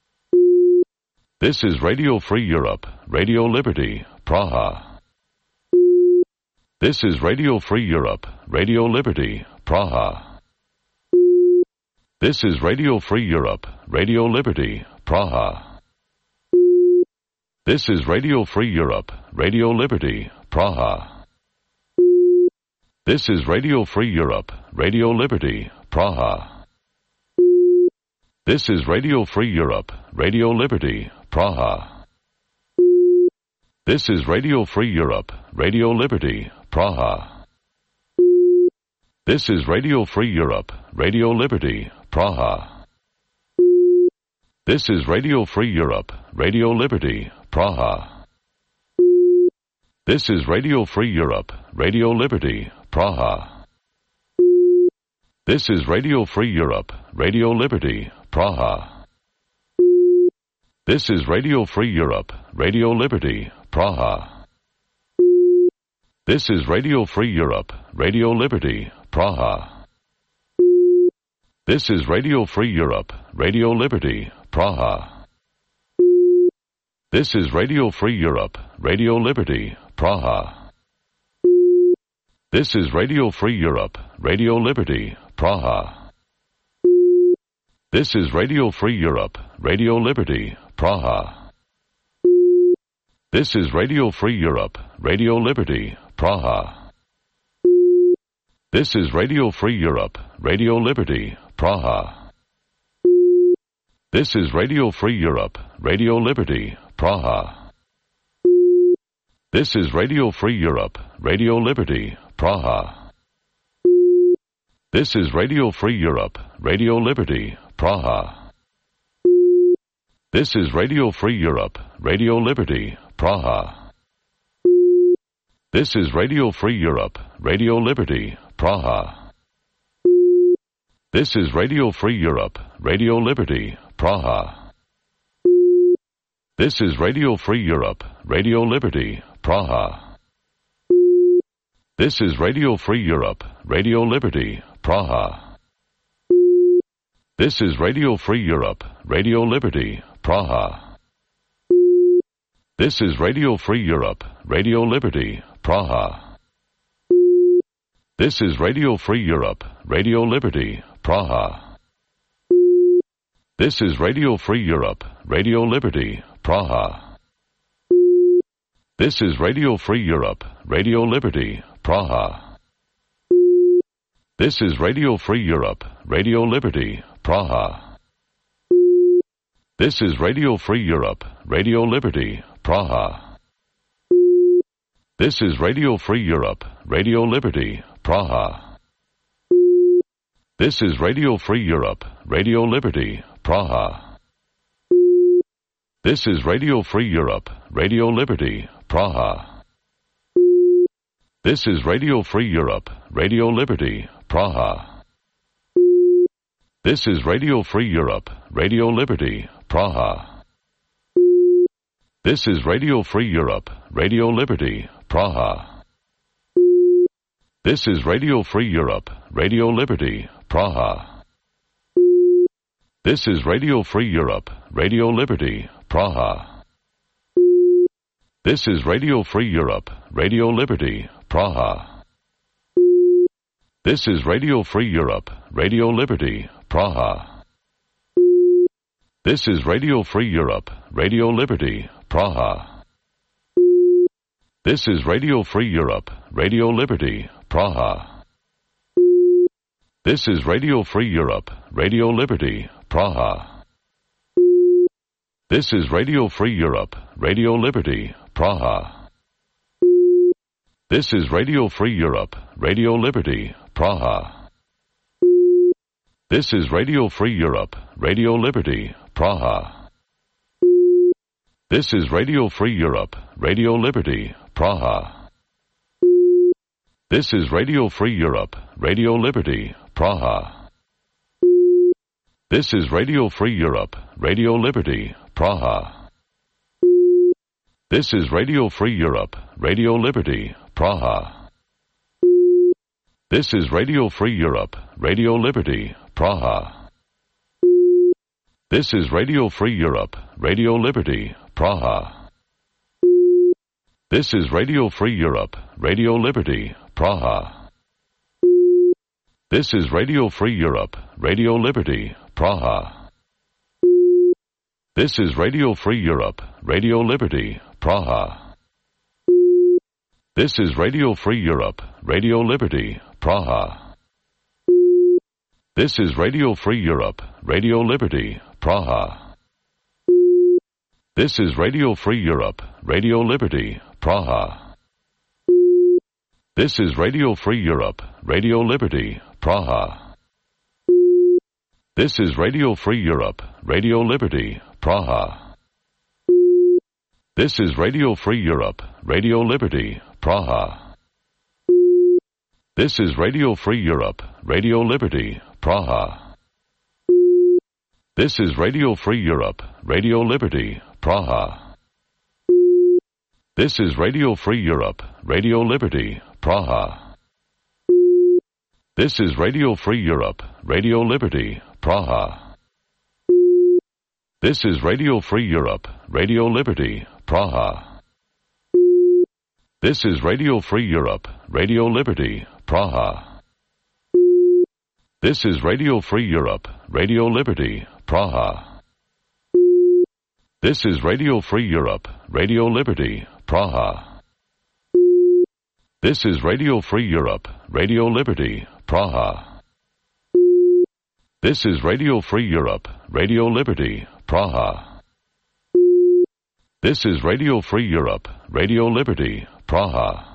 This is Radio Free Europe, Radio Liberty, Praha. This is Radio Free Europe, Radio Liberty, Praha. This is Radio Free Europe, Radio Liberty, Praha. This is Radio Free Europe, Radio Liberty, Praha. This is Radio Free Europe, Radio Liberty, Praha. This is Radio Free Europe, Radio Liberty, Praha. This is Radio Free Europe, Radio Liberty, Praha. This is Radio Free Europe, Radio Liberty, Praha. This is Radio Free Europe, Radio Liberty, Praha. This is Radio Free Europe, Radio Liberty, Praha. This is Radio Free Europe, Radio Liberty, Praha. This is Radio Free Europe, Radio Liberty, Praha. This is Radio Free Europe, Radio Liberty, Praha. This is Radio Free Europe, Radio Liberty, Praha. This is Radio Free Europe, Radio Liberty, Praha. This is Radio Free Europe, Radio Liberty, Praha. This is Radio Free Europe, Radio Liberty, Praha. This is Radio Free Europe, Radio Liberty, Praha. This is Radio Free Europe, Radio Liberty, Praha. This is Radio Free Europe, Radio Liberty, Praha. This is Radio Free Europe, Radio Liberty, Praha. This is Radio Free Europe, Radio Liberty, Praha. This is Radio Free Europe, Radio Liberty, Praha. This is Radio Free Europe, Radio Liberty, Praha. This is Radio Free Europe, Radio Liberty, Praha. This is Radio Free Europe, Radio Liberty, Praha. This is Radio Free Europe, Radio Liberty, Praha. This is Radio Free Europe, Radio Liberty, Praha. This is Radio Free Europe, Radio Liberty, Praha. This is Radio Free Europe, Radio Liberty, Praha. This is Radio Free Europe, Radio Liberty, Praha. This is Radio Free Europe, Radio Liberty, Praha. This is Radio Free Europe, Radio Liberty, Praha. This is Radio Free Europe, Radio Liberty, Praha. This is Radio Free Europe, Radio Liberty, Praha. This is Radio Free Europe, Radio Liberty, Praha. This is Radio Free Europe, Radio Liberty, Praha. This is Radio Free Europe, Radio Liberty, Praha. This is Radio Free Europe, Radio Liberty, Praha. This is Radio Free Europe, Radio Liberty, Praha. This is Radio Free Europe, Radio Liberty, Praha. This is Radio Free Europe, Radio Liberty, Praha. This is Radio Free Europe, Radio Liberty, Praha. This is Radio Free Europe, Radio Liberty, Praha. This is Radio Free Europe, Radio Liberty, Praha. This is Radio Free Europe, Radio Liberty, Praha. This is Radio Free Europe, Radio Liberty, Praha. This is Radio Free Europe, Radio Liberty, Praha. This is Radio Free Europe, Radio Liberty, Praha. This is Radio Free Europe, Radio Liberty, Praha. This is Radio Free Europe, Radio Liberty, Praha. This is Radio Free Europe, Radio Liberty, Praha. This is Radio Free Europe, Radio Liberty, Praha. This is Radio Free Europe, Radio Liberty, Praha. This is Radio Free Europe, Radio Liberty, Praha. This is Radio Free Europe, Radio Liberty, Praha. This is Radio Free Europe, Radio Liberty, Praha. This is Radio Free Europe, Radio Liberty, Praha. This is Radio Free Europe, Radio Liberty, Praha. This is Radio Free Europe, Radio Liberty, Praha. This is Radio Free Europe, Radio Liberty, Praha. This is Radio Free Europe, Radio Liberty, Praha. This is Radio Free Europe, Radio Liberty, Praha. This is Radio Free Europe, Radio Liberty, Praha. This is Radio Free Europe, Radio Liberty, Praha. This is Radio Free Europe, Radio Liberty, Praha. This is Radio Free Europe, Radio Liberty, Praha. This is Radio Free Europe, Radio Liberty, Praha. This is Radio Free Europe, Radio Liberty, Praha. This is Radio Free Europe, Radio Liberty, Praha. This is Radio Free Europe, Radio Liberty, Praha. This is Radio Free Europe, Radio Liberty, Praha. This is Radio Free Europe, Radio Liberty, Praha. This is Radio Free Europe, Radio Liberty, Praha. This is Radio Free Europe, Radio Liberty, Praha. This is Radio Free Europe, Radio Liberty, Praha.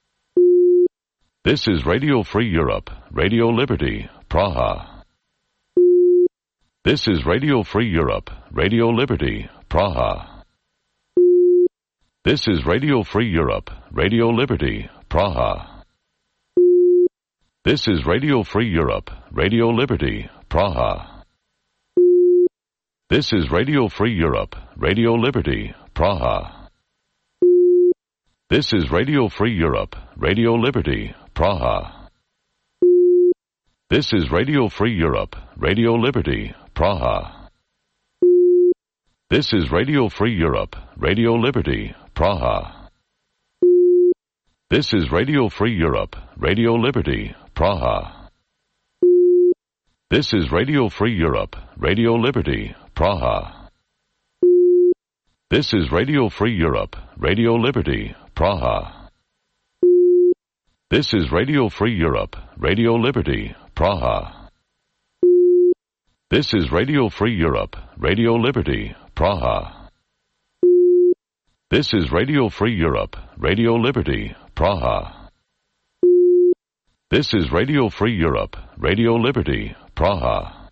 This is Radio Free Europe, Radio Liberty, Praha. This is Radio Free Europe, Radio Liberty, Praha. This is Radio Free Europe, Radio Liberty, Praha. This is Radio Free Europe, Radio Liberty, Praha. This is Radio Free Europe, Radio Liberty, Praha. This is Radio Free Europe, Radio Liberty, Praha. This is Radio Free Europe, Radio Liberty, Praha. This is Radio Free Europe, Radio Liberty, Praha. This is Radio Free Europe, Radio Liberty, Praha. This is Radio Free Europe, Radio Liberty, Praha. This is Radio Free Europe, Radio Liberty, Praha. This is Radio Free Europe, Radio Liberty, Praha. This is Radio Free Europe, Radio Liberty, Praha. This is Radio Free Europe, Radio Liberty, Praha. This is Radio Free Europe, Radio Liberty, Praha.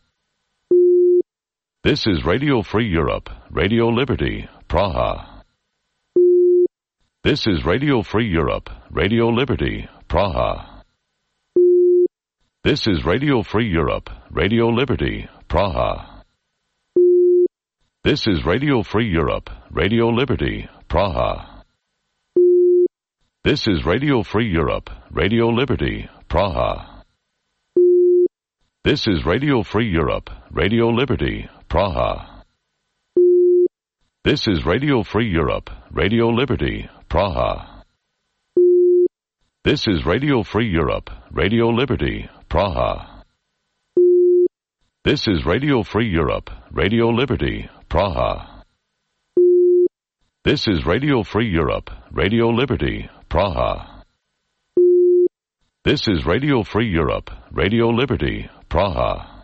This is Radio Free Europe, Radio Liberty, Praha. This is Radio Free Europe, Radio Liberty, Praha. This is Radio Free Europe, Radio Liberty, Praha. This is Radio Free Europe, Radio Liberty, Praha. This is Radio Free Europe, Radio Liberty, Praha. This is Radio Free Europe, Radio Liberty, Praha. This is Radio Free Europe, Radio Liberty, Praha. This is Radio Free Europe, Radio Liberty, Praha. This is Radio Free Europe, Radio Liberty, Praha. This is Radio Free Europe, Radio Liberty, Praha. This is Radio Free Europe, Radio Liberty, Praha.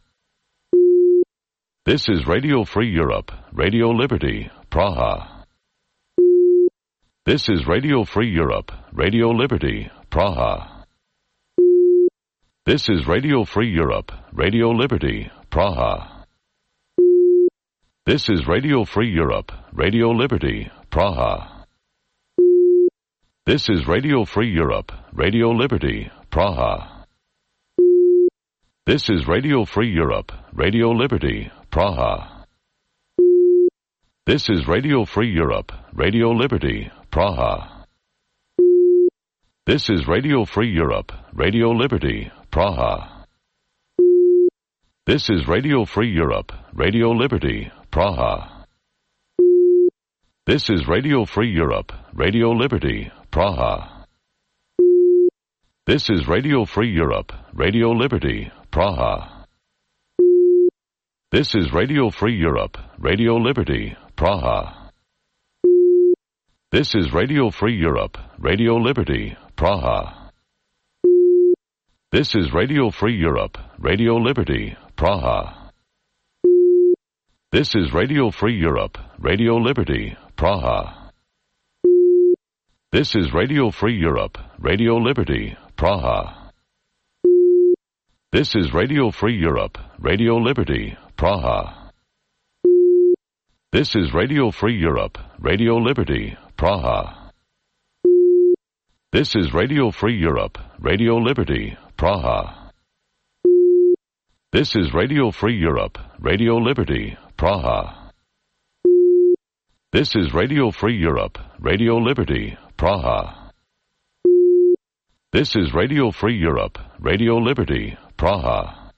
This is Radio Free Europe, Radio Liberty, Praha. This is Radio Free Europe, Radio Liberty, Praha. This is Radio Free Europe, Radio Liberty, Praha. This is Radio Free Europe, Radio Liberty, Praha. This is Radio Free Europe, Radio Liberty, Praha. This is Radio Free Europe, Radio Liberty, Praha. This is Radio Free Europe, Radio Liberty, Praha. This is Radio Free Europe, Radio Liberty, Praha. This is Radio Free Europe, Radio Liberty, Praha. This is Radio Free Europe, Radio Liberty, Praha. This is Radio Free Europe, Radio Liberty, Praha. This is Radio Free Europe, Radio Liberty, Praha. This is Radio Free Europe, Radio Liberty, Praha. This is Radio Free Europe, Radio Liberty, Praha. This is Radio Free Europe, Radio Liberty, Praha. This is Radio Free Europe, Radio Liberty, Praha. This is Radio Free Europe, Radio Liberty, Praha. This is Radio Free Europe, Radio Liberty, Praha. This is Radio Free Europe, Radio Liberty, Praha. This is Radio Free Europe, Radio Liberty, Praha. This is Radio Free Europe, Radio Liberty, Praha. This is Radio Free Europe, Radio Liberty, Praha.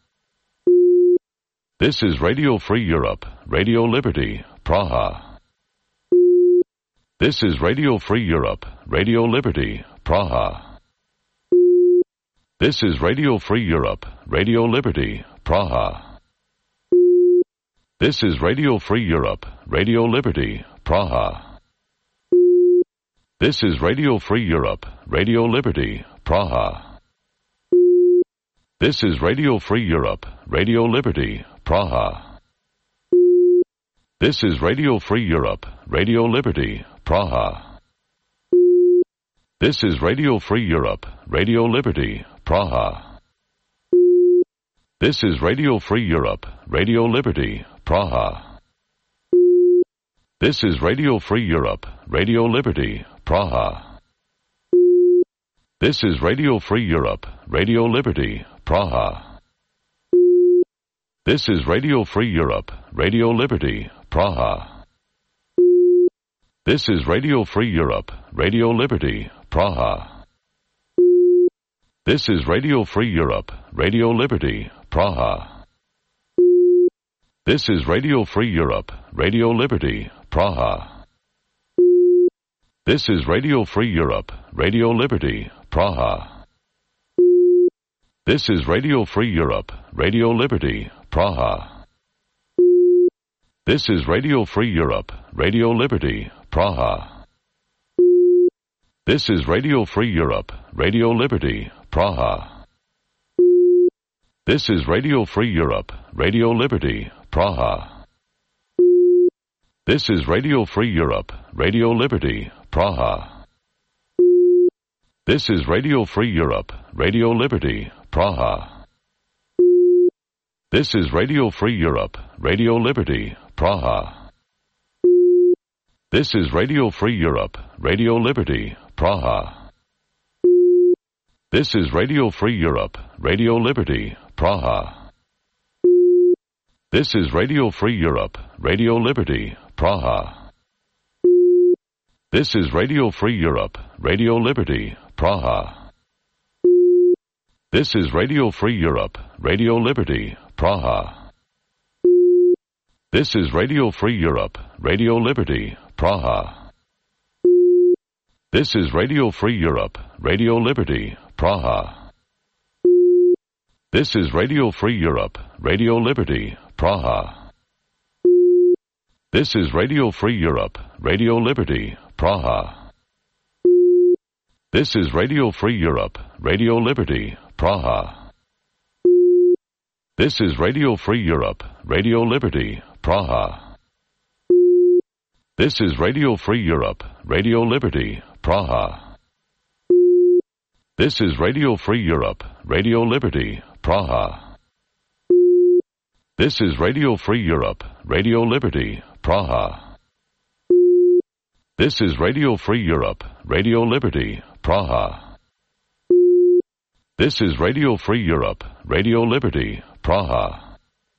This is Radio Free Europe, Radio Liberty, Praha. This is Radio Free Europe, Radio Liberty, Praha. This is Radio Free Europe, Radio Liberty, Praha. This is Radio Free Europe, Radio Liberty, Praha. This is Radio Free Europe, Radio Liberty, Praha. This is Radio Free Europe, Radio Liberty, Praha. This is Radio Free Europe, Radio Liberty, Praha. This is Radio Free Europe, Radio Liberty, Praha. This is Radio Free Europe, Radio Liberty, Praha. This is Radio Free Europe, Radio Liberty, Praha. This is Radio Free Europe, Radio Liberty, Praha. This is Radio Free Europe, Radio Liberty, Praha. This is Radio Free Europe, Radio Liberty, Praha. This is Radio Free Europe, Radio Liberty, Praha. This is Radio Free Europe, Radio Liberty, Praha. This is Radio Free Europe, Radio Liberty, Praha. This is Radio Free Europe, Radio Liberty, Praha. This is Radio Free Europe, Radio Liberty, Praha. This is Radio Free Europe, Radio Liberty, Praha. This is Radio Free Europe, Radio Liberty, Praha. This is Radio Free Europe, Radio Liberty, Praha. This is Radio Free Europe, Radio Liberty, Praha. This is Radio Free Europe, Radio Liberty, Praha. This is Radio Free Europe, Radio Liberty, Praha. This is Radio Free Europe, Radio Liberty, Praha. This is Radio Free Europe, Radio Liberty, Praha. This is Radio Free Europe, Radio Liberty, Praha. This is Radio Free Europe, Radio Liberty, Praha. This is Radio Free Europe, Radio Liberty, Praha. This is Radio Free Europe, Radio Liberty, Praha. This is Radio Free Europe, Radio Liberty, Praha. This is Radio Free Europe, Radio Liberty, Praha. This is Radio Free Europe, Radio Liberty, Praha. This is Radio Free Europe, Radio Liberty, Praha. This is Radio Free Europe, Radio Liberty, Praha. This is Radio Free Europe, Radio Liberty, Praha. This is Radio Free Europe, Radio Liberty, Praha. This is Radio Free Europe, Radio Liberty, Praha. This is Radio Free Europe, Radio Liberty, Praha.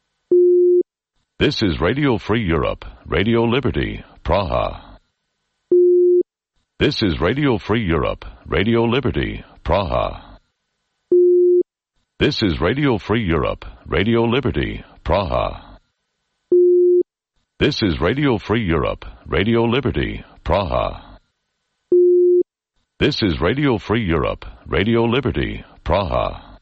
This is Radio Free Europe, Radio Liberty, Praha. This is Radio Free Europe, Radio Liberty, Praha. This is Radio Free Europe, Radio Liberty, Praha. This is Radio Free Europe, Radio Liberty, Praha. This is Radio Free Europe, Radio Liberty, Praha.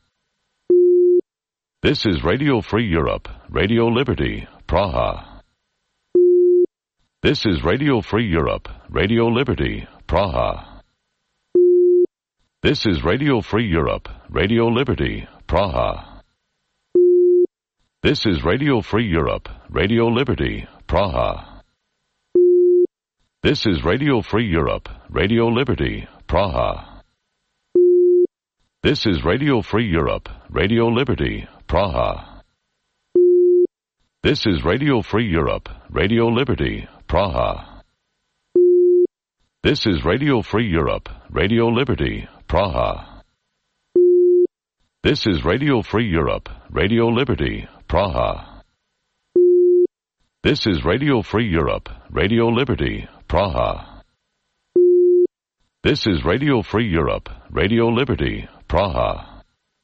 This is Radio Free Europe, Radio Liberty, Praha. This is Radio Free Europe, Radio Liberty, Praha. This is Radio Free Europe, Radio Liberty, Praha. This is Radio Free Europe, Radio Liberty, Praha. This is Radio Free Europe, Radio Liberty, Praha. This is Radio Free Europe, Radio Liberty, Praha. This is Radio Free Europe, Radio Liberty, Praha. This is Radio Free Europe, Radio Liberty, Praha. This is Radio Free Europe, Radio Liberty, Praha. This is Radio Free Europe, Radio Liberty, Praha. This is Radio Free Europe, Radio Liberty, Praha.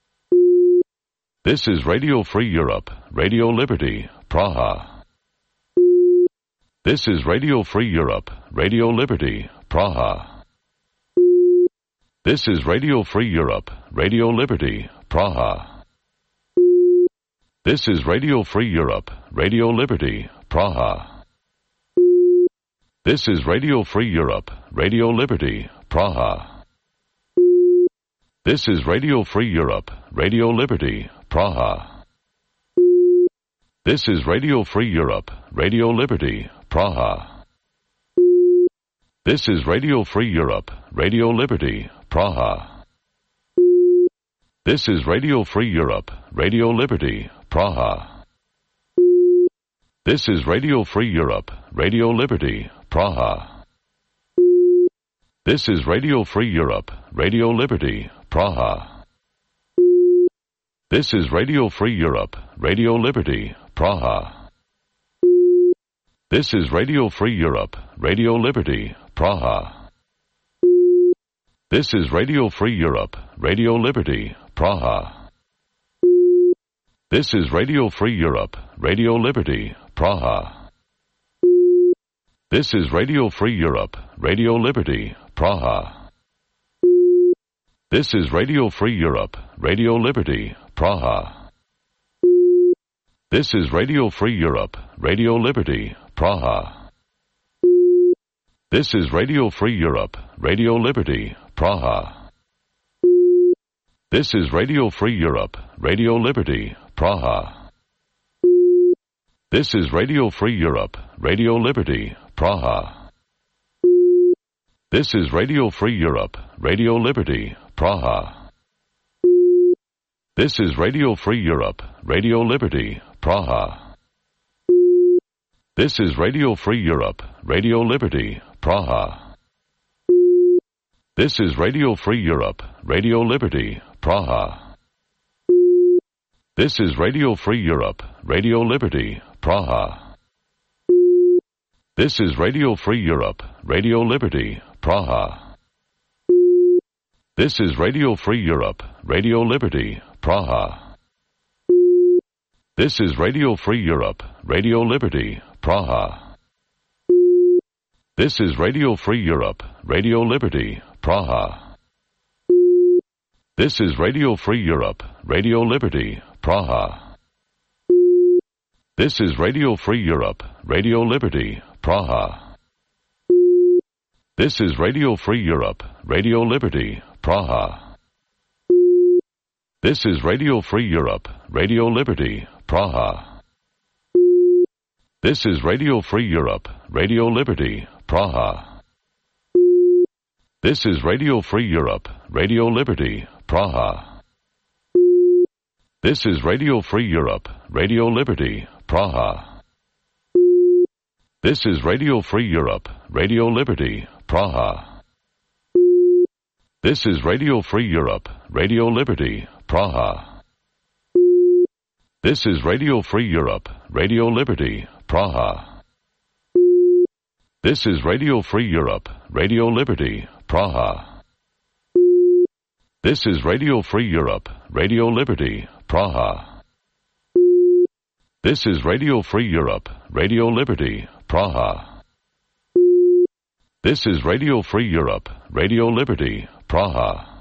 This is Radio Free Europe, Radio Liberty, Praha. This is Radio Free Europe, Radio Liberty, Praha. This is Radio Free Europe, Radio Liberty, Praha. This is Radio Free Europe, Radio Liberty, Praha. This is Radio Free Europe, Radio Liberty, Praha. This is Radio Free Europe, Radio Liberty, Praha. This is Radio Free Europe, Radio Liberty, Praha. This is Radio Free Europe, Radio Liberty, Praha. This is Radio Free Europe, Radio Liberty, Praha. This is Radio Free Europe, Radio Liberty, Praha. This is Radio Free Europe, Radio Liberty, Praha. This is Radio Free Europe, Radio Liberty, Praha. This is Radio Free Europe, Radio Liberty, Praha. This is Radio Free Europe, Radio Liberty, Praha. This is Radio Free Europe, Radio Liberty, Praha. This is Radio Free Europe, Radio Liberty, Praha. This is Radio Free Europe, Radio Liberty, Praha. This is Radio Free Europe, Radio Liberty, Praha. This is Radio Free Europe, Radio Liberty, Praha. This is Radio Free Europe, Radio Liberty, Praha. This is Radio Free Europe, Radio Liberty, Praha. This is Radio Free Europe, Radio Liberty, Praha. This is Radio Free Europe, Radio Liberty, Praha. This is Radio Free Europe, Radio Liberty, Praha. This is Radio Free Europe, Radio Liberty, Praha. This is Radio Free Europe, Radio Liberty, Praha. This is Radio Free Europe, Radio Liberty, Praha. This is Radio Free Europe, Radio Liberty, Praha. This is Radio Free Europe, Radio Liberty, Praha. This is Radio Free Europe, Radio Liberty, Praha. This is Radio Free Europe, Radio Liberty, Praha. This is Radio Free Europe, Radio Liberty, Praha. This is Radio Free Europe, Radio Liberty, Praha. This is Radio Free Europe, Radio Liberty, Praha. This is Radio Free Europe, Radio Liberty, Praha. This is Radio Free Europe, Radio Liberty, Praha. This is Radio Free Europe, Radio Liberty, Praha. This is Radio Free Europe, Radio Liberty, Praha. This is Radio Free Europe, Radio Liberty, Praha. This is Radio Free Europe, Radio Liberty, Praha. This is Radio Free Europe, Radio Liberty, Praha. This is Radio Free Europe, Radio Liberty, Praha. This is Radio Free Europe, Radio Liberty, Praha. This is Radio Free Europe, Radio Liberty, Praha.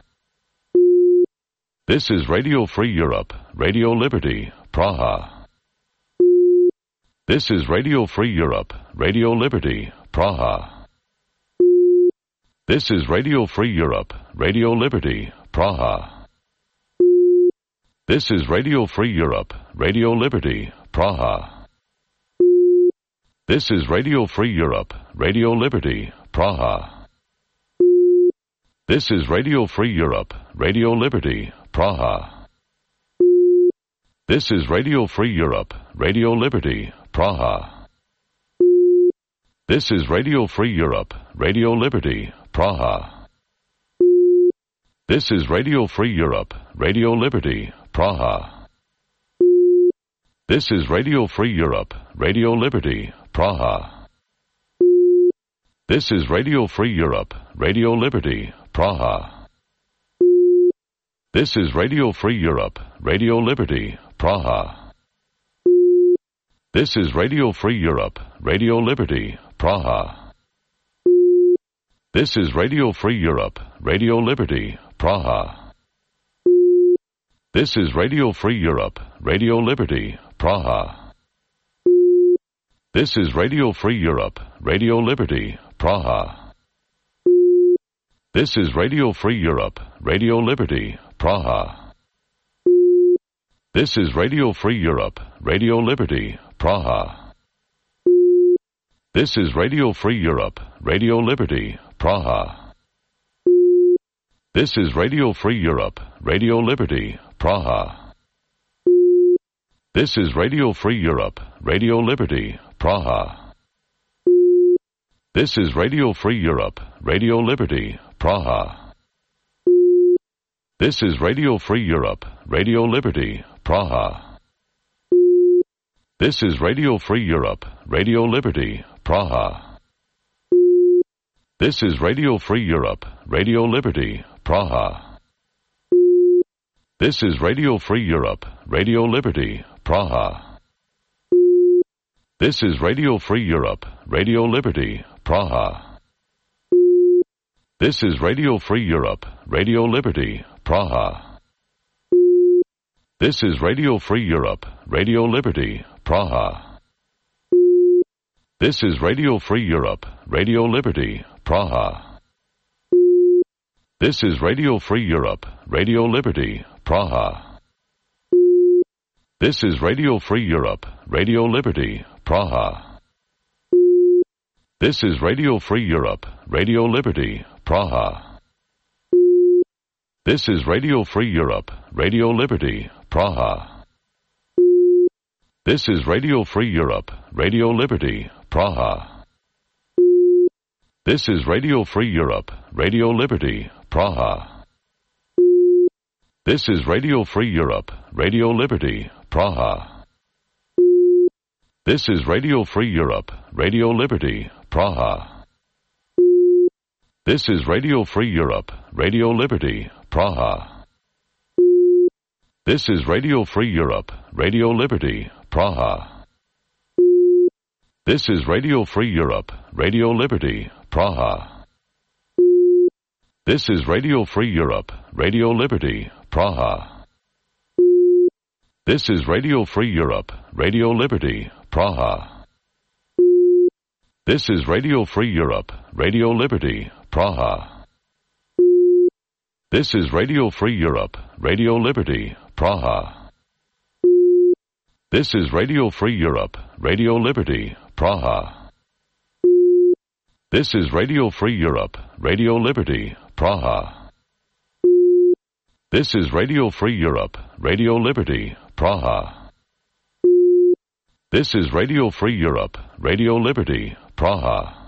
This is Radio Free Europe, Radio Liberty, Praha. This is Radio Free Europe, Radio Liberty, Praha. This is Radio Free Europe, Radio Liberty, Praha. This is Radio Free Europe, Radio Liberty, Praha. This is Radio Free Europe, Radio Liberty, Praha. This is Radio Free Europe, Radio Liberty, Praha. This is Radio Free Europe, Radio Liberty, Praha. This is Radio Free Europe, Radio Liberty, Praha. This is Radio Free Europe, Radio Liberty, Praha. This is Radio Free Europe, Radio Liberty, Praha. This is Radio Free Europe, Radio Liberty, Praha. This is Radio Free Europe, Radio Liberty, Praha. This is Radio Free Europe, Radio Liberty, Praha. This is Radio Free Europe, Radio Liberty, Praha. This is Radio Free Europe, Radio Liberty, Praha. This is Radio Free Europe, Radio Liberty, Praha. This is Radio Free Europe, Radio Liberty, Praha. This is Radio Free Europe, Radio Liberty, Praha. This is Radio Free Europe, Radio Liberty, Praha. This is Radio Free Europe, Radio Liberty, Praha. This is Radio Free Europe, Radio Liberty, Praha. This is Radio Free Europe, Radio Liberty, Praha. This is Radio Free Europe, Radio Liberty, Praha. This is Radio Free Europe, Radio Liberty, Praha. This is Radio Free Europe, Radio Liberty, Praha. This is Radio Free Europe, Radio Liberty, Praha. This is Radio Free Europe, Radio Liberty, Praha. This is Radio Free Europe, Radio Liberty, Praha. This is Radio Free Europe, Radio Liberty, Praha. This is Radio Free Europe, Radio Liberty, Praha. This is Radio Free Europe, Radio Liberty, Praha. This is Radio Free Europe, Radio Liberty, Praha. This is Radio Free Europe, Radio Liberty, Praha. This is Radio Free Europe, Radio Liberty, Praha. This is Radio Free Europe, Radio Liberty, Praha. This is Radio Free Europe, Radio Liberty, Praha. This is Radio Free Europe, Radio Liberty, Praha. This is Radio Free Europe, Radio Liberty, Praha. This is Radio Free Europe, Radio Liberty, Praha. This is Radio Free Europe, Radio Liberty, Praha. This is Radio Free Europe, Radio Liberty, Praha. This is Radio Free Europe, Radio Liberty, Praha. This is Radio Free Europe, Radio Liberty, Praha. This is Radio Free Europe, Radio Liberty, Praha. This is Radio Free Europe, Radio Liberty, Praha. This is Radio Free Europe, Radio Liberty, Praha. This is Radio Free Europe, Radio Liberty, Praha. This is Radio Free Europe, Radio Liberty, Praha. This is Radio Free Europe, Radio Liberty, Praha.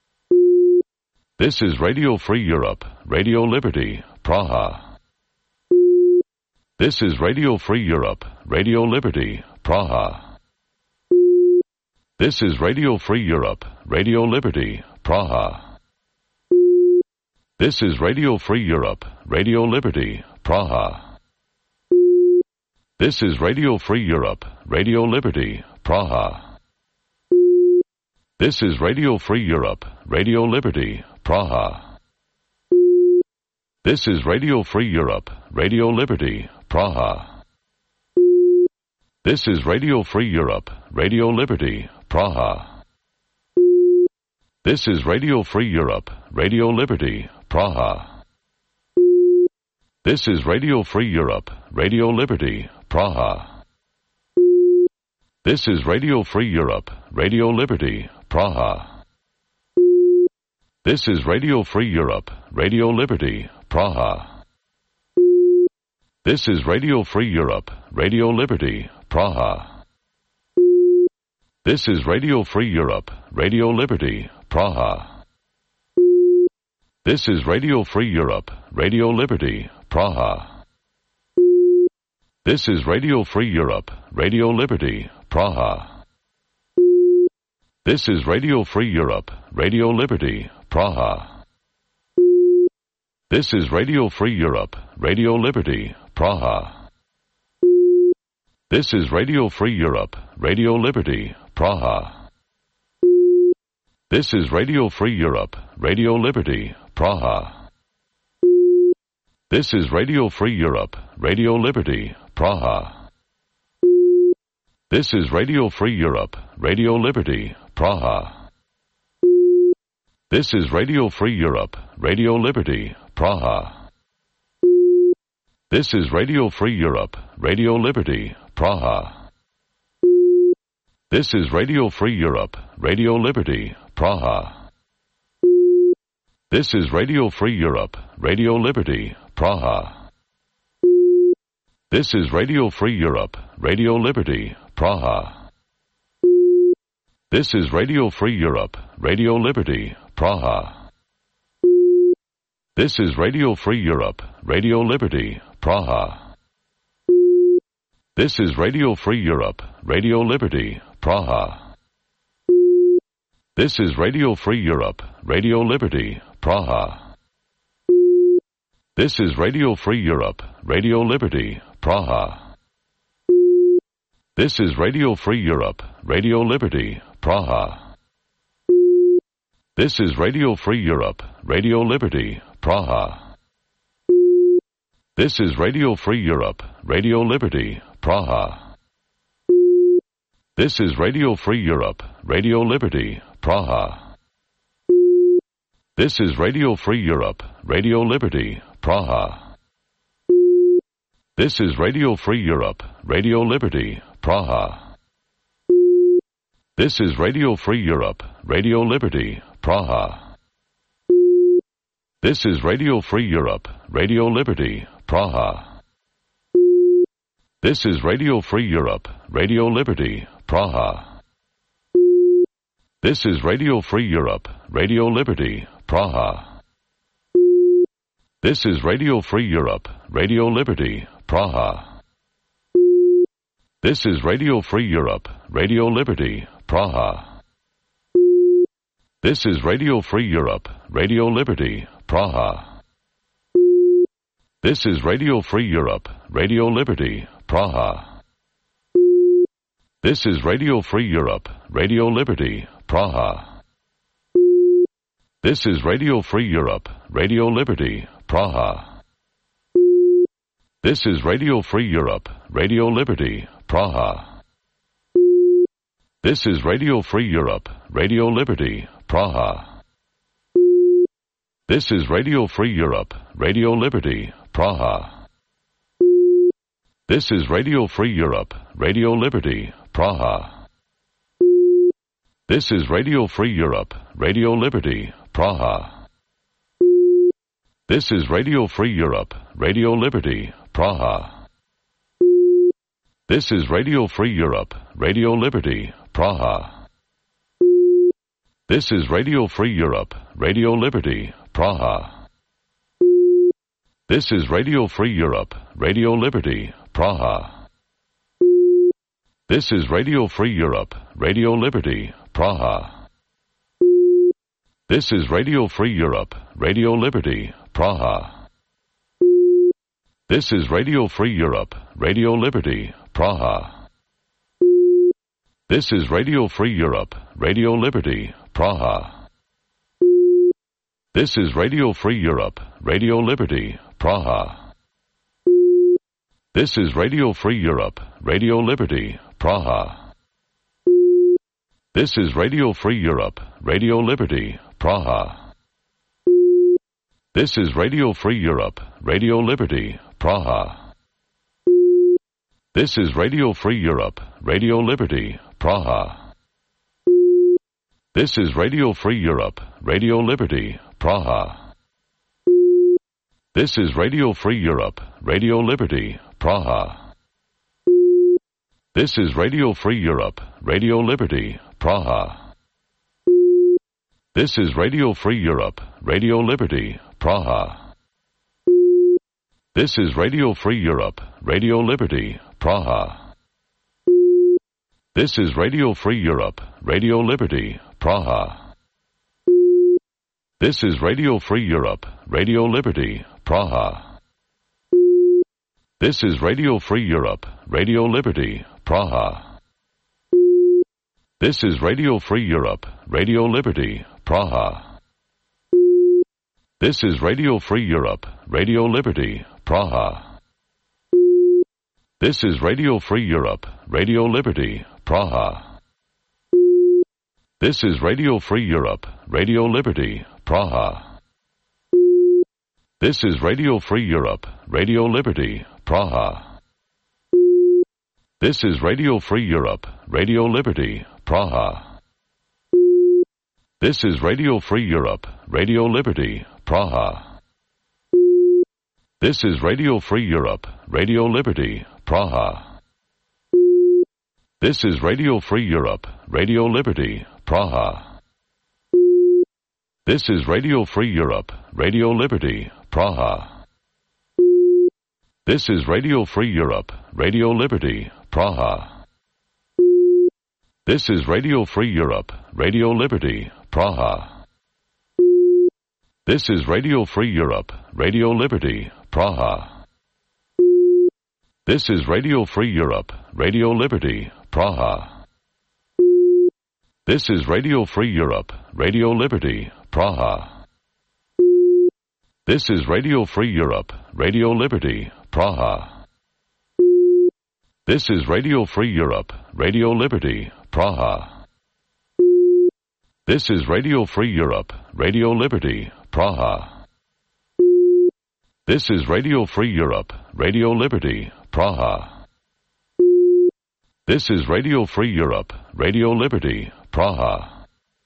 This is Radio Free Europe, Radio Liberty, Praha. This is Radio Free Europe, Radio Liberty, Praha. This is Radio Free Europe, Radio Liberty, Praha. This is Radio Free Europe, Radio Liberty, Praha. This is Radio Free Europe, Radio Liberty, Praha. This is Radio Free Europe, Radio Liberty, Praha. This is Radio Free Europe, Radio Liberty, Praha. This is Radio Free Europe, Radio Liberty, Praha. This is Radio Free Europe, Radio Liberty, Praha. This is Radio Free Europe, Radio Liberty, Praha. This is Radio Free Europe, Radio Liberty, Praha. This is Radio Free Europe, Radio Liberty, Praha. This is Radio Free Europe, Radio Liberty, Praha. This is Radio Free Europe, Radio Liberty, Praha. This is Radio Free Europe, Radio Liberty, Praha. This is Radio Free Europe, Radio Liberty, Praha. This is Radio Free Europe, Radio Liberty, Praha. This is Radio Free Europe, Radio Liberty, Praha. This is Radio Free Europe, Radio Liberty, Praha. This is Radio Free Europe, Radio Liberty, Praha. This is Radio Free Europe, Radio Liberty, Praha. This is Radio Free Europe, Radio Liberty, Praha. This is Radio Free Europe, Radio Liberty, Praha. This is Radio Free Europe, Radio Liberty, Praha. This is Radio Free Europe, Radio Liberty, Praha. This is Radio Free Europe, Radio Liberty, Praha. This is Radio Free Europe, Radio Liberty, Praha. This is Radio Free Europe, Radio Liberty, Praha. This is Radio Free Europe, Radio Liberty, Praha. This is Radio Free Europe, Radio Liberty, Praha. This is Radio Free Europe, Radio Liberty, Praha. This is Radio Free Europe, Radio Liberty, Praha. This is Radio Free Europe, Radio Liberty, Praha. This is Radio Free Europe, Radio Liberty, Praha. This is Radio Free Europe, Radio Liberty, Praha. This is Radio Free Europe, Radio Liberty, Praha. This is Radio Free Europe, Radio Liberty, Praha. This is Radio Free Europe, Radio Liberty, Praha. This is Radio Free Europe, Radio Liberty, Praha. This is Radio Free Europe, Radio Liberty, Praha. This is Radio Free Europe, Radio Liberty, Praha. This is Radio Free Europe, Radio Liberty, Praha. This is Radio Free Europe, Radio Liberty, Praha. This is Radio Free Europe, Radio Liberty, Praha. This is Radio Free Europe, Radio Liberty, Praha. This is Radio Free Europe, Radio Liberty, Praha. This is Radio Free Europe, Radio Liberty, Praha. This is Radio Free Europe, Radio Liberty, Praha. This is Radio Free Europe, Radio Liberty, Praha. This is Radio Free Europe, Radio Liberty, Praha. This is Radio Free Europe, Radio Liberty, Praha. This is Radio Free Europe, Radio Liberty, Praha. This is Radio Free Europe, Radio Liberty, Praha. This is Radio Free Europe, Radio Liberty, Praha. This is Radio Free Europe, Radio Liberty, Praha. This is Radio Free Europe, Radio Liberty, Praha. This is Radio Free Europe, Radio Liberty, Praha. This is Radio Free Europe, Radio Liberty, Praha. This is Radio Free Europe, Radio Liberty, Praha. This is Radio Free Europe, Radio Liberty, Praha. This is Radio Free Europe, Radio Liberty, Praha. This is Radio Free Europe, Radio Liberty, Praha. This is Radio Free Europe, Radio Liberty, Praha. This is Radio Free Europe, Radio Liberty, Praha. This is Radio Free Europe, Radio Liberty, Praha. This is Radio Free Europe, Radio Liberty, Praha. This is Radio Free Europe, Radio Liberty, Praha. This is Radio Free Europe, Radio Liberty, Praha. This is Radio Free Europe, Radio Liberty, Praha. This is Radio Free Europe, Radio Liberty, Praha. This is Radio Free Europe, Radio Liberty, Praha. This is Radio Free Europe, Radio Liberty, Praha. This is Radio Free Europe, Radio Liberty, Praha. This is Radio Free Europe, Radio Liberty, Praha. This is Radio Free Europe, Radio Liberty, Praha. This is Radio Free Europe, Radio Liberty, Praha. This is Radio Free Europe, Radio Liberty, Praha. This is Radio Free Europe, Radio Liberty, Praha. This is Radio Free Europe, Radio Liberty, Praha. This is Radio Free Europe, Radio Liberty, Praha. This is Radio Free Europe, Radio Liberty, Praha. This is Radio Free Europe, Radio Liberty, Praha. This is Radio Free Europe, Radio Liberty, Praha. This is Radio Free Europe, Radio Liberty, Praha. This is Radio Free Europe, Radio Liberty, Praha. This is Radio Free Europe, Radio Liberty, Praha. This is Radio Free Europe, Radio Liberty, Praha. This is Radio Free Europe, Radio Liberty, Praha. This is Radio Free Europe, Radio Liberty, Praha. This is Radio Free Europe, Radio Liberty, Praha. This is Radio Free Europe, Radio Liberty, Praha. This is Radio Free Europe, Radio Liberty, Praha. This is Radio Free Europe, Radio Liberty, Praha. This is Radio Free Europe, Radio Liberty, Praha.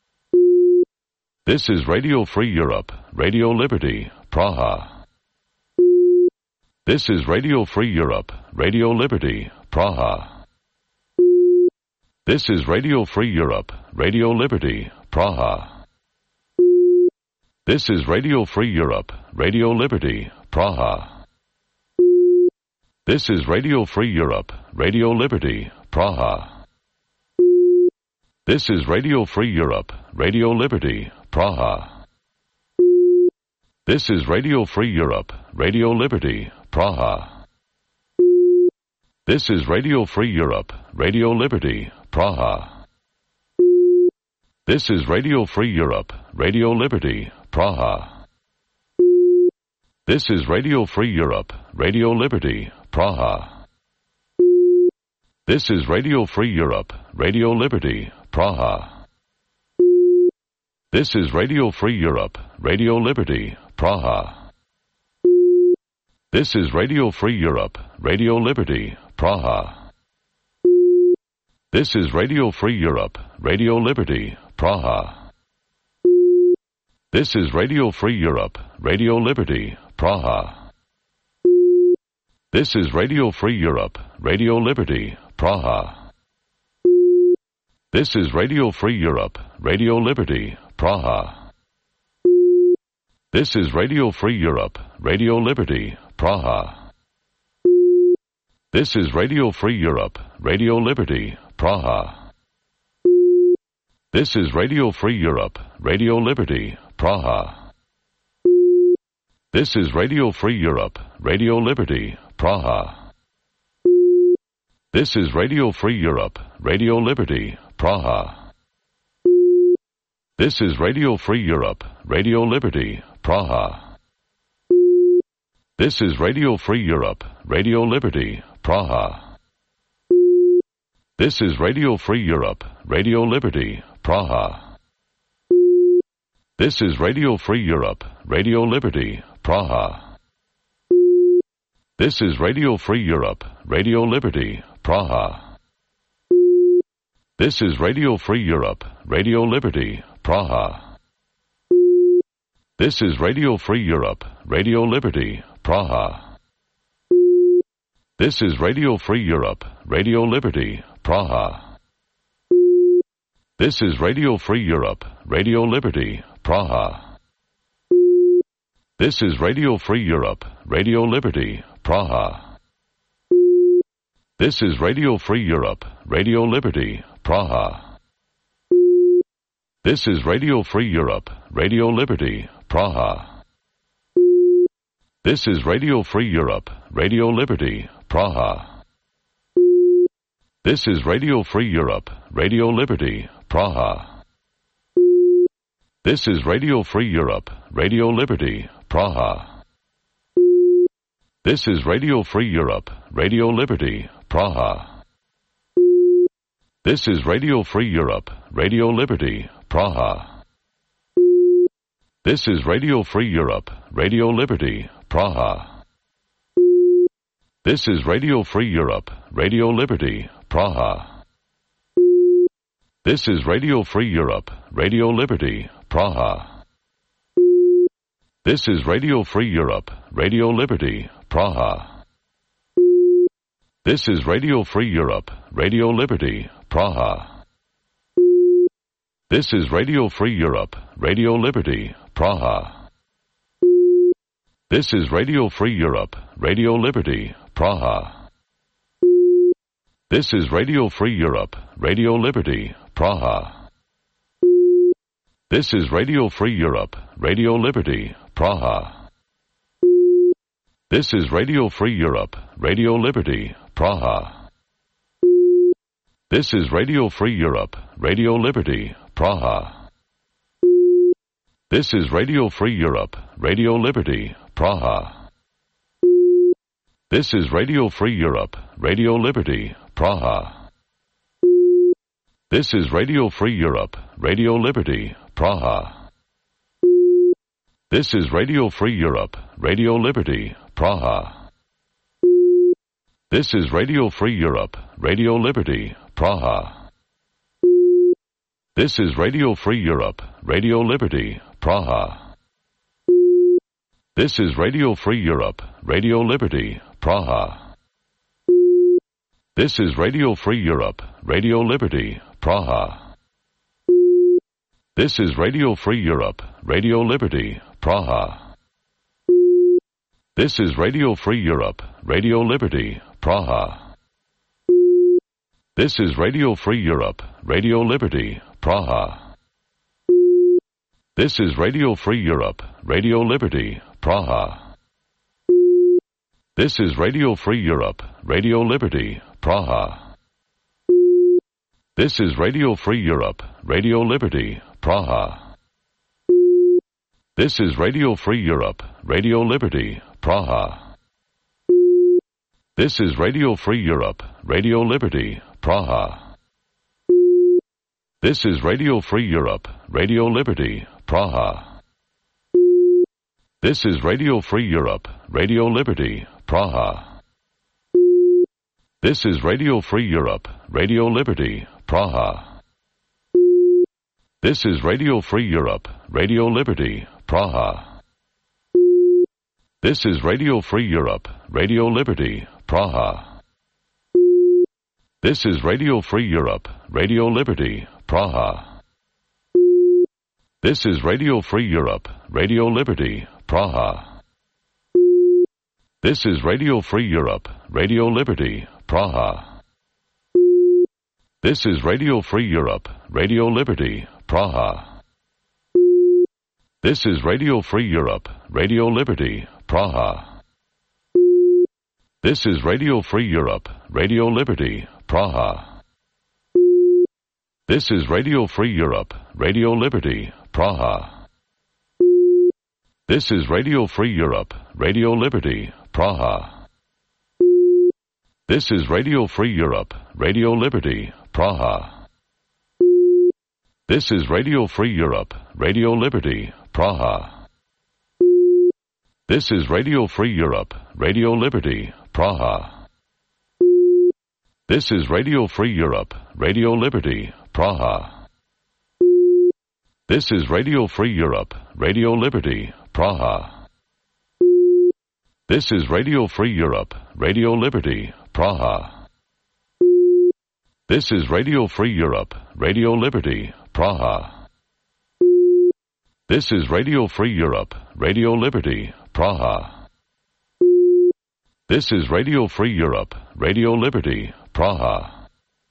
This is Radio Free Europe, Radio Liberty, Praha. This is Radio Free Europe, Radio Liberty, Praha. This is Radio Free Europe, Radio Liberty, Praha. This is Radio Free Europe, Radio Liberty, Praha. This is Radio Free Europe, Radio Liberty, Praha. This is Radio Free Europe, Radio Liberty, Praha. This is Radio Free Europe, Radio Liberty, Praha. This is Radio Free Europe, Radio Liberty, Praha. This is Radio Free Europe, Radio Liberty, Praha. This is Radio Free Europe, Radio Liberty, Praha. This is Radio Free Europe, Radio Liberty, Praha. This is Radio Free Europe, Radio Liberty, Praha. This is Radio Free Europe, Radio Liberty, Praha. This is Radio Free Europe, Radio Liberty, Praha. This is Radio Free Europe, Radio Liberty, Praha. This is Radio Free Europe, Radio Liberty, Praha. This is Radio Free Europe, Radio Liberty, Praha. This is Radio Free Europe, Radio Liberty, Praha. This is Radio Free Europe, Radio Liberty, Praha. This is Radio Free Europe, Radio Liberty, Praha. This is Radio Free Europe, Radio Liberty, Praha. This is Radio Free Europe, Radio Liberty, Praha. This is Radio Free Europe, Radio Liberty, Praha. This is Radio Free Europe, Radio Liberty, Praha. This is Radio Free Europe, Radio Liberty, Praha. This is Radio Free Europe, Radio Liberty, Praha. This is Radio Free Europe, Radio Liberty, Praha. This is Radio Free Europe, Radio Liberty, Praha. This is Radio Free Europe, Radio Liberty, Praha. This is Radio Free Europe, Radio Liberty, Praha. This is Radio Free Europe, Radio Liberty, Praha. This is Radio Free Europe, Radio Liberty, Praha. This is Radio Free Europe, Radio Liberty, Praha. This is Radio Free Europe, Radio Liberty, Praha. This is Radio Free Europe, Radio Liberty, Praha. This is Radio Free Europe, Radio Liberty, Praha. This is Radio Free Europe, Radio Liberty, Praha. This is Radio Free Europe, Radio Liberty, Praha. This is Radio Free Europe, Radio Liberty, Praha. This is Radio Free Europe, Radio Liberty, Praha. This is Radio Free Europe, Radio Liberty, Praha. This is Radio Free Europe, Radio Liberty, Praha. This is Radio Free Europe, Radio Liberty, Praha. This is Radio Free Europe, Radio Liberty, Praha. This is Radio Free Europe, Radio Liberty, Praha. This is Radio Free Europe, Radio Liberty, Praha. This is Radio Free Europe, Radio Liberty, Praha. This is Radio Free Europe, Radio Liberty, Praha. This is Radio Free Europe, Radio Liberty, Praha. This is Radio Free Europe, Radio Liberty, Praha. This is Radio Free Europe, Radio Liberty, Praha. This is Radio Free Europe, Radio Liberty, Praha. This is Radio Free Europe, Radio Liberty, Praha. This is Radio Free Europe, Radio Liberty, Praha. This is Radio Free Europe, Radio Liberty, Praha. This is Radio Free Europe, Radio Liberty, Praha. This is Radio Free Europe, Radio Liberty, Praha. This is Radio Free Europe, Radio Liberty, Praha. This is Radio Free Europe, Radio Liberty, Praha. This is Radio Free Europe, Radio Liberty, Praha. This is Radio Free Europe, Radio Liberty, Praha. This is Radio Free Europe, Radio Liberty, Praha. This is Radio Free Europe, Radio Liberty, Praha. This is Radio Free Europe, Radio Liberty, Praha. This is Radio Free Europe, Radio Liberty, Praha. This is Radio Free Europe, Radio Liberty, Praha. This is Radio Free Europe, Radio Liberty, Praha. This is Radio Free Europe, Radio Liberty, Praha. This is Radio Free Europe, Radio Liberty, Praha. This is Radio Free Europe, Radio Liberty, Praha. This is Radio Free Europe, Radio Liberty, Praha. This is Radio Free Europe, Radio Liberty, Praha. This is Radio Free Europe, Radio Liberty, Praha. This is Radio Free Europe, Radio Liberty, Praha. This is Radio Free Europe, Radio Liberty, Praha. This is Radio Free Europe, Radio Liberty, Praha. This is Radio Free Europe, Radio Liberty, Praha. This is Radio Free Europe, Radio Liberty, Praha. This is Radio Free Europe, Radio Liberty, Praha. This is Radio Free Europe, Radio Liberty, Praha. This is Radio Free Europe, Radio Liberty, Praha. This is Radio Free Europe, Radio Liberty, Praha. This is Radio Free Europe, Radio Liberty, Praha. This is Radio Free Europe, Radio Liberty, Praha. This is Radio Free Europe, Radio Liberty, Praha. This is Radio Free Europe, Radio Liberty, Praha. This is Radio Free Europe, Radio Liberty, Praha. This is Radio Free Europe, Radio Liberty, Praha.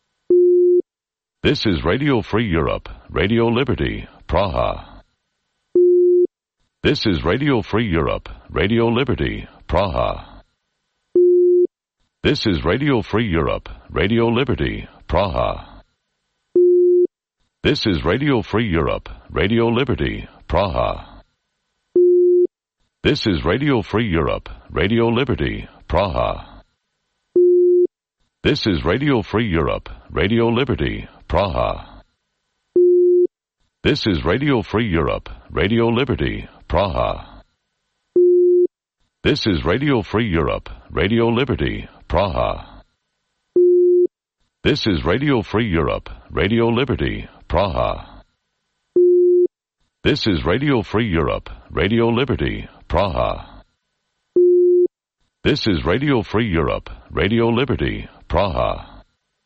This is Radio Free Europe, Radio Liberty, Praha. This is Radio Free Europe, Radio Liberty, Praha. This is Radio Free Europe, Radio Liberty, Praha. This is Radio Free Europe, Radio Liberty, Praha. This is Radio Free Europe, Radio Liberty, Praha. This is Radio Free Europe, Radio Liberty, Praha. This is Radio Free Europe, Radio Liberty, Praha. This is Radio Free Europe, Radio Liberty, Praha. This is Radio Free Europe, Radio Liberty, Praha. This is Radio Free Europe, Radio Liberty, Praha. This is Radio Free Europe, Radio Liberty, Praha.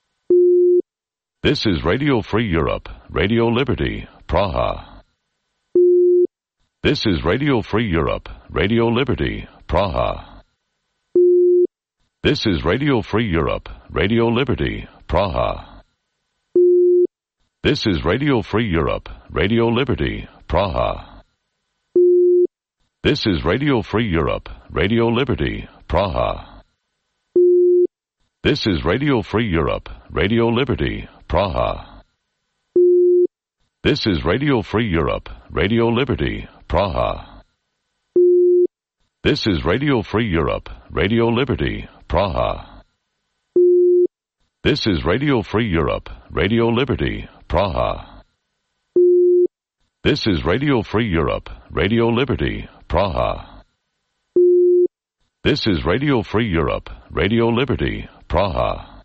This is Radio Free Europe, Radio Liberty, Praha. This is Radio Free Europe, Radio Liberty, Praha. This is Radio Free Europe, Radio Liberty, Praha. This is Radio Free Europe, Radio Liberty, Praha. This is Radio Free Europe, Radio Liberty, Praha. This is Radio Free Europe, Radio Liberty, Praha. This is Radio Free Europe, Radio Liberty, Praha. This is Radio Free Europe, Radio Liberty, Praha. This is Radio Free Europe, Radio Liberty, Praha. This is Radio Free Europe, Radio Liberty, Praha. This is Radio Free Europe, Radio Liberty, Praha.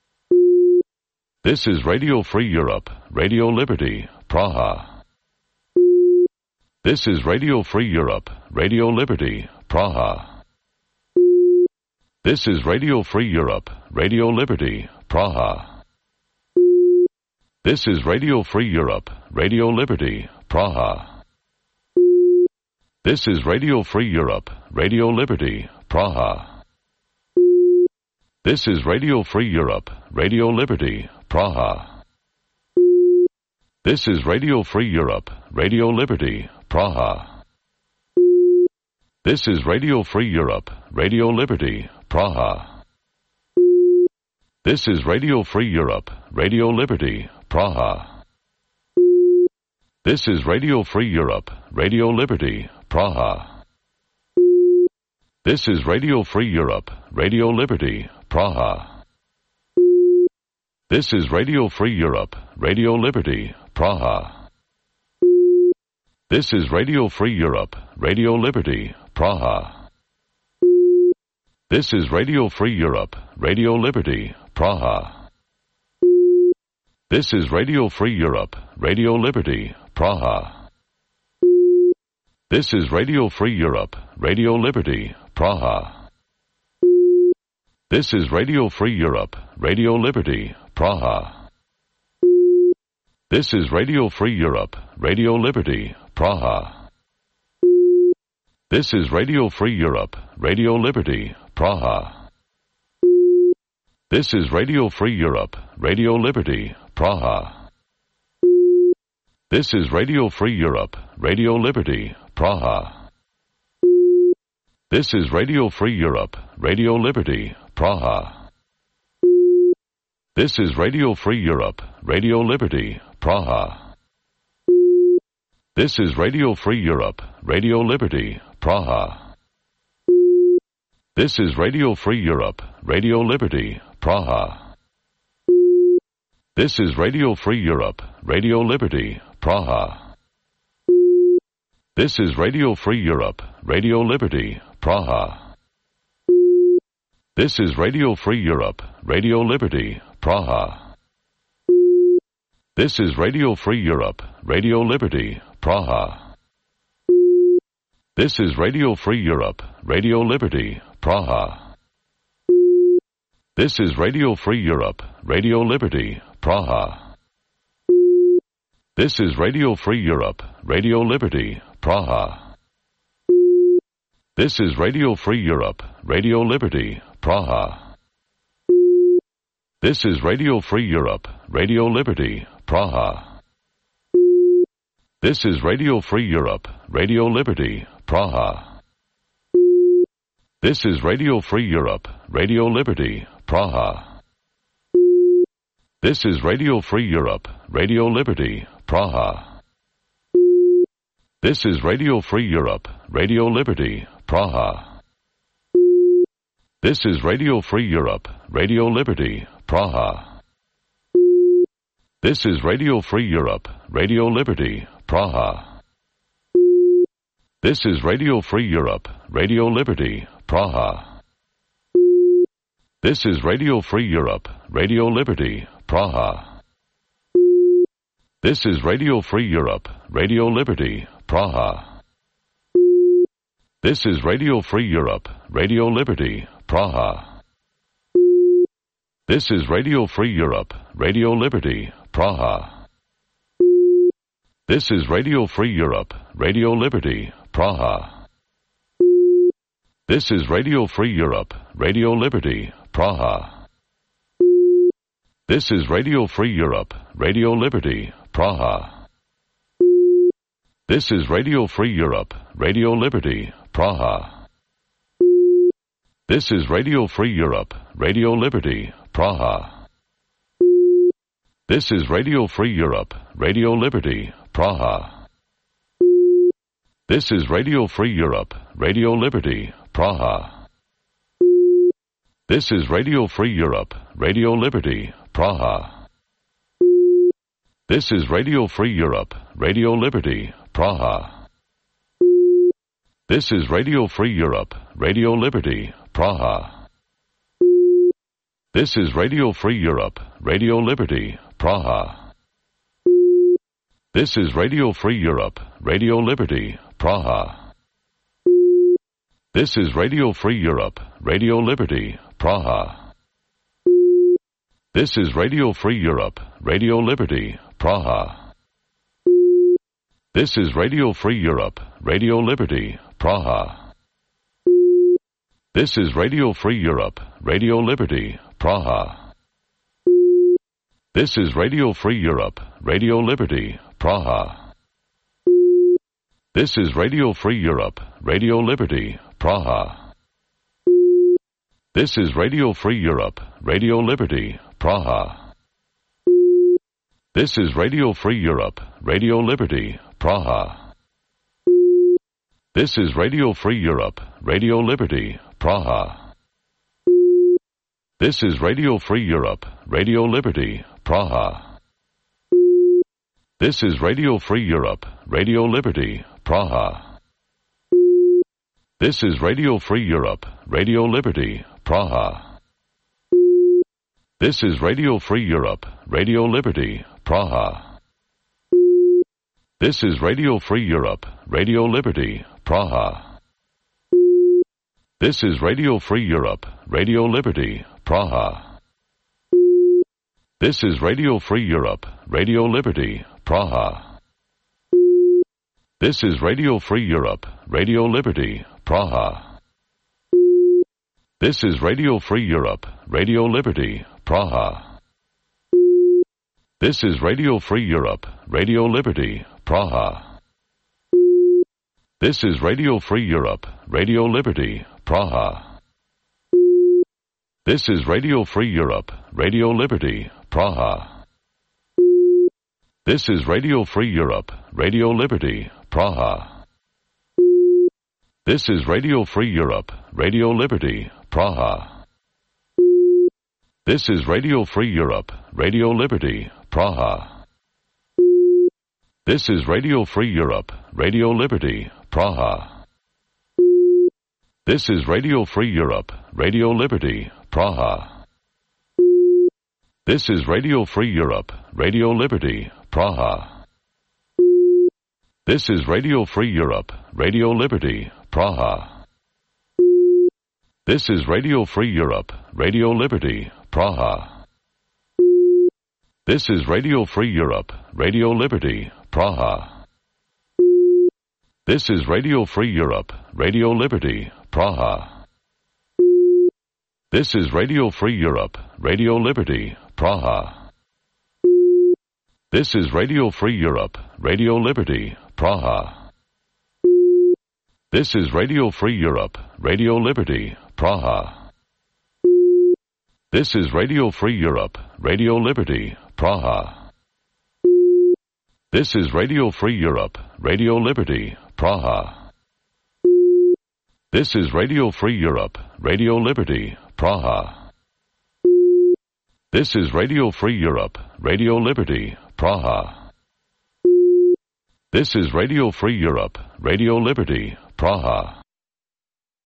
This is Radio Free Europe, Radio Liberty, Praha. This is Radio Free Europe, Radio Liberty, Praha. This is Radio Free Europe, Radio Liberty, Praha. This is Radio Free Europe, Radio Liberty, Praha. This is Radio Free Europe, Radio Liberty, Praha. This is Radio Free Europe, Radio Liberty, Praha. This is Radio Free Europe, Radio Liberty, Praha. This is Radio Free Europe, Radio Liberty, Praha. This is Radio Free Europe, Radio Liberty, Praha. This is Radio Free Europe, Radio Liberty, Praha. This is Radio Free Europe, Radio Liberty, Praha. This is Radio Free Europe, Radio Liberty, Praha. This is Radio Free Europe, Radio Liberty, Praha. This is Radio Free Europe, Radio Liberty, Praha. This is Radio Free Europe, Radio Liberty, Praha. This is Radio Free Europe, Radio Liberty, Praha. This is Radio Free Europe, Radio Liberty, Praha. This is Radio Free Europe, Radio Liberty, Praha. This is Radio Free Europe, Radio Liberty, Praha. This is Radio Free Europe, Radio Liberty, Praha. This is Radio Free Europe, Radio Liberty, Praha. This is Radio Free Europe, Radio Liberty, Praha. This is Radio Free Europe, Radio Liberty, Praha. This is Radio Free Europe, Radio Liberty, Praha. This is Radio Free Europe, Radio Liberty, Praha. This is Radio Free Europe, Radio Liberty, Praha. This is Radio Free Europe, Radio Liberty, Praha. This is Radio Free Europe, Radio Liberty, Praha. This is Radio Free Europe, Radio Liberty, Praha. This is Radio Free Europe, Radio Liberty, Praha. This is Radio Free Europe, Radio Liberty, Praha. This is Radio Free Europe, Radio Liberty, Praha. This is Radio Free Europe, Radio Liberty, Praha. This is Radio Free Europe, Radio Liberty, Praha. This is Radio Free Europe, Radio Liberty, Praha. This is Radio Free Europe, Radio Liberty, Praha. This is Radio Free Europe, Radio Liberty, Praha. This is Radio Free Europe, Radio Liberty, Praha. This is Radio Free Europe, Radio Liberty, Praha. This is Radio Free Europe, Radio Liberty, Praha. This is Radio Free Europe, Radio Liberty, Praha. This is Radio Free Europe, Radio Liberty, Praha. This is Radio Free Europe, Radio Liberty, Praha. This is Radio Free Europe, Radio Liberty, Praha. This is Radio Free Europe, Radio Liberty, Praha. This is Radio Free Europe, Radio Liberty, Praha. This is Radio Free Europe, Radio Liberty, Praha. This is Radio Free Europe, Radio Liberty, Praha. This is Radio Free Europe, Radio Liberty, Praha. This is Radio Free Europe, Radio Liberty, Praha. This is Radio Free Europe, Radio Liberty, Praha. This is Radio Free Europe, Radio Liberty, Praha. This is Radio Free Europe, Radio Liberty, Praha. This is Radio Free Europe, Radio Liberty, Praha. This is Radio Free Europe, Radio Liberty, Praha. This is Radio Free Europe, Radio Liberty, Praha. This is Radio Free Europe, Radio Liberty, Praha. This is Radio Free Europe, Radio Liberty, Praha. This is Radio Free Europe, Radio Liberty, Praha. This is Radio Free Europe, Radio Liberty, Praha. This is Radio Free Europe, Radio Liberty, Praha. This is Radio Free Europe, Radio Liberty, Praha. This is Radio Free Europe, Radio Liberty, Praha. This is Radio Free Europe, Radio Liberty, Praha. This is Radio Free Europe, Radio Liberty, Praha. This is Radio Free Europe, Radio Liberty, Praha. This is Radio Free Europe, Radio Liberty, Praha. This is Radio Free Europe, Radio Liberty, Praha. This is Radio Free Europe, Radio Liberty, Praha. This is Radio Free Europe, Radio Liberty, Praha. This is Radio Free Europe, Radio Liberty, Praha. This is Radio Free Europe, Radio Liberty, Praha. This is Radio Free Europe, Radio Liberty, Praha. This is Radio Free Europe, Radio Liberty, Praha. This is Radio Free Europe, Radio Liberty, Praha. This is Radio Free Europe, Radio Liberty, Praha. This is Radio Free Europe, Radio Liberty, Praha. This is Radio Free Europe, Radio Liberty, Praha. This is Radio Free Europe, Radio Liberty, Praha. This is Radio Free Europe, Radio Liberty, Praha. This is Radio Free Europe, Radio Liberty, Praha. This is Radio Free Europe, Radio Liberty, Praha. This is Radio Free Europe, Radio Liberty, Praha. This is Radio Free Europe, Radio Liberty, Praha. This is Radio Free Europe, Radio Liberty, Praha. This is Radio Free Europe, Radio Liberty, Praha. This is Radio Free Europe, Radio Liberty, Praha. This is Radio Free Europe, Radio Liberty, Praha. This is Radio Free Europe, Radio Liberty, Praha. This is Radio Free Europe, Radio Liberty, Praha. This is Radio Free Europe, Radio Liberty, Praha. This is Radio Free Europe, Radio Liberty, Praha. This is Radio Free Europe, Radio Liberty, Praha. This is Radio Free Europe, Radio Liberty, Praha. This is Radio Free Europe, Radio Liberty, Praha. This is Radio Free Europe, Radio Liberty, Praha.